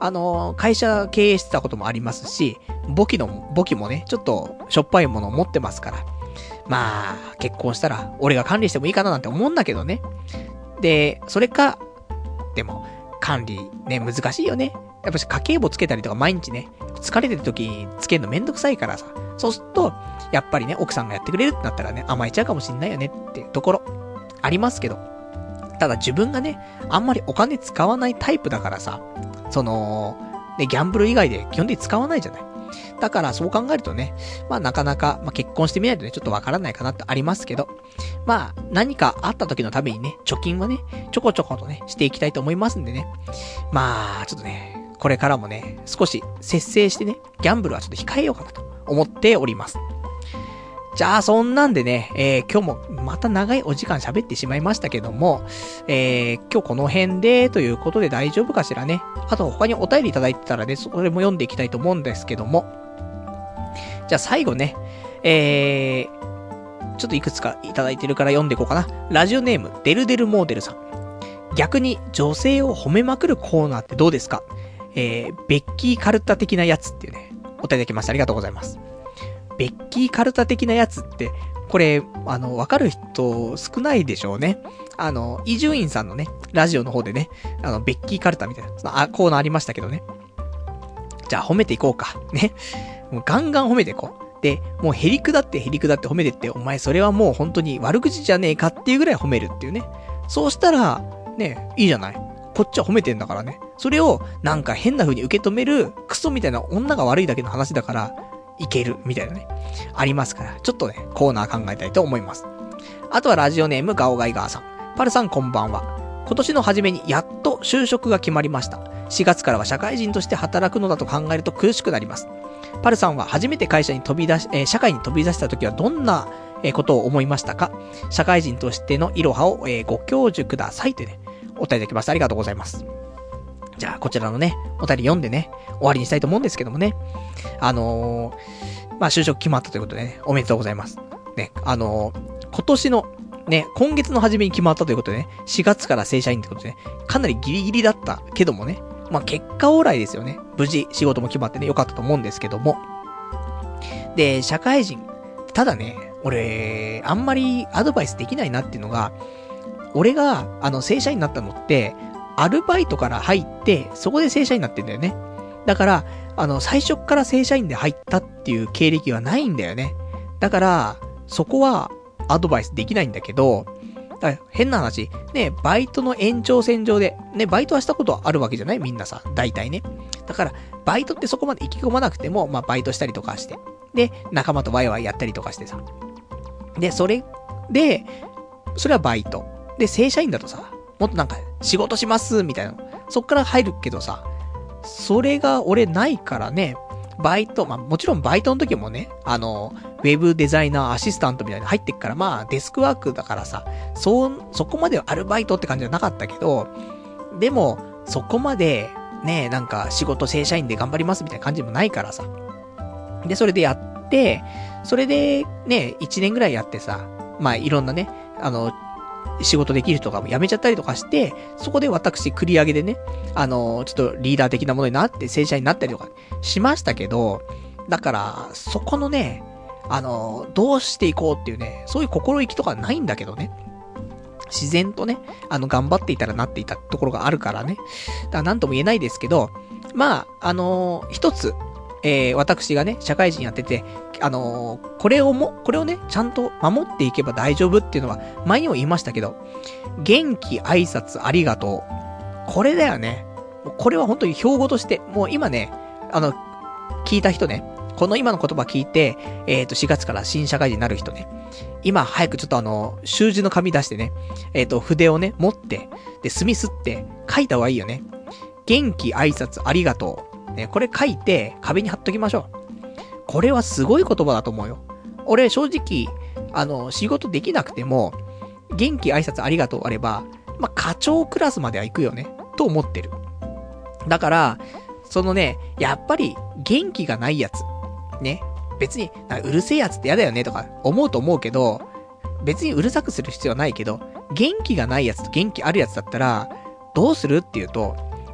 あの、会社経営してたこともありますし、簿記の、簿記もね、ちょっとしょっぱいものを持ってますから。まあ、結婚したら俺が管理してもいいかななんて思うんだけどね。で、それか、でも、管理ね、難しいよね。やっぱし家計簿つけたりとか毎日ね、疲れてる時につけるのめんどくさいからさ。そうすると、やっぱりね、奥さんがやってくれるってなったらね、甘えちゃうかもしんないよねっていうところ、ありますけど。ただ自分がね、あんまりお金使わないタイプだからさ、その、ね、ギャンブル以外で基本的に使わないじゃない。だからそう考えるとね、まあなかなか、まあ結婚してみないとね、ちょっとわからないかなってありますけど、まあ何かあった時のためにね、貯金はね、ちょこちょことね、していきたいと思いますんでね。まあ、ちょっとね、これからもね、少し節制してね、ギャンブルはちょっと控えようかなと思っております。じゃあ、そんなんでね、えー、今日もまた長いお時間喋ってしまいましたけども、えー、今日この辺でということで大丈夫かしらね。あと他にお便りいただいてたらね、それも読んでいきたいと思うんですけども。じゃあ最後ね、えー、ちょっといくつかいただいてるから読んでいこうかな。ラジオネーム、デルデルモーデルさん。逆に女性を褒めまくるコーナーってどうですか？えー、ベッキーカルタ的なやつっていうね、お便りいただきました。ありがとうございます。ベッキーカルタ的なやつって、これ、あの、わかる人少ないでしょうね。あの、伊集院さんのね、ラジオの方でね、あの、ベッキーカルタみたいな、そのあコーナーありましたけどね。じゃあ褒めていこうか。ね。もうガンガン褒めていこう。で、もうへりくだってへりくだって褒めてって、お前それはもう本当に悪口じゃねえかっていうぐらい褒めるっていうね。そうしたら、ね、いいじゃない。こっちは褒めてんだからね。それを、なんか変な風に受け止める、クソみたいな女が悪いだけの話だから、いける、みたいなね。ありますから、ちょっとね、コーナー考えたいと思います。あとはラジオネームガオガイガーさん。パルさんこんばんは。今年の初めにやっと就職が決まりました。しがつからは社会人として働くのだと考えると苦しくなります。パルさんは初めて会社に飛び出し、えー、社会に飛び出した時はどんな、えー、ことを思いましたか？社会人としてのいろはを、えー、ご教授くださいというね、お便りいただきました。ありがとうございます。じゃあ、こちらのね、お便り読んでね、終わりにしたいと思うんですけどもね。あのー、まあ、就職決まったということでね、おめでとうございます。ね、あのー、今年の、ね、今月の初めに決まったということでね、しがつから正社員ということでね、かなりギリギリだったけどもね、まあ、結果オーライですよね。無事仕事も決まってね、よかったと思うんですけども。で、社会人、ただね、俺、あんまりアドバイスできないなっていうのが、俺が、あの、正社員になったのって、アルバイトから入って、そこで正社員になってんだよね。だから、あの、最初から正社員で入ったっていう経歴はないんだよね。だから、そこはアドバイスできないんだけど、だ変な話、ね、バイトの延長線上で、ね、バイトはしたことあるわけじゃない？みんなさ、大体ね。だから、バイトってそこまで意気込まなくても、まあ、バイトしたりとかして。で、仲間とワイワイやったりとかしてさ。で、それで、それはバイト。で、正社員だとさ、もっとなんか、仕事します、みたいな。そっから入るけどさ、それが俺ないからね、バイト、まあもちろんバイトの時もね、あの、ウェブデザイナーアシスタントみたいなの入ってっから、まあデスクワークだからさ、そう、そこまではアルバイトって感じじゃなかったけど、でも、そこまで、ね、なんか仕事正社員で頑張りますみたいな感じもないからさ。で、それでやって、それで、ね、いちねんぐらいやってさ、まあいろんなね、あの、仕事できる人が辞めちゃったりとかして、そこで私繰り上げでね、あの、ちょっとリーダー的なものになって正社員になったりとかしましたけど、だから、そこのね、あの、どうしていこうっていうね、そういう心意気とかないんだけどね。自然とね、あの、頑張っていたらなっていたところがあるからね。だからなんとも言えないですけど、まあ、あのー、一つ、えー、私がね、社会人やってて、あのー、これをも、これをね、ちゃんと守っていけば大丈夫っていうのは、前にも言いましたけど、元気、挨拶、ありがとう。これだよね。これは本当に標語として、もう今ね、あの、聞いた人ね、この今の言葉聞いて、えっと、しがつから新社会人になる人ね、今早くちょっとあの、習字の紙出してね、えっと、筆をね、持って、で、墨すって書いた方がいいよね。元気、挨拶、ありがとう。ね、これ書いて壁に貼っときましょう。これはすごい言葉だと思うよ。俺正直、あの、仕事できなくても、元気、挨拶、ありがとうあれば、まあ、課長クラスまでは行くよね、と思ってる。だから、そのね、やっぱり元気がないやつ。ね。別に、うるせえやつって嫌だよねとか思うと思うけど、別にうるさくする必要はないけど、元気がないやつと元気あるやつだったら、どうするっていうと、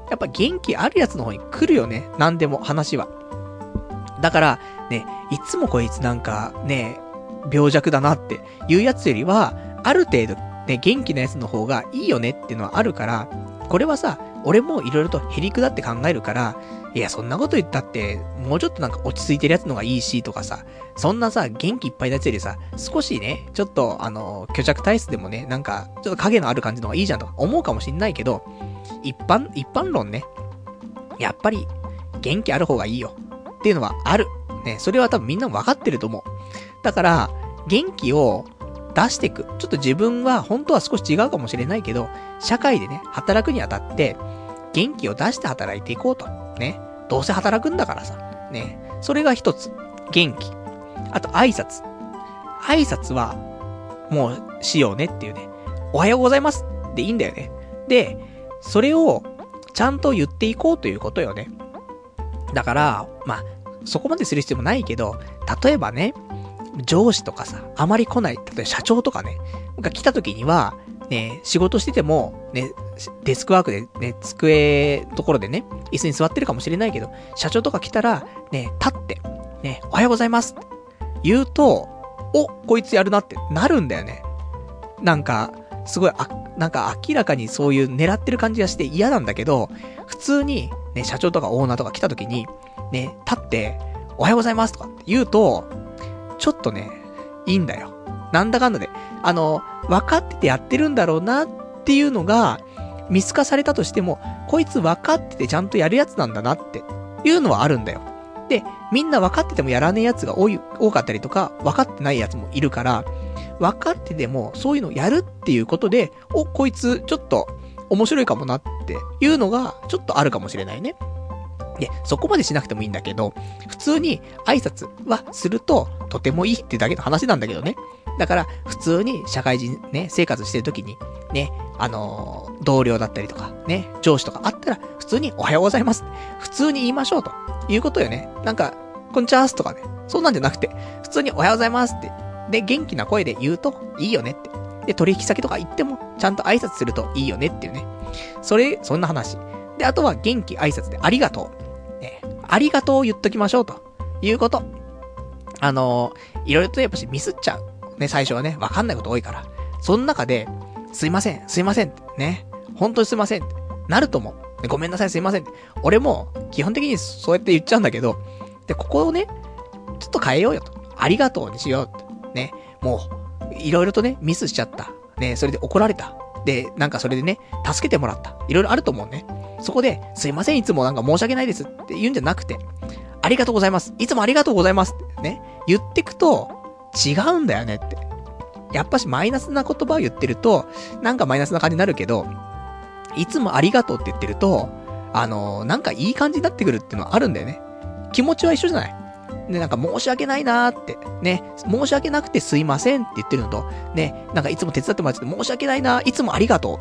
やっぱ元気あるやつの方に来るよね。なんでも話は。だから、ね、いつもこいつなんか、ね、病弱だなっていうやつよりは、ある程度、ね、元気なやつの方がいいよねっていうのはあるから、これはさ、俺もいろいろとへりくだって考えるから、いや、そんなこと言ったって、もうちょっとなんか落ち着いてるやつのがいいし、とかさ、そんなさ、元気いっぱいなやつよりさ、少しね、ちょっと、あの、虚弱体質でもね、なんか、ちょっと影のある感じの方がいいじゃんとか思うかもしんないけど、一般、一般論ね、やっぱり、元気ある方がいいよ。っていうのはある。ね、それは多分みんな分かってると思う。だから、元気を出していく。ちょっと自分は、本当は少し違うかもしれないけど、社会でね、働くにあたって、元気を出して働いていこうと。ね。どうせ働くんだからさ。ね。それが一つ。元気。あと、挨拶。挨拶は、もう、しようねっていうね。おはようございますでいいんだよね。で、それを、ちゃんと言っていこうということよね。だから、まあ、そこまでする必要もないけど、例えばね、上司とかさ、あまり来ない、例えば社長とかね、が来た時には、ね、仕事してても、ね、デスクワークでね、机のところでね、椅子に座ってるかもしれないけど、社長とか来たら、ね、立って、ね、おはようございますって言うと、お、こいつやるなってなるんだよね。なんか、すごい、あ、なんか明らかにそういう狙ってる感じがして嫌なんだけど、普通に、ね、社長とかオーナーとか来た時に、ね、立って、おはようございますとかって言うと、ちょっとね、いいんだよ。なんだかんだで。あの、分かっててやってるんだろうなっていうのが、見透かされたとしても、こいつ分かっててちゃんとやるやつなんだなっていうのはあるんだよ。で、みんな分かっててもやらねえやつが多い、多かったりとか、分かってないやつもいるから、分かっててもそういうのをやるっていうことで、お、こいつちょっと面白いかもなっていうのがちょっとあるかもしれないね。で、そこまでしなくてもいいんだけど、普通に挨拶はするととてもいいっていうだけの話なんだけどね。だから、普通に社会人ね、生活してる時に、ね、あのー、同僚だったりとか、ね、上司とかあったら、普通におはようございます。普通に言いましょうということよね。なんか、こんにちはとかね、そうなんじゃなくて、普通におはようございますって、で、元気な声で言うといいよねって。で、取引先とか行っても、ちゃんと挨拶するといいよねっていうね。それ、そんな話。で、あとは元気挨拶でありがとう。ね、ありがとうを言っときましょうということ。あのー、いろいろとやっぱしミスっちゃう。ね、最初はね、わかんないこと多いから。その中で、すいません、すいませんって、ね。本当にすいませんって、なると思う。ね、ごめんなさい、すいませんって。俺も、基本的にそうやって言っちゃうんだけど、で、ここをね、ちょっと変えようよと。ありがとうにしようと。ね。もう、いろいろとね、ミスしちゃった。ね、それで怒られた。で、なんかそれでね、助けてもらった。いろいろあると思うね。そこで、すいません、いつもなんか申し訳ないですって言うんじゃなくて、ありがとうございます。いつもありがとうございますってね、言ってくと、違うんだよねって。やっぱしマイナスな言葉を言ってると、なんかマイナスな感じになるけど、いつもありがとうって言ってると、あのー、なんかいい感じになってくるっていうのはあるんだよね。気持ちは一緒じゃない。で、なんか申し訳ないなーって、ね、申し訳なくてすいませんって言ってるのと、ね、なんかいつも手伝ってもらって申し訳ないなー、いつもありがとうって、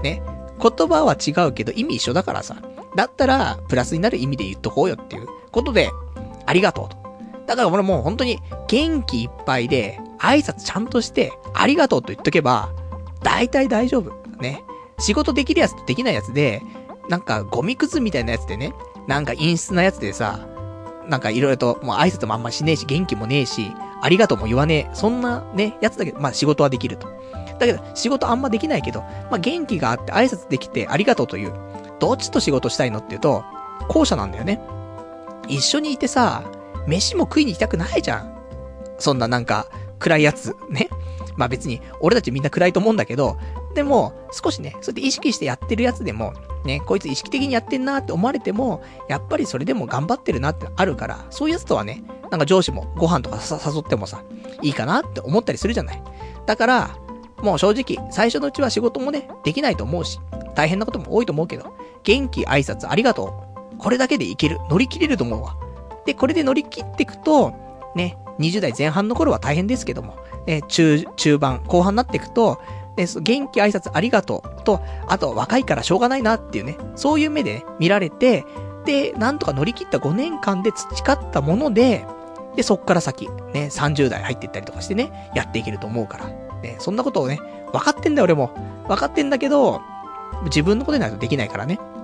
ね、言葉は違うけど意味一緒だからさ、だったらプラスになる意味で言っとこうよっていうことで、ありがとうと。だから俺もう本当に元気いっぱいで挨拶ちゃんとしてありがとうと言っとけば大体大丈夫ね。仕事できるやつとできないやつでなんかゴミくずみたいなやつでね、なんか陰湿なやつでさ、なんかいろいろともう挨拶もあんましねえし元気もねえしありがとうも言わねえ、そんなねやつだけど、まあ仕事はできると。だけど仕事あんまできないけど、まあ元気があって挨拶できてありがとうという、どっちと仕事したいのっていうと後者なんだよね。一緒にいてさ、飯も食いに行きたくないじゃん。そんななんか、暗いやつ、ね。まあ別に、俺たちみんな暗いと思うんだけど、でも、少しね、そうやって意識してやってるやつでも、ね、こいつ意識的にやってんなって思われても、やっぱりそれでも頑張ってるなってあるから、そういうやつとはね、なんか上司もご飯とか誘ってもさ、いいかなって思ったりするじゃない。だから、もう正直、最初のうちは仕事もね、できないと思うし、大変なことも多いと思うけど、元気、挨拶、ありがとう。これだけでいける。乗り切れると思うわ。で、これで乗り切っていくと、ね、にじゅう代前半の頃は大変ですけども、ね、中、中盤、後半になっていくと、ね、元気、挨拶、ありがとうと、あと若いからしょうがないなっていうね、そういう目で、ね、見られて、で、なんとか乗り切ったごねんかんで培ったもので、で、そっから先、ね、さんじゅう代入っていったりとかしてね、やっていけると思うから、ね、そんなことをね、分かってんだよ俺も。分かってんだけど、自分のことになるとできないからね。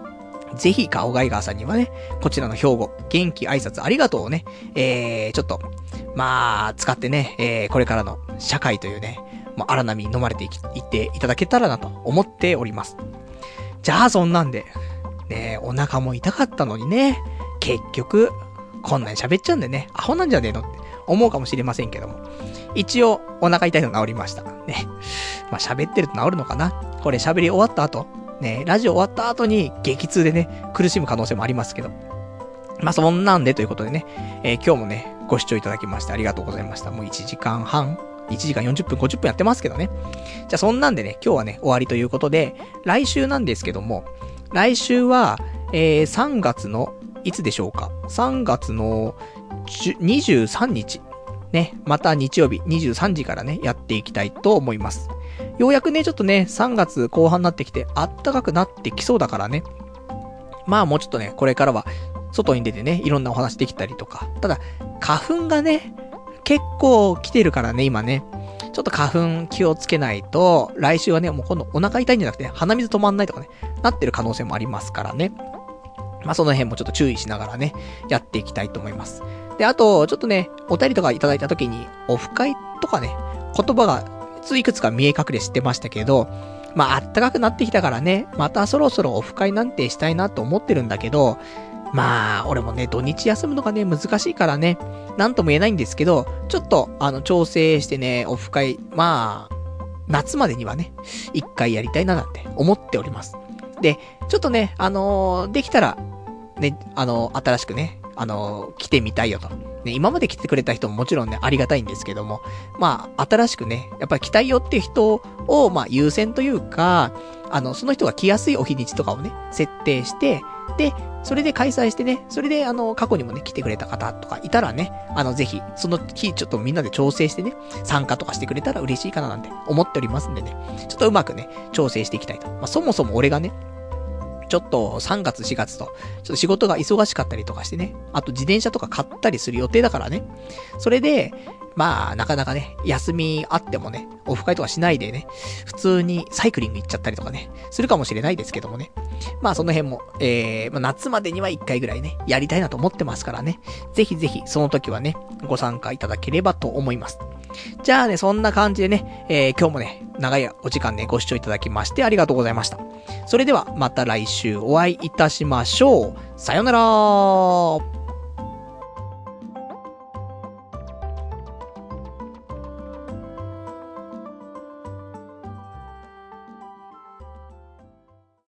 ぜひ、ガオガイガーさんにはね、こちらの標語、元気挨拶ありがとうをね、えー、ちょっと、まあ、使ってね、えー、これからの社会というね、もう荒波に飲まれていき、いっていただけたらなと思っております。じゃあ、そんなんで、ね、お腹も痛かったのにね、結局、こんなに喋っちゃうんでね、アホなんじゃねえのって思うかもしれませんけども。一応、お腹痛いの治りました。ね。まあ、喋ってると治るのかな？これ喋り終わった後、ね、ラジオ終わった後に激痛でね、苦しむ可能性もありますけど。まあ、そんなんでということでね、えー、今日もね、ご視聴いただきましてありがとうございました。もういちじかんはん、いちじかんよんじゅっぷん、ごじゅっぷんやってますけどね。じゃあそんなんでね、今日はね、終わりということで、来週なんですけども、来週は、えー、さんがつの、いつでしょうか ?さんがつのにじゅうさんにち。ね、また日曜日にじゅうさんじからね、やっていきたいと思います。ようやくね、ちょっとね、さんがつこう半になってきて、あったかくなってきそうだからね。まあもうちょっとね、これからは、外に出てね、いろんなお話できたりとか。ただ、花粉がね、結構来てるからね、今ね。ちょっと花粉気をつけないと、来週はね、もう今度お腹痛いんじゃなくて、鼻水止まんないとかね、なってる可能性もありますからね。まあその辺もちょっと注意しながらね、やっていきたいと思います。で、あと、ちょっとね、お便りとかいただいた時に、オフ会とかね、言葉が、いくつか見え隠れしてましたけど、まあ、暖かくなってきたからね、またそろそろオフ会なんてしたいなと思ってるんだけど、まあ、俺もね、土日休むのがね、難しいからね、なんとも言えないんですけど、ちょっと、あの、調整してね、オフ会、まあ、夏までにはね、一回やりたいななんて思っております。で、ちょっとね、あのー、できたら、ね、あのー、新しくね、あのー、来てみたいよと。ね、今まで来てくれた人ももちろんね、ありがたいんですけども、まあ、新しくね、やっぱり来たいよっていう人を、まあ、優先というか、あの、その人が来やすいお日にちとかをね、設定して、で、それで開催してね、それであの、過去にもね、来てくれた方とかいたらね、あの、ぜひ、その日ちょっとみんなで調整してね、参加とかしてくれたら嬉しいかななんて思っておりますんでね、ちょっとうまくね、調整していきたいと。まあ、そもそも俺がね、ちょっとさんがつしがつと、ちょっと仕事が忙しかったりとかしてね、あと自転車とか買ったりする予定だからね、それで、まあ、なかなかね、休みあってもね、オフ会とかしないでね、普通にサイクリング行っちゃったりとかね、するかもしれないですけどもね。まあ、その辺も、えー、まあ、夏までにはいっかいぐらいね、やりたいなと思ってますからね。ぜひぜひ、その時はね、ご参加いただければと思います。じゃあね、そんな感じでね、えー、今日もね、長いお時間ね、ご視聴いただきましてありがとうございました。それでは、また来週お会いいたしましょう。さよならー。